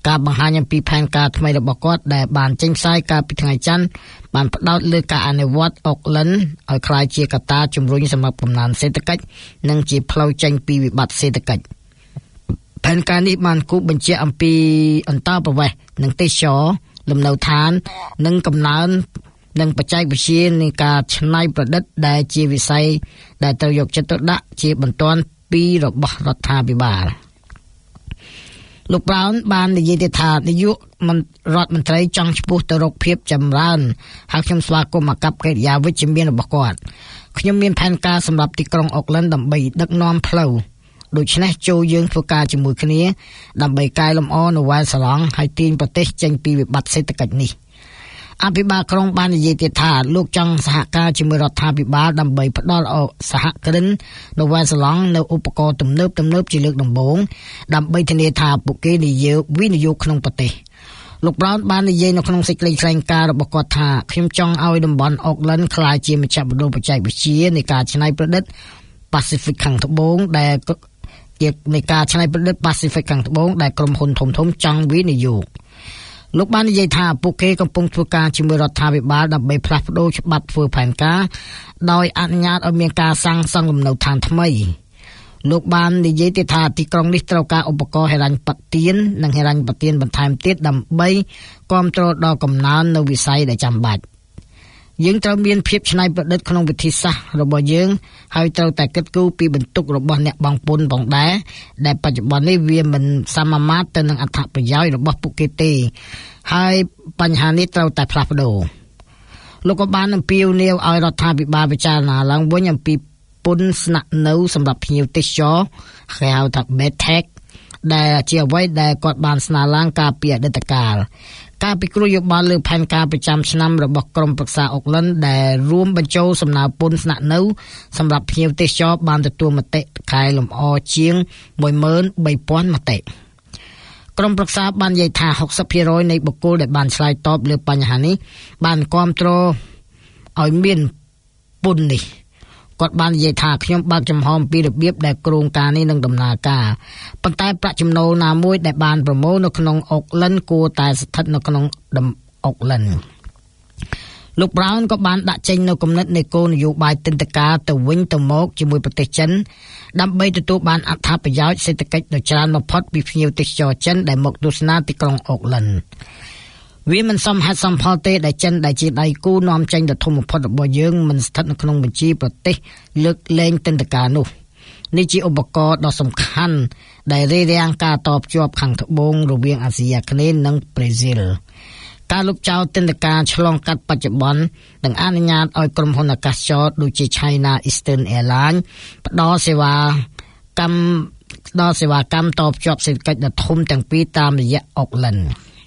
ការបង្ហាញអំពីផែនការថ្មីរបស់គាត់ដែលបានចេញផ្សាយកាលពីថ្ងៃច័ន្ទបានផ្ដោតលើការអនុវត្តអុកឡិនឲ្យក្លាយជាកត្តាជំរុញសម្រាប់កំណើនសេដ្ឋកិច្ចនិងជាផ្លូវចេញពីវិបត្តិសេដ្ឋកិច្ចផែនការនេះបានគូបញ្ជាក់អំពីអន្តរប្រវេសន៍និងទេសចរលំនៅឋាននិងកំណើននិងបច្ចេកវិទ្យានៃការច្នៃប្រឌិតដែលជាវិស័យដែលត្រូវយកចិត្តទុកដាក់ជាបន្ទាន់ពីរបស់រដ្ឋាភិបាលលោក Brown បាននិយាយថានាយករដ្ឋមន្ត្រីចង់ឆ្ពោះទៅរកភាពចម្រើនហើយខ្ញុំស្វាគមន៍អាកប្បកិរិយាវិជ្ជមានរបស់គាត់ខ្ញុំមានផែនការសម្រាប់ទីក្រុងអូកឡិនដើម្បីដឹកនាំផ្លូវដូច្នេះចូលយើងធ្វើការជាមួយគ្នាដើម្បីកែលម្អនៅវ៉ែលសាឡង់ហើយទាញប្រទេសចេញពីវិបត្តិសេដ្ឋកិច្ចនេះអភិបាលក្រុងបាននិយាយទៀតថាលោកចង់សហការជាមួយរដ្ឋាភិបាលដើម្បីផ្ដល់សហគ្រិននៅវ៉ែលសាឡង់នៅឧបករណ៍ទំនើបទំនើបជាលើកដំបូងដើម្បីធានាថាពួកគេនិយោគវិនិយោគក្នុងប្រទេសលោក Brown បាននិយាយនៅក្នុងសេចក្តីថ្លែងការណ៍របស់គាត់ថាខ្ញុំចង់ឲ្យតំបន់អូកឡិនក្លាយជាមជ្ឈមណ្ឌលបច្ចេកវិទ្យានៃការច្នៃប្រឌិត Pacific ខាងត្បូងដែលជានៃការច្នៃប្រឌិត Pacific ខាងត្បូងដែលក្រុមហ៊ុនធំៗចង់វិនិយោគលោកបាននិយាយថាពួកគេកំពុងធ្វើការជាមួយរដ្ឋាភិបាលដើម្បីផ្លាស់ប្តូរច្បាប់ធ្វើផែនការដោយអនុញ្ញាតឲ្យមានការសាងសង់លំនៅឋានថ្មីលោកបាននិយាយទៀតថាទីក្រុងនេះត្រូវការឧបករណ៍ហិរញ្ញប្បទាននិងហិរញ្ញប្បទានបន្ថែមទៀតដើម្បីគាំទ្រដល់កំណើននៅវិស័យដែលចាំបាច់យើងត្រូវមានភាពច្នៃប្រឌិតក្នុងវិធីសាស្ត្ររបស់យើងហើយត្រូវតែគិតគូរពីបន្ទុករបស់អ្នកបង់ពន្ធផងដែរដែលបច្ចុប្បន្ននេះវាមិនសមមាត្រទៅនឹងអត្ថប្រយោជន៍របស់ពួកគេទេហើយបញ្ហានេះត្រូវតែផ្លាស់ប្ដូរលោកក៏បានអំពាវនាវឲ្យរដ្ឋាភិបាលពិចារណាឡើងវិញអំពីពន្ធស្នាក់នៅសម្រាប់ភ្ញៀវទេសចរគេហៅថា bed tax ដែលជាអ្វីដែលគាត់បានស្នើឡើងកាលពីអតីតកាលការពិគ្រោះយោបល់លើផែនការប្រចាំឆ្នាំរបស់ក្រុមប្រឹក្សាអូកឡិនដែលរួមបញ្ចូលសំណើពន្ធស្នាក់នៅសម្រាប់ភ្ញៀវទេសចរបានទទួលមតិកែលម្អជាង មួយម៉ឺនបីពាន់ មតិក្រុមប្រឹក្សាបាននិយាយថា ហុកសិបភាគរយ នៃបុគ្គលដែលបានឆ្លើយតបលើបញ្ហានេះបានគាំទ្រឲ្យមានពន្ធនេះគាត់បាននិយាយថាខ្ញុំបើកចំហអំពីរបៀបដែលគ្រោងការនេះនឹងដំណើរការប៉ុន្តែប្រាក់ចំណូលណាមួយដែលបានប្រមូលនៅក្នុងអូកឡិនគួរតែស្ថិតនៅក្នុងអូកឡិនលោក Brown ក៏បានដាក់ចេញនៅគំនិតនៃគោលនយោបាយទិដ្ឋាការទៅវិញទៅមកជាមួយប្រទេសចិនដើម្បីទទួលបានអត្ថប្រយោជន៍សេដ្ឋកិច្ចដ៏ច្រើនបំផុតពីភ្ញៀវទេសចរចិនដែលមកទស្សនាទីក្រុងអូកឡិនវាមិនសមហេតុសមផលទេដែលចិនដែលជាដៃគូនាំចេញដ៏ធំបំផុតរបស់យើងមិនស្ថិតនៅក្នុងបញ្ជីប្រទេសលើកលែងទិដ្ឋាការនោះនេះជាឧបករណ៍ដ៏សំខាន់ដែលរារាំងការតភ្ជាប់ខាងត្បូងរវាងអាស៊ីអាគ្នេយ៍និងប្រេស៊ីលការលុបចោលទិដ្ឋាការឆ្លងកាត់បច្ចុប្បន្ននឹងអនុញ្ញាតឲ្យក្រុមហ៊ុនអាកាសចរដូចជា China Eastern Airlines ផ្ដល់សេវាកម្មផ្ដល់សេវាកម្មតភ្ជាប់សេដ្ឋកិច្ចដ៏ធំទាំងពីរតាមរយៈអូកឡិន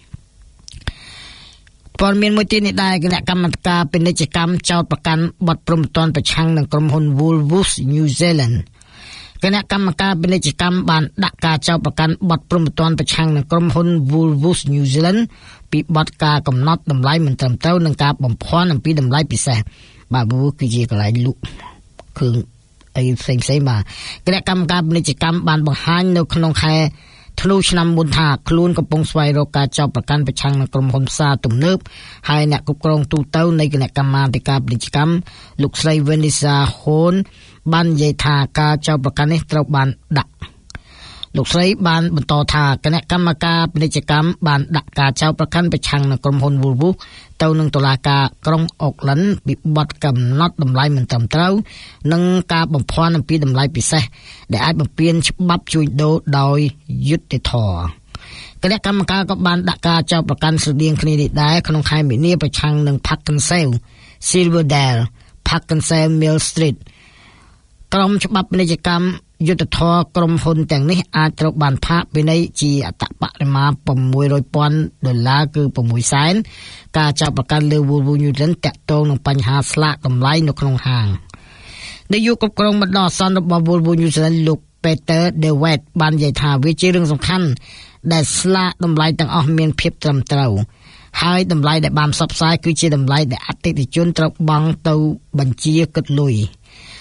ព័ត៌មានមួយទៀតនេះដែរគណៈកម្មការពាណិជ្ជកម្មចោទប្រកាន់បទព្រហ្មទណ្ឌប្រឆាំងនឹងក្រុមហ៊ុន Woolworths New Zealand គណៈកម្មការពាណិជ្ជកម្មបានដាក់ការចោទប្រកាន់បទព្រហ្មទណ្ឌប្រឆាំងនឹងក្រុមហ៊ុន Woolworths New Zealand ពីបទការកំណត់តម្លៃមិនត្រឹមត្រូវនិងការបំភាន់អំពីតម្លៃពិសេសបាទ Woolworths គឺជាកន្លែងលក់គ្រឿងអីផ្សេងៗបាទគណៈកម្មការពាណិជ្ជកម្មបានបង្ហាញនៅក្នុងខែធ្នូឆ្នាំមុនថាខ្លួនកំពុងស្វែងរកការចោទប្រកាន់ប្រឆាំងនឹងក្រុមហ៊ុនផ្សារទំនើបហើយអ្នកគ្រប់គ្រងទូទៅនៃគណៈកម្មាធិការពាណិជ្ជកម្មលោកស្រី Vanessa Hone បាននិយាយថាការចោទប្រកាន់នេះត្រូវបានដាក់លោកស្រីបានបន្តថាគណៈកម្មការពាណិជ្ជកម្មបានដាក់ការចោទប្រកាន់ប្រឆាំងនឹងក្រុមហ៊ុន Woolworths ទៅនឹងតុលាការក្រុងអូកឡិនពីបទកំណត់តម្លៃមិនត្រឹមត្រូវនិងការបំភាន់អំពីតម្លៃពិសេសដែលអាចបំពានច្បាប់ជួញដូរដោយយុត្តិធម៌គណៈកម្មការក៏បានដាក់ការចោទប្រកាន់ស្រដៀងគ្នានេះដែរក្នុងខែមីនាប្រឆាំងនឹង Pak'nSave Silverdale Pak'nSave Mill Street ក្រុមច្បាប់ពាណិជ្ជកម្មយុទ្ធធរក្រុមហ៊ុនទាំងនេះអាចត្រូវបានផាកពិន័យជាអត្តបរិមាណ៦រយពាន់ដុល្លារគឺ៦សែនការចាប់ប្រកាន់លើ Woolworths New Zealand តាក់ទងនឹងបញ្ហាស្លាកតម្លៃនៅក្នុងហាងនាយកគ្រប់គ្រងបណ្ដោះអាសន្នរបស់ Woolworths New Zealand លោក Peter De Wet បាននិយាយថាវាជារឿងសំខាន់ដែលស្លាកតម្លៃទាំងអស់មានភាពត្រឹមត្រូវហើយតម្លៃដែលបានផ្សព្វផ្សាយគឺជាតម្លៃដែលអតិថិជនត្រូវបង់ទៅបញ្ជាគិតលុយ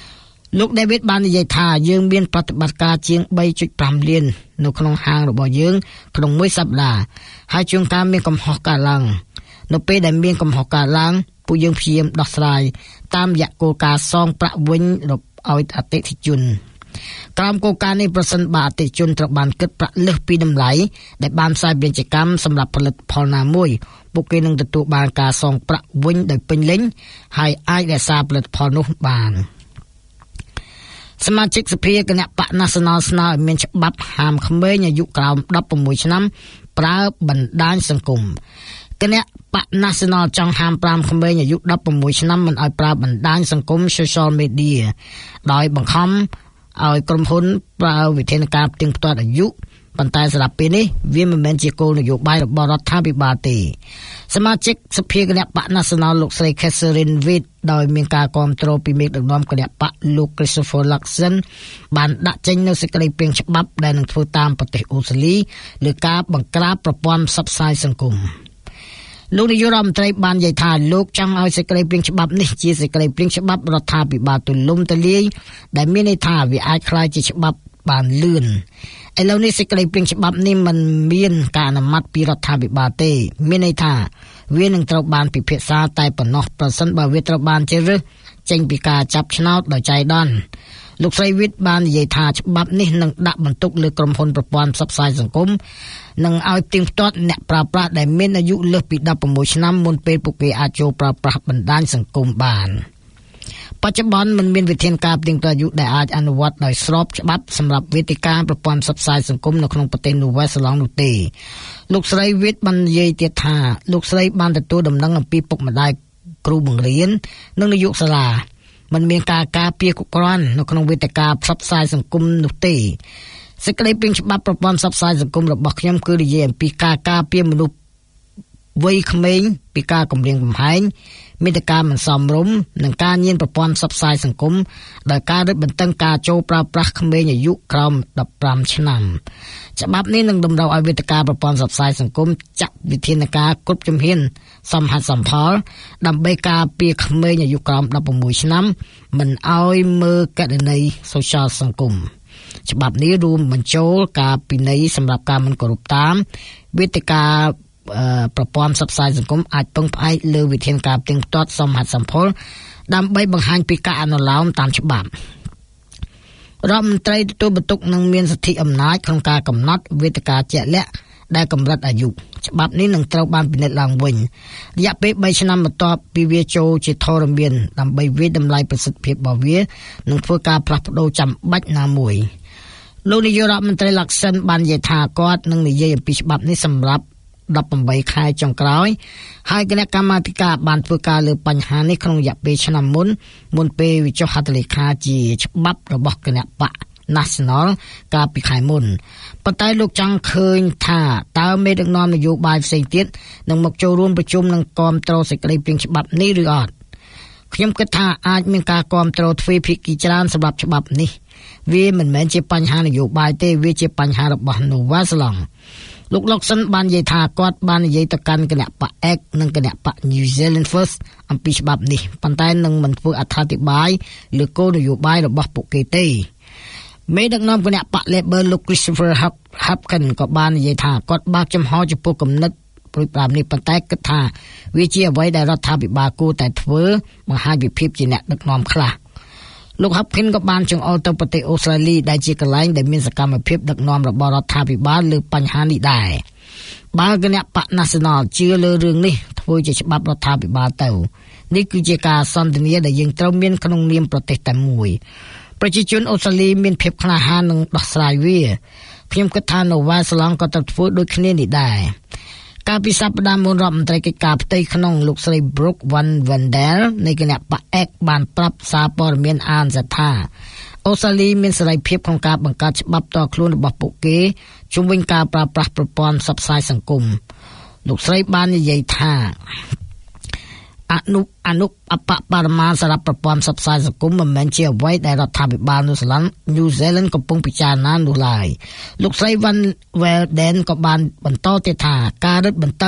លោក David បាននិយាយថាយើងមានប្រតិបត្តិការជាង 3.5 លាននៅក្នុងហាងរបស់យើងក្នុងមួយសប្តាហ៍ហើយជួនកាលមានកំហុសកើតឡើងនៅពេលដែលមានកំហុសកើតឡើងពួកយើងព្យាយាមដោះស្រាយតាមរយៈគោលការណ៍សងប្រាក់វិញឲ្យអតិថិជនក្រោមគោលការណ៍នេះប្រសិនបើអតិថិជនត្រូវបានគិតប្រាក់លើសពីតម្លៃដែលបានផ្សាយពាណិជ្ជកម្មសម្រាប់ផលិតផលណាមួយពួកគេនឹងទទួលបានការសងប្រាក់វិញដោយពេញលេញហើយអាចរក្សាផលិតផលនោះបានសមាជិកសភាគណៈបក National ស្នើឲ្យមានច្បាប់ហាមក្មេងអាយុក្រោមដប់ប្រាំមួយឆ្នាំប្រើបណ្ដាញសង្គមគណៈបក National ចង់ហាមប្រាមក្មេងអាយុដប់ប្រាំមួយឆ្នាំមិនឲ្យប្រើបណ្ដាញសង្គម Social Media ដោយបង្ខំឲ្យក្រុមហ៊ុនប្រើវិធានការផ្ទៀងផ្ទាត់អាយុប៉ុន្តែសម្រាប់ពេលនេះវាមិនមែនជាគោលនយោបាយរបស់រដ្ឋាភិបាលទេសមាជិកសភាគណៈបក National លោកស្រី Catherine Witt ដោយមានការគាំទ្រពីមេដឹកនាំគណៈបកលោក Christopher Luxon បានដាក់ចេញនូវសេចក្តីព្រាងច្បាប់ដែលនឹងធ្វើតាមប្រទេសអូស្ត្រាលីលើការបង្ក្រាបប្រព័ន្ធផ្សព្វផ្សាយសង្គមលោកនាយករដ្ឋមន្ត្រីបាននិយាយថាលោកចង់ឲ្យសេចក្តីព្រាងច្បាប់នេះជាសេចក្តីព្រាងច្បាប់រដ្ឋាភិបាលទូលំទូលាយដែលមានន័យថាវាអាចក្លាយជាច្បាប់បានលឿនឥឡូវនេះសេចក្តីព្រាងច្បាប់នេះមិនមានការអនុម័តពីរដ្ឋាភិបាលទេមានន័យថាវានឹងត្រូវបានពិភាក្សាតែប៉ុណ្ណោះប្រសិនបើវាត្រូវបានជ្រើសរើសចេញពីការចាប់ឆ្នោតដោយចៃដន្យលោកស្រីវិតបាននិយាយថាច្បាប់នេះនឹងដាក់បន្ទុកលើក្រុមហ៊ុនប្រព័ន្ធផ្សព្វផ្សាយសង្គមនិងឲ្យផ្ទៀងផ្ទាត់អ្នកប្រើប្រាស់ដែលមានអាយុលើសពីដប់ប្រាំមួយឆ្នាំមុនពេលពួកគេអាចចូលប្រើប្រាស់បណ្ដាញសង្គមបានបច្ចុប្បន្នមិនមានវិធានការផ្ទៀងផ្ទាត់អាយុដែលអាចអនុវត្តដោយស្របច្បាប់សម្រាប់វេទិកាប្រព័ន្ធផ្សព្វផ្សាយសង្គមនៅក្នុងប្រទេសនូវែលសេឡង់នោះទេលោកស្រីវិតបាននិយាយទៀតថាលោកស្រីបានទទួលដំណឹងអំពីពុកម្ដាយគ្រូបង្រៀននិងនាយកសាលាមិនមានការការពារគ្រប់គ្រាន់នៅក្នុងវេទិកាផ្សព្វផ្សាយសង្គមនោះទេសេចក្តីព្រាងច្បាប់ប្រព័ន្ធផ្សព្វផ្សាយសង្គមរបស់ខ្ញុំគឺនិយាយអំពីការការពារមនុស្សវ័យក្មេងពីការគំរាមកំហែងមេត្តាមិនសមរម្យនិងការញៀនប្រព័ន្ធផ្សព្វផ្សាយសង្គមដោយការរឹតបន្តឹងការចូលប្រើប្រាស់ក្មេងអាយុក្រោមដប់ប្រាំឆ្នាំច្បាប់នេះនឹងតម្រូវឲ្យវេទិកាប្រព័ន្ធផ្សព្វផ្សាយសង្គមចាត់វិធានការគ្រប់ជំហានសមហេតុសមផលដើម្បីការពារក្មេងអាយុក្រោមដប់ប្រាំមួយឆ្នាំមិនឲ្យមើលកណនី social សង្គមច្បាប់នេះរួមបញ្ចូលការពិន័យសម្រាប់ការមិនគោរពតាមវេទិកាប្រព័ន្ធផ្សព្វផ្សាយសង្គមអាចពឹងផ្អែកលើវិធានការផ្ទៀងផ្ទាត់សមហេតុសមផលដើម្បីបង្ហាញពីការអនុលោមតាមច្បាប់រដ្ឋមន្ត្រីទទួលបន្ទុកនឹងមានសិទ្ធិអំណាចក្នុងការកំណត់វេទិកាជាក់លាក់ដែលកម្រិតអាយុច្បាប់នេះនឹងត្រូវបានពិនិត្យឡើងវិញរយៈពេលបីឆ្នាំបន្ទាប់ពីវាចូលជាធរមានដើម្បីវិតម្លៃប្រសិទ្ធភាពរបស់វានិងធ្វើការផ្លាស់ប្ដូរចាំបាច់ណាមួយលោកនាយករដ្ឋមន្ត្រី Luxon បាននិយាយថាគាត់នឹងនិយាយអំពីច្បាប់នេះសម្រាប់ដប់ប្រាំបីខែចុងក្រោយហើយគណៈកម្មាធិការបានធ្វើការលើបញ្ហានេះក្នុងរយៈពេលឆ្នាំមុនមុនពេលវិចុះហត្ថលេខាជាច្បាប់របស់គណៈបក National កាលពីខែមុនប៉ុន្តែលោកចង់ឃើញថាតើមេដឹកនាំនយោបាយផ្សេងទៀតនឹងមកចូលរួមប្រជុំនិងគាំទ្រសេចក្តីព្រាងច្បាប់នេះឬអត់ខ្ញុំគិតថាអាចមានការគាំទ្រទ្វេភាគីច្រើនសម្រាប់ច្បាប់នេះវាមិនមែនជាបញ្ហានយោបាយទេវាជាបញ្ហារបស់នូវែលសេឡង់លោក Luxon បាននិយាយថាគាត់បាននិយាយទៅកាន់គណៈបក X និងគណៈបក New Zealand First អំពីច្បាប់នេះប៉ុន្តែនឹងមិនធ្វើអត្ថាធិប្បាយលើគោលនយោបាយរបស់ពួកគេទេមេដឹកនាំគណៈបក Labor លោក Christopher Hopkins ក៏បាននិយាយថាគាត់បើកចំហចំពោះគំនិតព្រួយបារម្ភនេះប៉ុន្តែគិតថាវាជាអ្វីដែលរដ្ឋាភិបាលគួរតែធ្វើបង្ហាញពីភាពជាអ្នកដឹកនាំខ្លះលោក Hopkins ក៏បានចង្អុលទៅប្រទេសអូស្ត្រាលីដែលជាកន្លែងដែលមានសកម្មភាពដឹកនាំរបស់រដ្ឋាភិបាលលើបញ្ហានេះដែរបើគណៈបក National ជឿលើរឿងនេះធ្វើជាច្បាប់រដ្ឋាភិបាលទៅនេះគឺជាការសន្ទនាដែលយើងត្រូវមានក្នុងនាមប្រទេសតែមួយប្រជាជនអូស្ត្រាលីមានភាពក្លាហាននឹងដោះស្រាយវាខ្ញុំគិតថានូវែលសេឡង់ក៏ត្រូវធ្វើដូចគ្នានេះដែរកាលពីសប្តាហ៍មុនរដ្ឋមន្ត្រីកិច្ចការផ្ទៃក្នុងលោកស្រី Brooke Van Wendell នៃគណៈបក X បានប្រាប់សារព័ត៌មានអានថាអូស្ត្រាលីមានសេរីភាពក្នុងការបង្កើតច្បាប់តខ្លួនរបស់ពួកគេជុំវិញការប្រើប្រាស់ប្រព័ន្ធផ្សព្វផ្សាយសង្គមលោកស្រីបាននិយាយថាអនុអនុអបបរមាសម្រាប់ប្រព័ន្ធផ្សព្វផ្សាយសង្គមមិនមែនជាអ្វីដែលរដ្ឋាភិបាលនូវសេឡង់ New Zealand កំពុងពិចារណានោះឡើយលោកស្រី Van Welden ក៏បានបន្តទៀតថាការរឹតបន្តឹង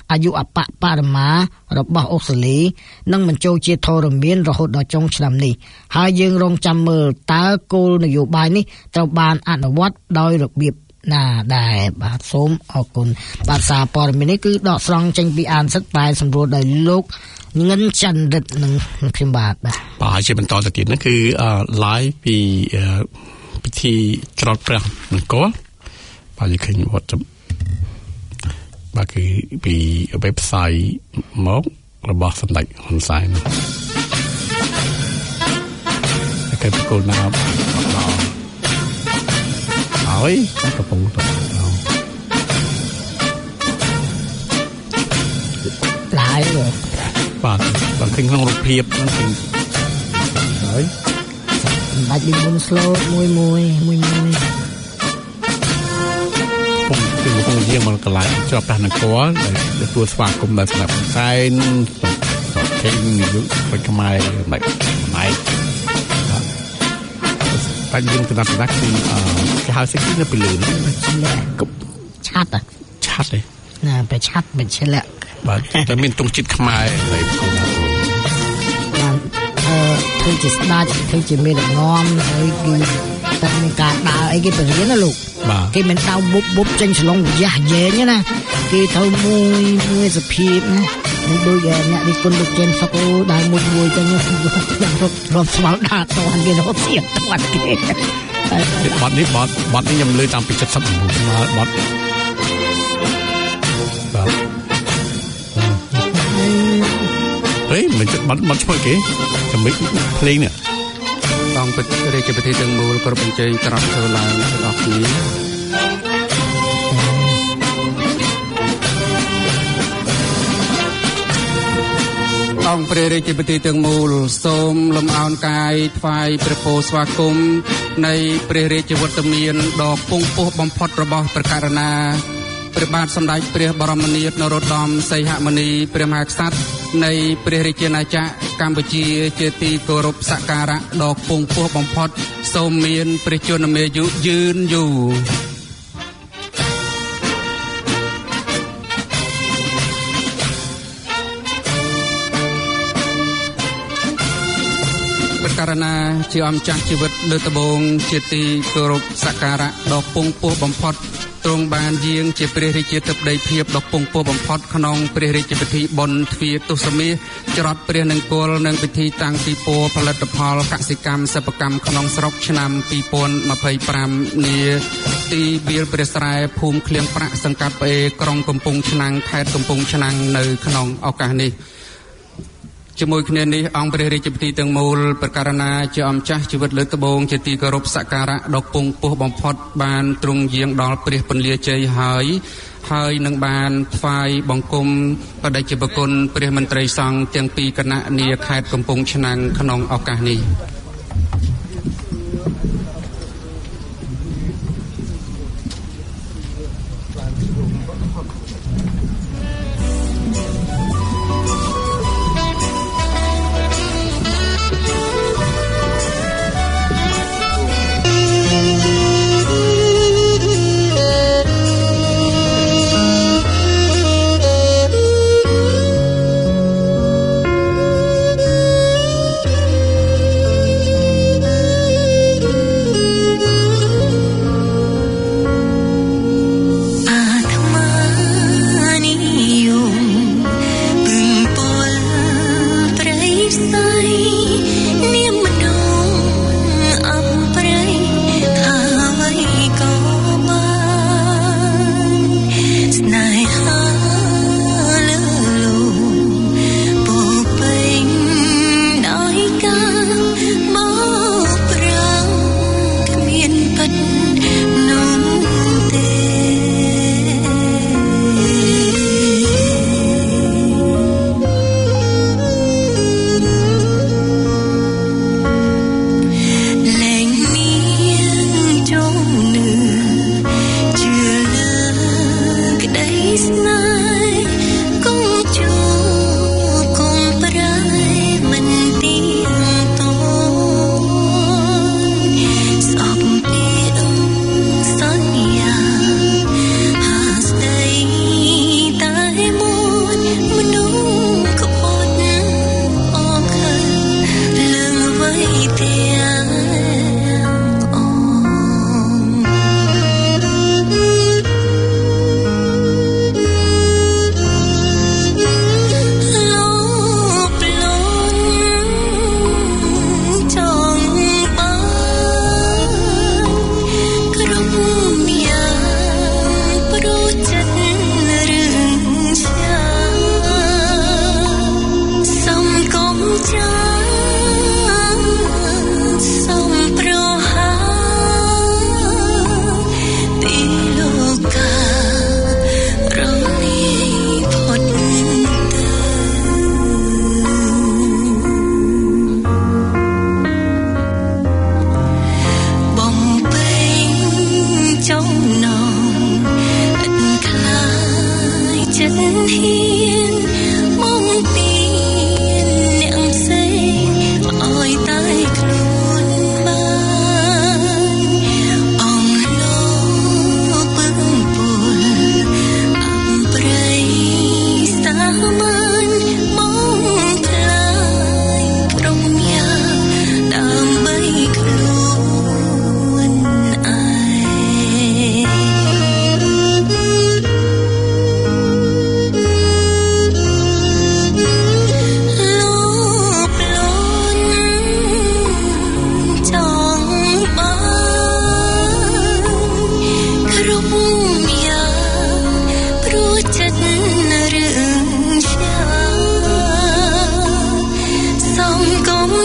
អាយុអបបរមារបស់អូស្ត្រាលីនឹងបញ្ចូលជាធរមានរហូតដល់ចុងឆ្នាំនេះហើយយើងរងចាំមើលតើគោលនយោបាយនេះត្រូវបានអនុវត្តដោយរបៀបណាដែរបាទសូមអរគុណបាទសារព័ត៌មាននេះគឺដកស្រង់ចេញពីអានសិទ្ធតែសម្រួលដោយលោកងិនច័ន្ទរិទ្ធនឹងខ្ញុំបាទបាទបាទជាបន្តទៅទៀតនោះគឺ live ពីពិធីច្រត់ព្រះនគរបាទយើងឃើញវត្តបាទគឺពី website មករបស់សម្ដេចហ៊ុនសែនតែប្រកូលណាហើយកំពុងទៅឡាយបាទបាទឃើញក្នុងរូបភាពហ្នឹងគឺហើយសម្ដេចមានមុន slow មួយមួយមួយមួយពុំគឺពុំយាងមកកន្លែងច្រត់ព្រះនគរដែលទទួលស្វាគមន៍ដល់សម្ដេចហ៊ុនសែនសុខេងនាយករដ្ឋខ្មែរសម្ដេចម៉ៃតែយើងទៅដល់ស្ដេចគឺគេហៅសិទ្ធិនៅពីលើនេះឆាត់ឆាត់ទេណាបែឆាត់បែឆ្លាក់បាទតែមានទង់ជាតិខ្មែរហើយខ្ញុំបាទអឺធ្វើជាស្ដេចធ្វើជាមេដឹកនាំហើយគឺតែមានការដើរអីគេបរៀនណាលោកគេមិនដើរបុបបុបចេញឆ្លងយ៉ាស់យែងណាគេត្រូវមួយមួយសភាពណានឹងដូចអ្នកវិគុណលោកជេនសុកអូដើរមួយមួយទៅខ្ញុំរត់រត់ស្វល់ដើរតន់គេរត់ទៀតតន់គេបាត់នេះបាត់បាត់នេះខ្ញុំលើតាមពី칠십구មកបាត់បាទហេមិនបាត់បាត់ឈ្មោះគេចំណិចភ្លេងនេះต้องពិតរាជពិធីទាំងមូលគ្រប់បញ្ចេញក្រាបធ្វើឡើងទាំងអស់គ្នាអង្គព្រះរាជពិធីទាំងមូលសូមលំអោនកាយថ្វាយព្រះពរស្វាគមន៍នៃព្រះរាជវត្តមានដ៏ពងពោះបំផុតរបស់ព្រះករុណាព្រះបាទសម្ដេចព្រះបរមនាថនរោត្តមសីហមុនីព្រះមហាក្សត្រនៃព្រះរាជាណាចក្រកម្ពុជាជាទីគោរពសក្ការៈដ៏ពងពោះបំផុតសូមមានព្រះជន្មាយុយឺនយូរករណាជាអម្ចាស់ជីវិតលើដំបងជាទីគោរពសក្ការៈដ៏ពងពោះបំផុតទ្រង់បានយាងជាព្រះរាជាធិបតីភាពដ៏ពងពោះបំផុតក្នុងព្រះរាជពិធីបុណ្យទ្វារទុសមាសច្រត់ព្រះនង្គ័លនិងពិធីតាំងពិព័រណ៍ផលិតផលកសិកម្មសិប្បកម្មក្នុងស្រុកឆ្នាំពីរពាន់ម្ភៃប្រាំនាទីវាលព្រះស្រែភូមិឃ្លៀងប្រាក់សង្កាត់ផ្អេក្រុងកំពង់ឆ្នាំងខេត្តកំពង់ឆ្នាំងនៅក្នុងឱកាសនេះជាមួយគ្នានេះអង្គព្រះរាជពិធីទាំងមូលប្រកាសណាជាអម្ចាស់ជីវិតលើកត្បូងជាទីគោរពសក្ការៈដ៏ពងពោះបំផុតបានទ្រង់យាងដល់ព្រះពន្លាជ័យហើយហើយនឹងបានថ្វាយបង្គំបដិជ្ជគុណព្រះមន្ត្រីសង្ឃទាំងពីរគណៈនាខេត្តកំពង់ឆ្នាំងក្នុងឱកាសនេះ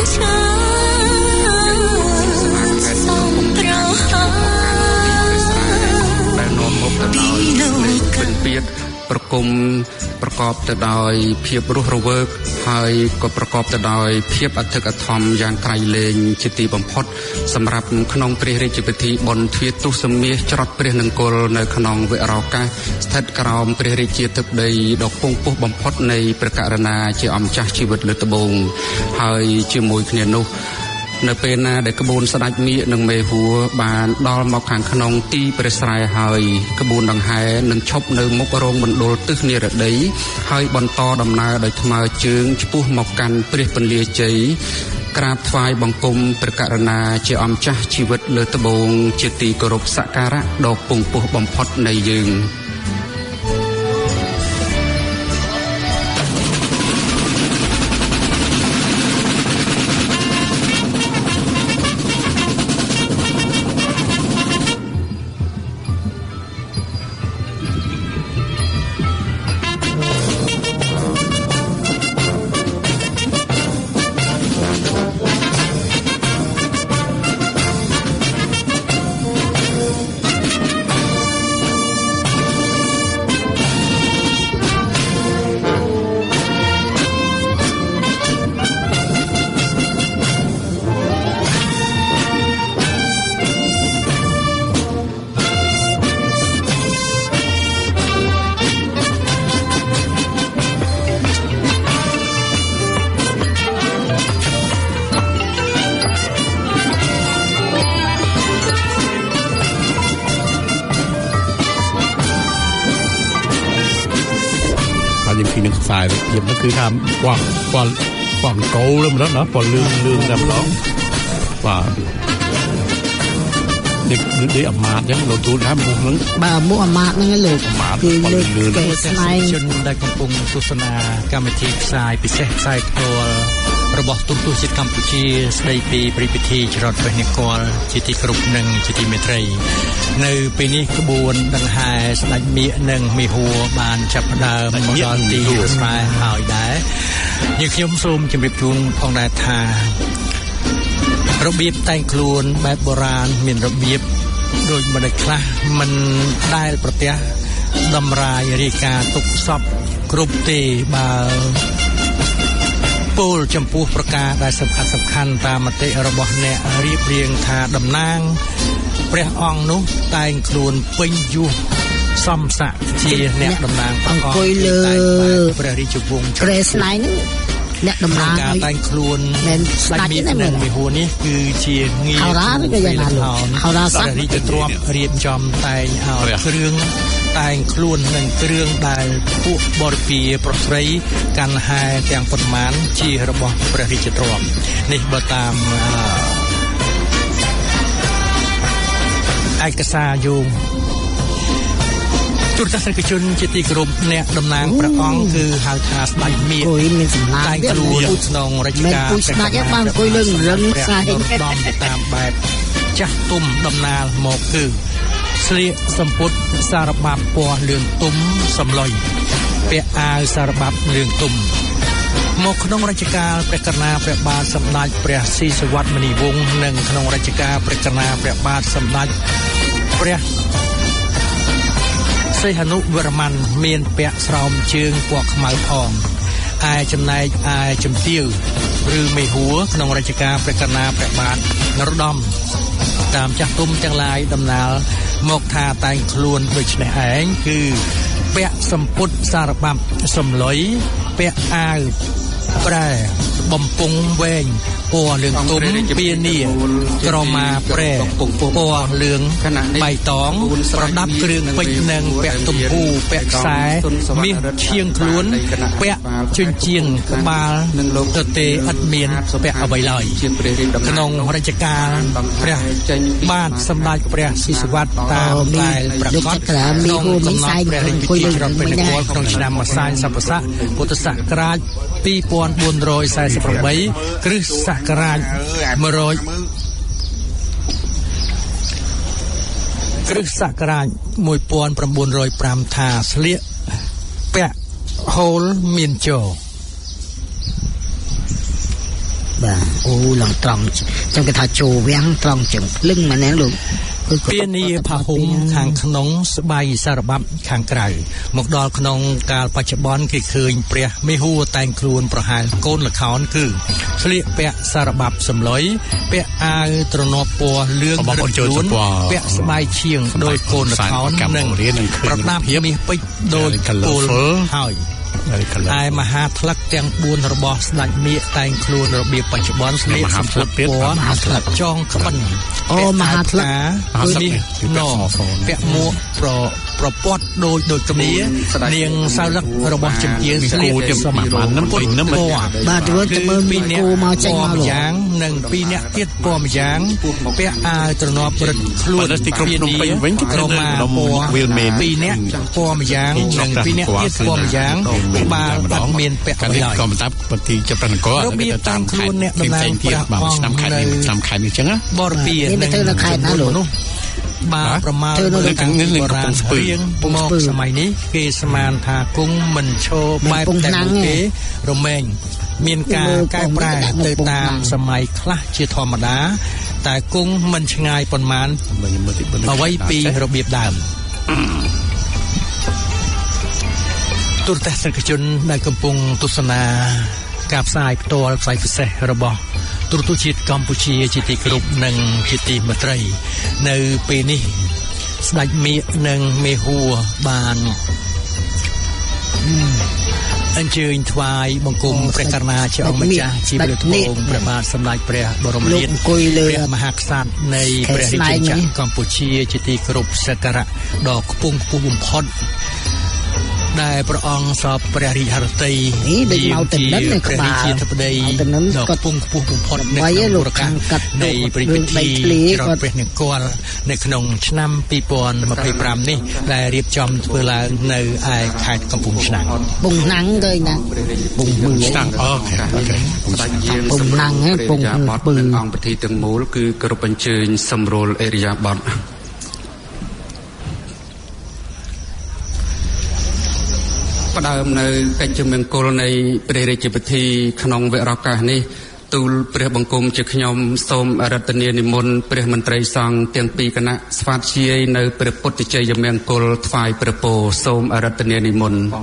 ឆាសំប្រហាដែលនាំមកទៅដោយពិនពៀតប្រគំប្រកបទៅដោយភាពរស់រវើកហើយក៏ប្រកបទៅដោយភាពអធិកអធមយ៉ាងក្រៃលែងជាទីបំផុតសម្រាប់ក្នុងព្រះរាជពិធីបុណ្យទ្វារទសមាសច្រត់ព្រះនង្គ័លនៅក្នុងវិរោកាសស្ថិតក្រោមព្រះរាជាធិបតីដ៏ពងពោះបំផុតនៃព្រះករុណាជាអម្ចាស់ជីវិតលើត្បូងហើយជាមួយគ្នានោះនៅពេលណាដែលក្បួនស្ដេចមាឃនិងមេហួរបានដល់មកខាងក្នុងទីព្រះស្រែហើយក្បួនដង្ហែនឹងឈប់នៅមុខរោងមណ្ឌលទិសនិរតីហើយបន្តដំណើរដោយថ្មើរជើងឆ្ពោះមកកាន់ព្រះពន្លាជ័យក្រាបថ្វាយបង្គំព្រះករុណាជាអម្ចាស់ជីវិតលើត្បូងជាទីគោរពសក្ការៈដ៏ពងពោះបំផុតនៃយើងខ្សែភាពនោះគឺថាបោះបោះបោះកោលម្ដងណាបោះលឿងលឿងតែម្ដងបាទនេះនេះអាមាតអញ្ចឹងលោកទូលថាមុខហ្នឹងបាទមុខអាមាតហ្នឹងលោកគឺលើកគេស្នែងជនដែលកំពុងទស្សនាកម្មវិធីផ្សាយពិសេសផ្សាយផ្ទាល់របស់ទូរទស្សន៍ជាតិកម្ពុជាស្ដីពីព្រឹត្តិពិធីច្រត់ព្រះនង្គ័លជាទីគោរពនិងជាទីមេត្រីនៅពេលនេះក្បួនដង្ហែស្ដេចមាឃនិងមេហួរបានចាប់ផ្ដើមមកដល់ទីស្រែហើយដែរយើងខ្ញុំសូមជម្រាបជូនផងដែរថារបៀបតែងខ្លួនបែបបុរាណមានរបៀបដូចមិនដាច់ខ្លះមិនដែលប្រទះតម្រាយរាយការណ៍ទុកសពគ្រប់ទេបើពលចំពោះប្រការដែលសំខាន់សំខាន់តាមមតិរបស់អ្នករៀបរៀងថាតំណាងព្រះអង្គនោះតែងខ្លួនពេញយុះសំស័កជាអ្នកតំណាងព្រះអង្គអង្គុយលើព្រះរាជវង្សព្រះស្នែងអ្នកតំណាងការតែងខ្លួនស្ដេចមាឃនិងមេហួរនេះគឺជាងារហៅរ៉ាឬក៏យ៉ាងណាលោកហៅរ៉ាសារាជទ្រព្យរៀបចំតែងឲ្យគ្រឿងតែងខ្លួននិងគ្រឿងដែលពួកបរិពារប្រស្រីកាន់ហែទាំងប៉ុន្មានជារបស់ព្រះរាជទ្រព្យនេះបើតាមឯកសារយោងទូរទស្សនិកជនជាទីគោរពអ្នកតំណាងព្រះអង្គគឺហៅថាស្ដេចមាឃគួយមានសម្លាប់តែខ្លួនក្នុងរជ្ជកាលព្រះស្ដេចបានគួយលើរឹងខ្សែដំតាមបែបចាស់ទុំដំណាលមកគឺស្លៀកសម្ពុតសារបាប់ពណ៌លឿងទុំសំឡុយពាក់អាវសារបាប់លឿងទុំមកក្នុងរជ្ជកាលព្រះករុណាព្រះបាទសម្ដេចព្រះស៊ីសុវត្ថិមុនីវង្សនិងក្នុងរជ្ជកាលព្រះករុណាព្រះបាទសម្ដេចព្រះសីហនុវរ្ម័នមានពាក់ស្រោមជើងពណ៌ខ្មៅផងឯចំណែកឯជំទាវឬមេហួរក្នុងរជ្ជកាលព្រះករុណាព្រះបាទនរោត្តមតាមចាស់ទុំទាំងឡាយដំណាលមកថាតែងខ្លួនដូចនេះឯងគឺពាក់សម្ពុតសារបាប់សំឡុយពាក់អាវប្រែបំពង់វែងពណ៌លឿងទុំពានីក្រមាប្រែពណ៌លឿងបៃតងប្រដាប់គ្រឿងពេជ្រនិងពាក់ទំពូពាក់ខ្សែមាសឈៀងខ្លួនពាក់ជញ្ជាំងក្បាលទៅទេឥតមានពាក់អ្វីឡើយក្នុងរជ្ជកាលព្រះបាទសម្ដេចព្រះស៊ីសុវត្ថិតាមដែលប្រកាសក្នុងកំណត់ព្រះរាជពិធីច្រត់ព្រះនង្គ័លក្នុងឆ្នាំម្សាញ់ស័ព្ទស័កពុទ្ធសករាជពីរពាន់បួនរយសែសិបប្រាំគ្រិស្តសករាជមួយរយគ្រិស្តសករាជមួយពាន់ប្រាំបួនរយប្រាំថាស្លៀកពាក់ហូលមានចោបាទអូឡើងត្រង់ចឹងគេថាចូលវាំងត្រង់ចឹងភ្លឹងមែនទេលោកពានាផាហុំខាងក្នុងស្បៃសារបាប់ខាងក្រៅមកដល់ក្នុងកាលបច្ចុប្បន្នគេឃើញព្រះមេហួរតែងខ្លួនប្រហែលកូនល្ខោនគឺស្លៀកពាក់សារបាប់សំឡុយពាក់អាវទ្រនាប់ពណ៌លឿងរឹងខ្លួនពាក់ស្បៃឈៀងដោយកូនល្ខោននិងប្រដាប់មាសពេជ្រដូចគោលហើយឯមហាថ្លឹកទាំងបួនរបស់ស្ដេចមាឃតែងខ្លួនរបៀបបច្ចុប្បន្នស្លៀកសំពត់ពណ៌មហាថ្លឹកចងក្បិនអូមហាថ្លឹកគឺនេះណពាក់មួកប្រប្រព័ន្ធដូចដូចគ្នានាងសៅរឹករបស់ជំទាវស្លៀកសមបាននឹងពុទ្ធនឹងបាទធ្វើតែមើលពីគោមកចេញមកលោកយ៉ាងនិងពីរអ្នកទៀតពណ៌ម្យ៉ាងពាក់អាវទ្រនាប់រឹតខ្លួនទីក្រុងភ្នំពេញវិញគេត្រូវមកពណ៌ពីរអ្នកពណ៌ម្យ៉ាងនិងពីរអ្នកទៀតពណ៌ម្យ៉ាងបាទអត់មានពាក់អ្វីឡើយក៏មិនតាបទីចាប់ប្រណករបៀបតាមខ្លួនអ្នកតំណាងព្រះអង្គឆ្នាំខែនេះឆ្នាំខែនេះចឹងណាបរពានេះទៅនៅខេត្តណាលោកនោះបាទប្រមាណនៅខាងនេះកំពុងស្ពើមកសម័យនេះគេស្មានថាគង់មិនឈរបែបតែគេរមែងមានការកែប្រែទៅតាមសម័យខ្លះជាធម្មតាតែគង់មិនឆ្ងាយប៉ុន្មានអ្វីពីរបៀបដើមទូរទស្សនិកជនដែលកំពុងទស្សនាការផ្សាយផ្ទាល់ផ្សាយពិសេសរបស់ទូរទស្សន៍ជាតិកម្ពុជាជាទីគោរពនិងជាទីមេត្រីនៅពេលនេះស្ដេចមាឃនិងមេហួរបានអញ្ជើញថ្វាយបង្គំព្រះករុណាជាអង្គម្ចាស់ជាព្រះធម៌ព្រះបាទសម្ដេចព្រះបរមនាថព្រះមហាក្សត្រនៃព្រះរាជាណាចក្រកម្ពុជាជាទីគោរពសក្ការៈដ៏ខ្ពង់ខ្ពស់បំផុតដែលព្រះអង្គសពព្រះរាជហឫទ័យនេះដូចមកទៅនឹងនៅក្បាលជាធិបតីដ៏ខ្ពង់ខ្ពស់បំផុតនៃលោកខាងកាត់នៃព្រះពិធីច្រត់ព្រះនគរនៅក្នុងឆ្នាំពីរពាន់ម្ភៃប្រាំនេះដែលរៀបចំធ្វើឡើងនៅឯខេត្តកំពង់ឆ្នាំងពងណាំងទៅណាពងឆ្នាំងអូខេអូខេពងណាំងហ៎ពងពងអង្គពិធីទាំងមូលគឺគោរពអញ្ជើញសម្រួលអេរិយាបថផ្ដើមនៅកិច្ចមង្គលនៃព្រះរាជពិធីក្នុងវគ្គឱកាសនេះទូលព្រះបង្គំជាខ្ញុំសូមអរតនានិមន្តព្រះមន្ត្រីសង្ឃទាំងពីរគណៈស្វាធ្យាយនៅព្រះពុទ្ធជ័យមង្គលថ្វាយព្រះពរសូមអរតនានិមន្ត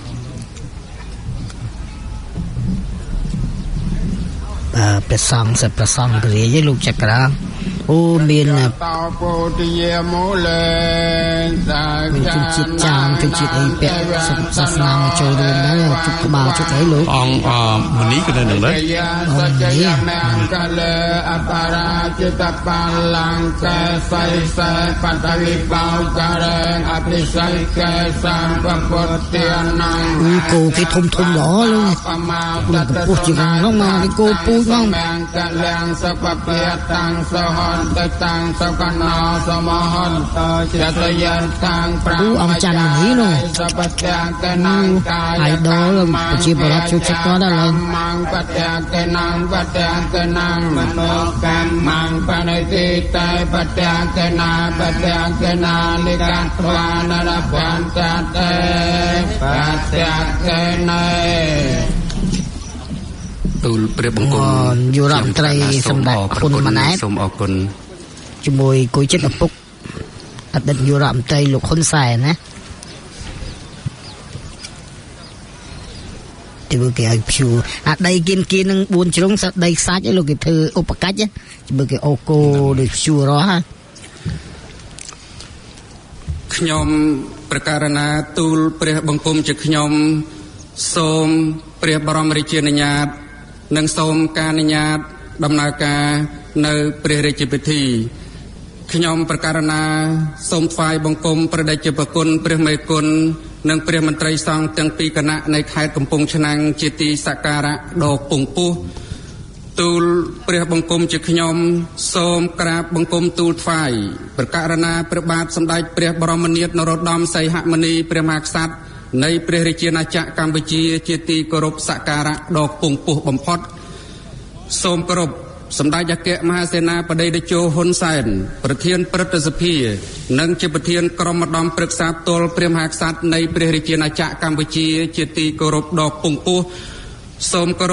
ព្រះសង្ឃសិទ្ធិព្រះសង្ឃព្រះរាជលោកចក្រាអូមានតោពោទិយមូលេសាជាតិចាមគឺជាតិអីពាក់សាសនាមកចូលរួមដែរជុកក្បាលជុកអីលោកអង្គអមនីក៏នៅនឹងដែរអូនេះមង្គលអបរាចិត្តបាលង្កសៃសែបតវិបោការេអភិស័យកែសម្ពពុទ្ធទាន័យគោគេធំធំល្អលោកកំពុះជាងនោះមកគោពូជមកមង្គលំសពពាតាំងសហតតាំងសកណោសមហន្តចតយន្តាំងប្រាំអង្គច័ន្ទនេះនោះសពទាំងកណាំកាយអៃដលប្រជាបរតជួយចិត្តគាត់ដែរឡើងមង្កទាំងកណាំបទាំងកណាំមនោកម្មងបនិតិតែបទាំងកណាបទាំងកណាលិកាត្វានរបន្តតេបទាំងកណេទូលព្រះបង្គំយុរដ្ឋមន្ត្រីសម្ដេចហ៊ុនម៉ាណែតសូមអរគុណជាមួយគួយចិត្តឪពុកអតីតយុរដ្ឋមន្ត្រីលោកហ៊ុនសែនណាទីវាគេឲ្យភួរអាដីគៀនគៀននឹងបួនជ្រុងសដីខ្សាច់ឲ្យលោកគេធ្វើឧបកិច្ចបើគេអូកូដូចភួររហ៎ខ្ញុំប្រកាសណាទូលព្រះបង្គំជាខ្ញុំសូមព្រះបរមរាជានុញ្ញាតនិងសូមការអនុញ្ញាតដំណើរការនៅព្រះរាជពិធីខ្ញុំប្រកាសណាសូមថ្វាយបង្គំព្រះតេជប្រគុណព្រះមេគុណនិងព្រះមន្ត្រីសង្ឃទាំងពីរគណៈនៃខេត្តកំពង់ឆ្នាំងជាទីសក្ការៈដ៏ពងពោះទូលព្រះបង្គំជាខ្ញុំសូមក្រាបបង្គំទូលថ្វាយប្រកាសណាព្រះបាទសម្ដេចព្រះបរមនាថនរោត្តមសីហមុនីព្រះមហាក្សត្រនៃព្រះរាជាណាចក្រកម្ពុជាជាទីគោរពសក្ការៈដ៏ពងពោះបំផុតសូមគោរពសម្ដេចអគ្គមហាសេនាបតីតេជោហ៊ុនសែនប្រធានព្រឹទ្ធសភានិងជាប្រធានក្រុមឧត្តមប្រឹក្សាផ្ទាល់ព្រះមហាក្សត្រនៃព្រះរាជាណាចក្រកម្ពុជាជាទីគោរពដ៏ពងពោះសូមគោរព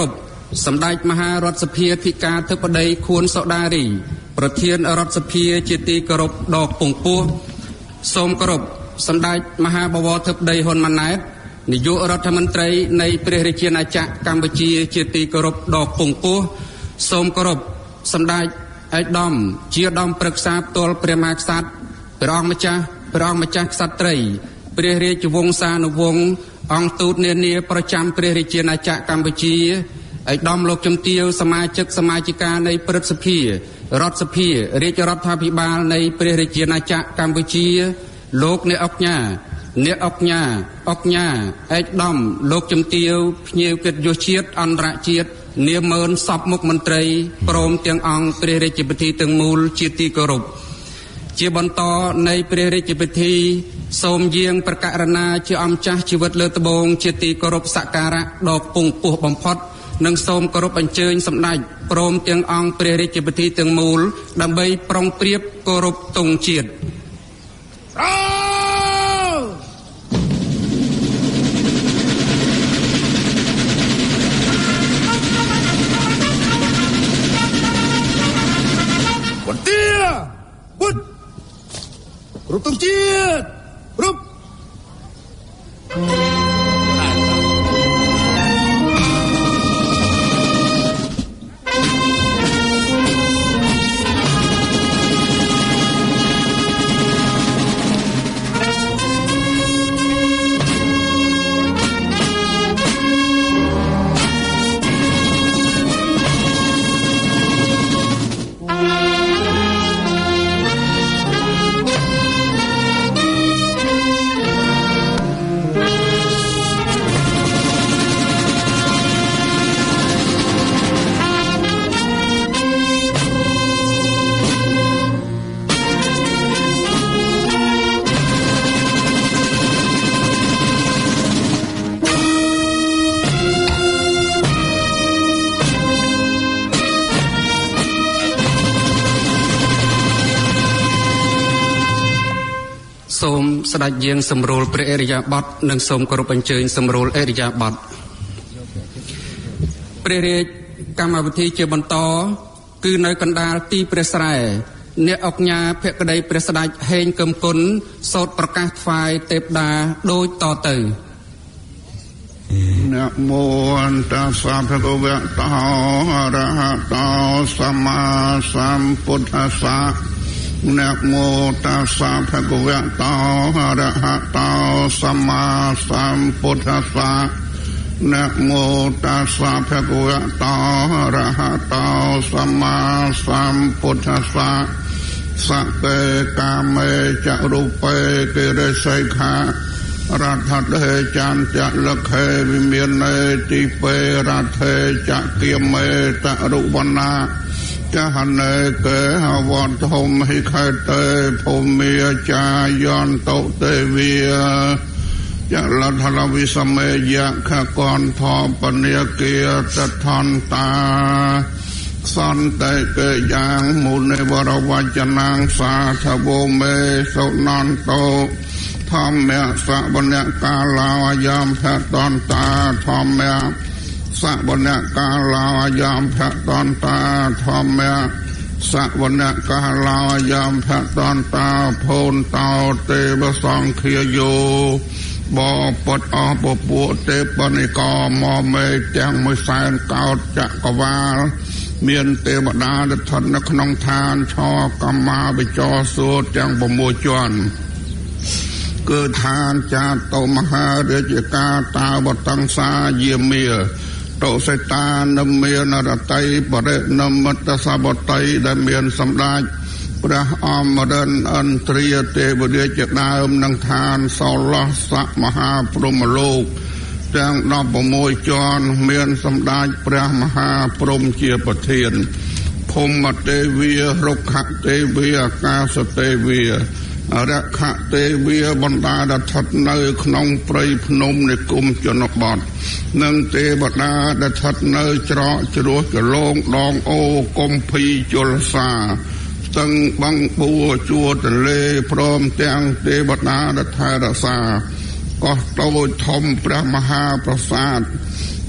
សម្ដេចមហារដ្ឋសភាធិការធិបតីខួនសូដារីប្រធានរដ្ឋសភាជាទីគោរពដ៏ពងពោះសូមគោរពសម្ដេចមហាបវរធិបតីហ៊ុនម៉ាណែតនាយករដ្ឋមន្ត្រីនៃព្រះរាជាណាចក្រកម្ពុជាជាទីគោរពដ៏ពងពោះសូមគោរពសម្ដេចឯកឧត្តមជាឧត្តមប្រឹក្សាផ្ទាល់ព្រះមហាក្សត្រព្រះអង្គម្ចាស់ព្រះអង្គម្ចាស់ក្សត្រីព្រះរាជវង្សានុវង្សអង្គទូតនានាប្រចាំព្រះរាជាណាចក្រកម្ពុជាឯកឧត្តមលោកជំទាវសមាជិកសមាជិកានៃព្រឹទ្ធសភារដ្ឋសភារាជរដ្ឋាភិបាលនៃព្រះរាជាណាចក្រកម្ពុជាលោកអ្នកអុកញ៉ាអ្នកអុកញ៉ាអុកញ៉ាឯកឧត្តមលោកជំទាវភ្ញៀវកិត្តិយសជាតិអន្តរជាតិនាម៉ឺនសពមុខមន្ត្រីព្រមទាំងអង្គព្រះរាជពិធីទាំងមូលជាទីគោរពជាបន្តនៃព្រះរាជពិធីសូមយាងប្រកាសណាជាអម្ចាស់ជីវិតលើត្បូងជាទីគោរពសក្ការៈដ៏ពងពោះបំផុតនិងសូមគោរពអញ្ជើញសម្ដេចព្រមទាំងអង្គព្រះរាជពិធីទាំងមូលដើម្បីប្រុងប្រៀបគោរពទង់ជាតិបន្ទាពុតគ្រប់ទង់ជាតិគ្រប់សូមស្ដេចយាងសម្រួលព្រះអរិយាបថនិងសូមគោរពអញ្ជើញសម្រួលអរិយាបថព្រះរាជកម្មវិធីជាបន្តគឺនៅកណ្ដាលទីព្រះស្រែអ្នកអុកញ៉ាភក្តីព្រះស្ដេចហេងកឹមគុណសូត្រប្រកាសថ្វាយទេពតាដូចតទៅนะโมตัสสะภะคะวะโตอะระหะโตสัมมาสัมพุทธัสสะนะโมตัสสะภะคะวะโตอะระหะโตสัมมาสัมพุทธัสสะนะโมตัสสะภะคะวะโตอะระหะโตสัมมาสัมพุทธัสสะสัพเพกามเมจะรูปเปกิริสัยขะรัฐเดจันจะละเควิเมียนเนติเปรัฐเทจะเกียมเมตะรุวนาจะหันเนเกหวันทมให้ใครเตพมเมียจายอนโตเตเวียจะลัทลวิสเมยะขกรทอปเนียเกียตะทันตาสันเตเกยังมุนในวรวัจนังสาธโวเมสุนันโตธรรมเมสับเนกาลาวยามแพตอนตาธรรมเมสับเนกาลาวยามแพตอนตาธรรมเมสับเนกาลาวยามแพตอนตาโพนเตาเตบสังเขียโยบอปดอปปุเตปนิกอมอเมจังมือแสนเก่าจักรวาลเมียนเตบดาดทันนขนองทานชอกรรมาไปจอสูดจังปมูจวนเกิดทานจาโตมหาเรจิกาตาบตังสาเยี่ยมเมียโตเสตานเมียนรตัยปเรนมัตสาบตัยได้เมียนสำราญพระอมรันอันตรีเตบเดียจดามนังทานสอลสะมหาพรหมโลกจังดอกปโมยจรเมียนสำราญพระมหาพรหมเจียปเทียนพมเตวีรุขะเตวีกาสเตวีรักขะเตวีบรรดาดัทัดเนยขนองไพรพนมในกลุ่มจนบอดนังเตบดาดัทัดเนยจระจรวดกระโลงดองโอกมพีจุลสาตั้งบังบัวจัวตะเลพร้อมแตงเตบดาดัทารสาก็โตทมพระมหาประสาท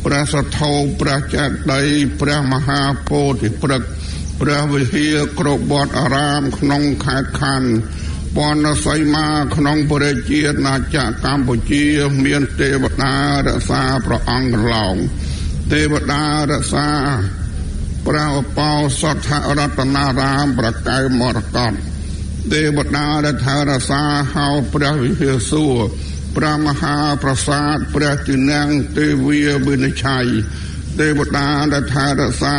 ព្រះសទ្ធោព្រះចេតិយព្រះមហាពោធិព្រឹក្សព្រះវិហារគ្រប់វត្តអារាមក្នុងខេត្តខណ្ឌពណ៌សីមាក្នុងព្រះជាតិណាចក្រកម្ពុជាមានទេវតារក្សាព្រះអង្គកន្លងទេវតារក្សាព្រះឧបោសថរតនារាមប្រកែវមរកតទេវតាដែលថែរក្សាហៅព្រះវិហារសួរព្រះមហាប្រាសាទព្រះទីនាំងទេវាវិនិច្ឆ័យទេវតាដែលថែរក្សា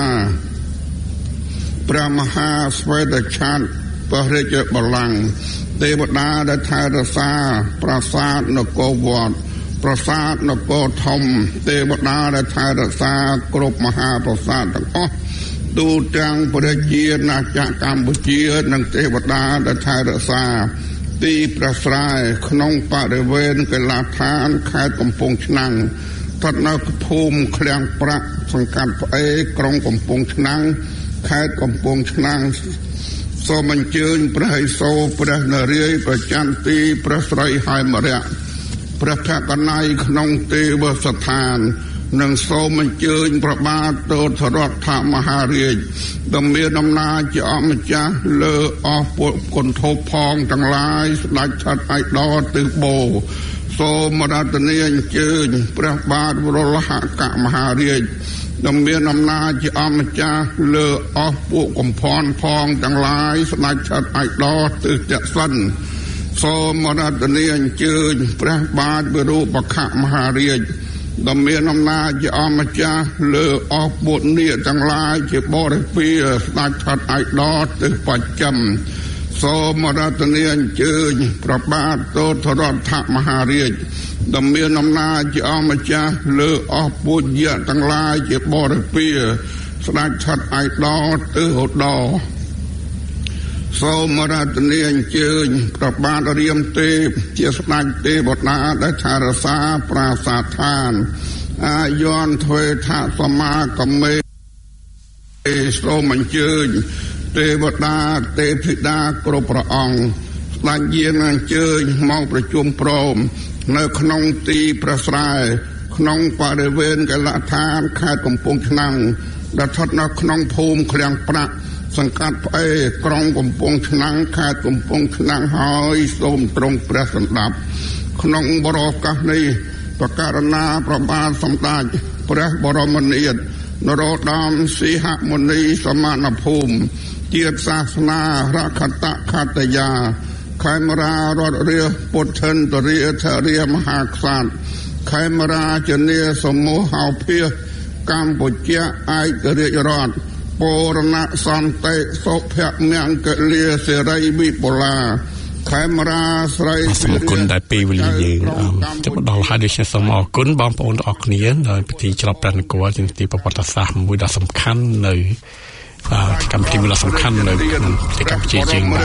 ព្រះមហាស្វេតឆ័ត្រព្រះរាជបល្ល័ង្កទេវតាដែលថែរក្សាប្រាសាទនគរវត្តប្រាសាទនគរធំទេវតាដែលថែរក្សាគ្រប់មហាប្រាសាទទាំងអស់ទូទាំងព្រះជាតិណាចក្រកម្ពុជានិងទេវតាដែលថែរក្សាទីប្រស្រែក្នុងបរិវេណកីឡាដ្ឋានខេត្តកំពង់ឆ្នាំងស្ថិតនៅភូមិឃ្លាំងប្រាក់សង្កាត់ផ្អេក្រុងកំពង់ឆ្នាំងខេត្តកំពង់ឆ្នាំងសូមអញ្ជើញព្រះឥសូរព្រះនរាយណ៍ប្រច័ន្ទទីព្រះស្រីហែមរៈព្រះភក្ត្រនៃក្នុងទេវស្ថាននិងសូមអញ្ជើញព្រះបាទទោធរដ្ឋមហារាជដ៏មានអំណាចជាអម្ចាស់លើអស់ពួកគន្ធពផងទាំងឡាយស្ដេចឆាត់ឯកដល់ទិសបូរសូមរតនាអញ្ជើញព្រះបាទវរលហកមហារាជដ៏មានអំណាចជាអម្ចាស់លើអស់ពួកកំផនផងទាំងឡាយស្ដេចឆាត់ឯកដល់ទិសចក្សិនសូមរតនាអញ្ជើញព្រះបាទវិរូបខមហារាជដ៏មានអំណាចជាអម្ចាស់លើអស់ពួកនាគទាំងឡាយជាបរិពារស្ដេចឆាត់ឯកដល់ទិសបស្ចិមសូមរតនាអញ្ជើញព្រះបាទទោធរដ្ឋមហារាជដ៏មានអំណាចជាអម្ចាស់លើអស់ពួកយៈទាំងឡាយជាបរិពារស្ដេចឆាត់ឯកដល់ទិសឧត្តរសូមរតនាអញ្ជើញព្រះបាទរាមទេពជាស្ដេចទេវតាដែលថែរក្សាប្រាសាទឋានអាយ័នទ្វេថសមាកមេសូមអញ្ជើញទេវតាទេពធីតាគ្រប់ព្រះអង្គស្ដេចយាងអញ្ជើញមកប្រជុំព្រមនៅក្នុងទីព្រះស្រែក្នុងបរិវេណកីឡដ្ឋានខេត្តកំពង់ឆ្នាំងដែលស្ថិតនៅក្នុងភូមិឃ្លាំងប្រាក់សង្កាត់ផ្អេក្រុងកំពង់ឆ្នាំងខេត្តកំពង់ឆ្នាំងហើយសូមទ្រង់ព្រះសម្ដាប់ក្នុងបរិយាកាសនេះប្រការណាព្រះបាទសម្ដេចព្រះបរមនាថនរោត្តមសីហមុនីសមណភូមិជាតិសាសនារខតខតយាខេមរារតរាពុទ្ធិនតរិយធរិយមហាក្សត្រខេមរាជនីសមូហោភាកម្ពុជាឯករាជ្យរដ្ឋពរណសន្តិសុភមង្គលាសេរីវិបុលាខេមរាស្រីសូមគុណដែលពេលវេលាយើងចាប់ដល់ហើយដូច្នេះសូមអរគុណបងប្អូនទាំងអស់គ្នានៅពិធីច្រត់ព្រះនគរជាទីប្រវត្តិសាស្ត្រមួយដ៏សំខាន់នៅកម្មវិធីមួយដ៏សំខាន់នៅក្នុងប្រទេសកម្ពុជាជាង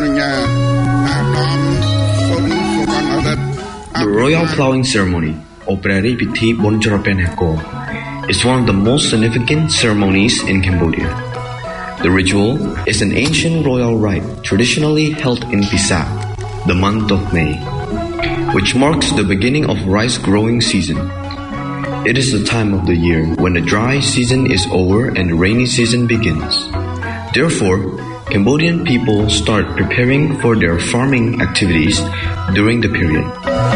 The Royal Plowing Ceremony or ព្រះរាជពិធីបុណ្យច្រត់ព្រះនគរis one of the most significant ceremonies in Cambodia. The ritual is an ancient royal rite traditionally held in Pisak, the month of May, which marks the beginning of rice growing season. It is the time of the year when the dry season is over and the rainy season begins. Therefore, Cambodian people start preparing for their farming activities during the period.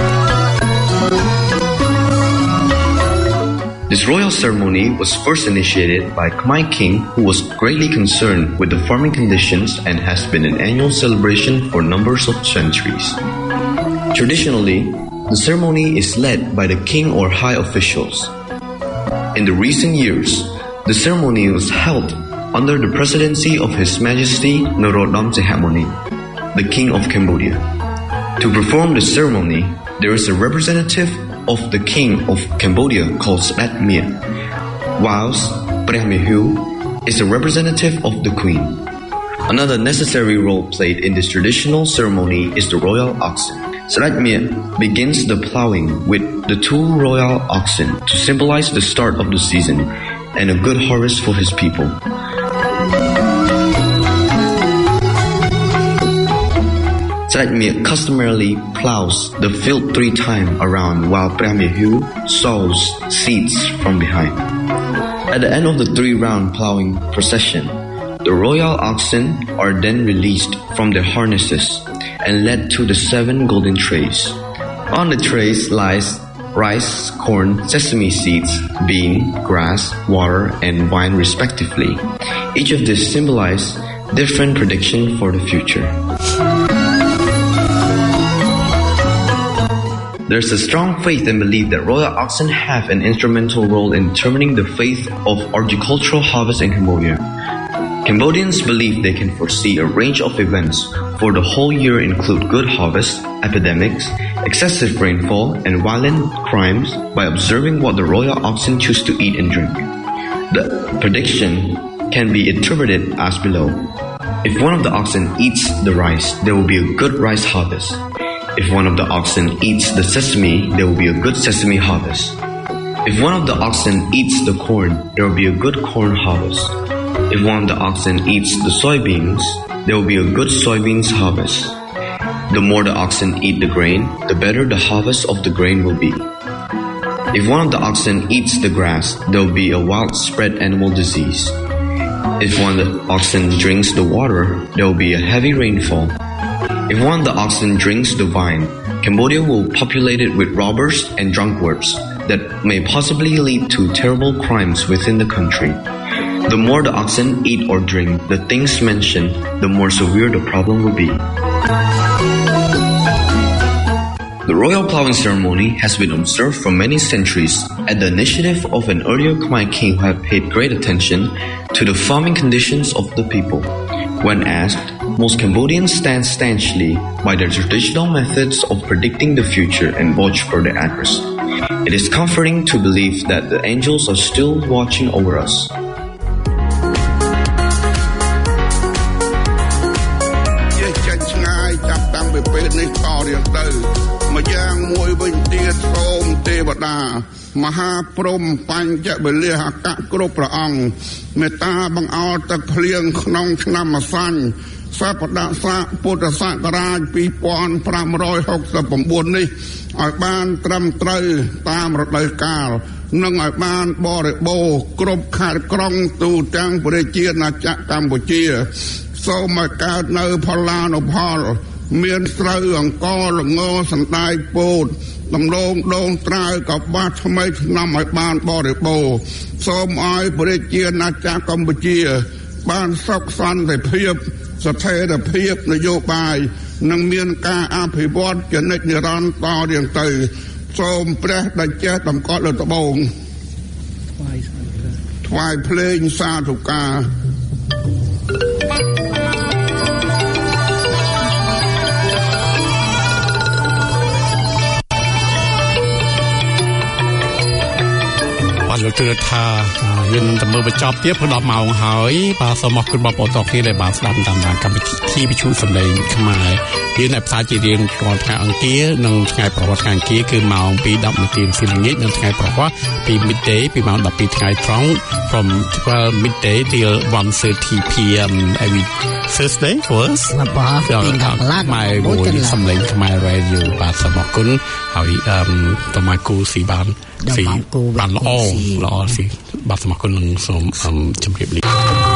This royal ceremony was first initiated by Khmer King, who was greatly concerned with the farming conditions and has been an annual celebration for numbers of centuries. Traditionally, the ceremony is led by the king or high officials. In the recent years, the ceremony was held under the presidency of His Majesty Norodom Sihamoni, the King of Cambodia. To perform the ceremony, there is a representative of the King of Cambodia called Srat Mia, whilst Preh Mehu is a representative of the Queen. Another necessary role played in this traditional ceremony is the royal oxen. Srat Mia begins the plowing with the two royal oxen to symbolize the start of the season and a good harvest for his people. Sredmir customarily plows the field three times around while Pramihu sows seeds from behind. At the end of the three-round plowing procession, the royal oxen are then released from their harnesses and led to the seven golden trays. On the trays lies rice, corn, sesame seeds, bean, grass, water, and wine respectively. Each of these symbolize different predictions for the future. There's a strong faith and belief that royal oxen have an instrumental role in determining the fate of agricultural harvest in Cambodia. Cambodians believe they can foresee a range of events for the whole year include good harvest, epidemics, excessive rainfall, and violent crimes by observing what the royal oxen choose to eat and drink. The prediction can be interpreted as below. If one of the oxen eats the rice, there will be a good rice harvest. If one of the oxen eats the sesame, there will be a good sesame harvest. If one of the oxen eats the corn, there will be a good corn harvest. If one of the oxen eats the soybeans, there will be a good soybeans harvest. The more the oxen eat the grain, the better the harvest of the grain will be. If one of the oxen eats the grass, there will be a widespread animal disease. If one of the oxen drinks the water, there will be a heavy rainfall. If one of the oxen drinks the wine, Cambodia will populate it with robbers and drunkards that may possibly lead to terrible crimes within the country. The more the oxen eat or drink the things mentioned, the more severe the problem will be. The royal plowing ceremony has been observed for many centuries at the initiative of an earlier Khmer king who had paid great attention to the farming conditions of the people. When asked, most Cambodians stand stanchly by their traditional methods of predicting the future and watch for their accuracy. It is comforting to believe that the angels are still watching over us. Từ thà dân tầm mơ bạch chọc tiếp hơn đọc màu hỏi bà sau một cơn bọc ở tộc kia để bà sẽ làm tầm đàn cầm thi bị chú sầm đầy không ai đến này sai chỉ riêng còn ngày ăn kia nâng ngày bảo vật ngày kiaคือmàuปีđậm một tiền xin nghĩ nâng ngày bảoว่าปี midday ปีมาวดับปีไงท้อง from midday till one thirty p m every Thursday for us បាទពីដល់កន្លះ my មួយសំឡេងខ្មែរ radio បាទសូមអរគុណហើយអឺតមកគូស៊ីបានស៊ីបានល្អល្អស៊ីបាទសូមអរគុណនឹងសូមជម្រាបលា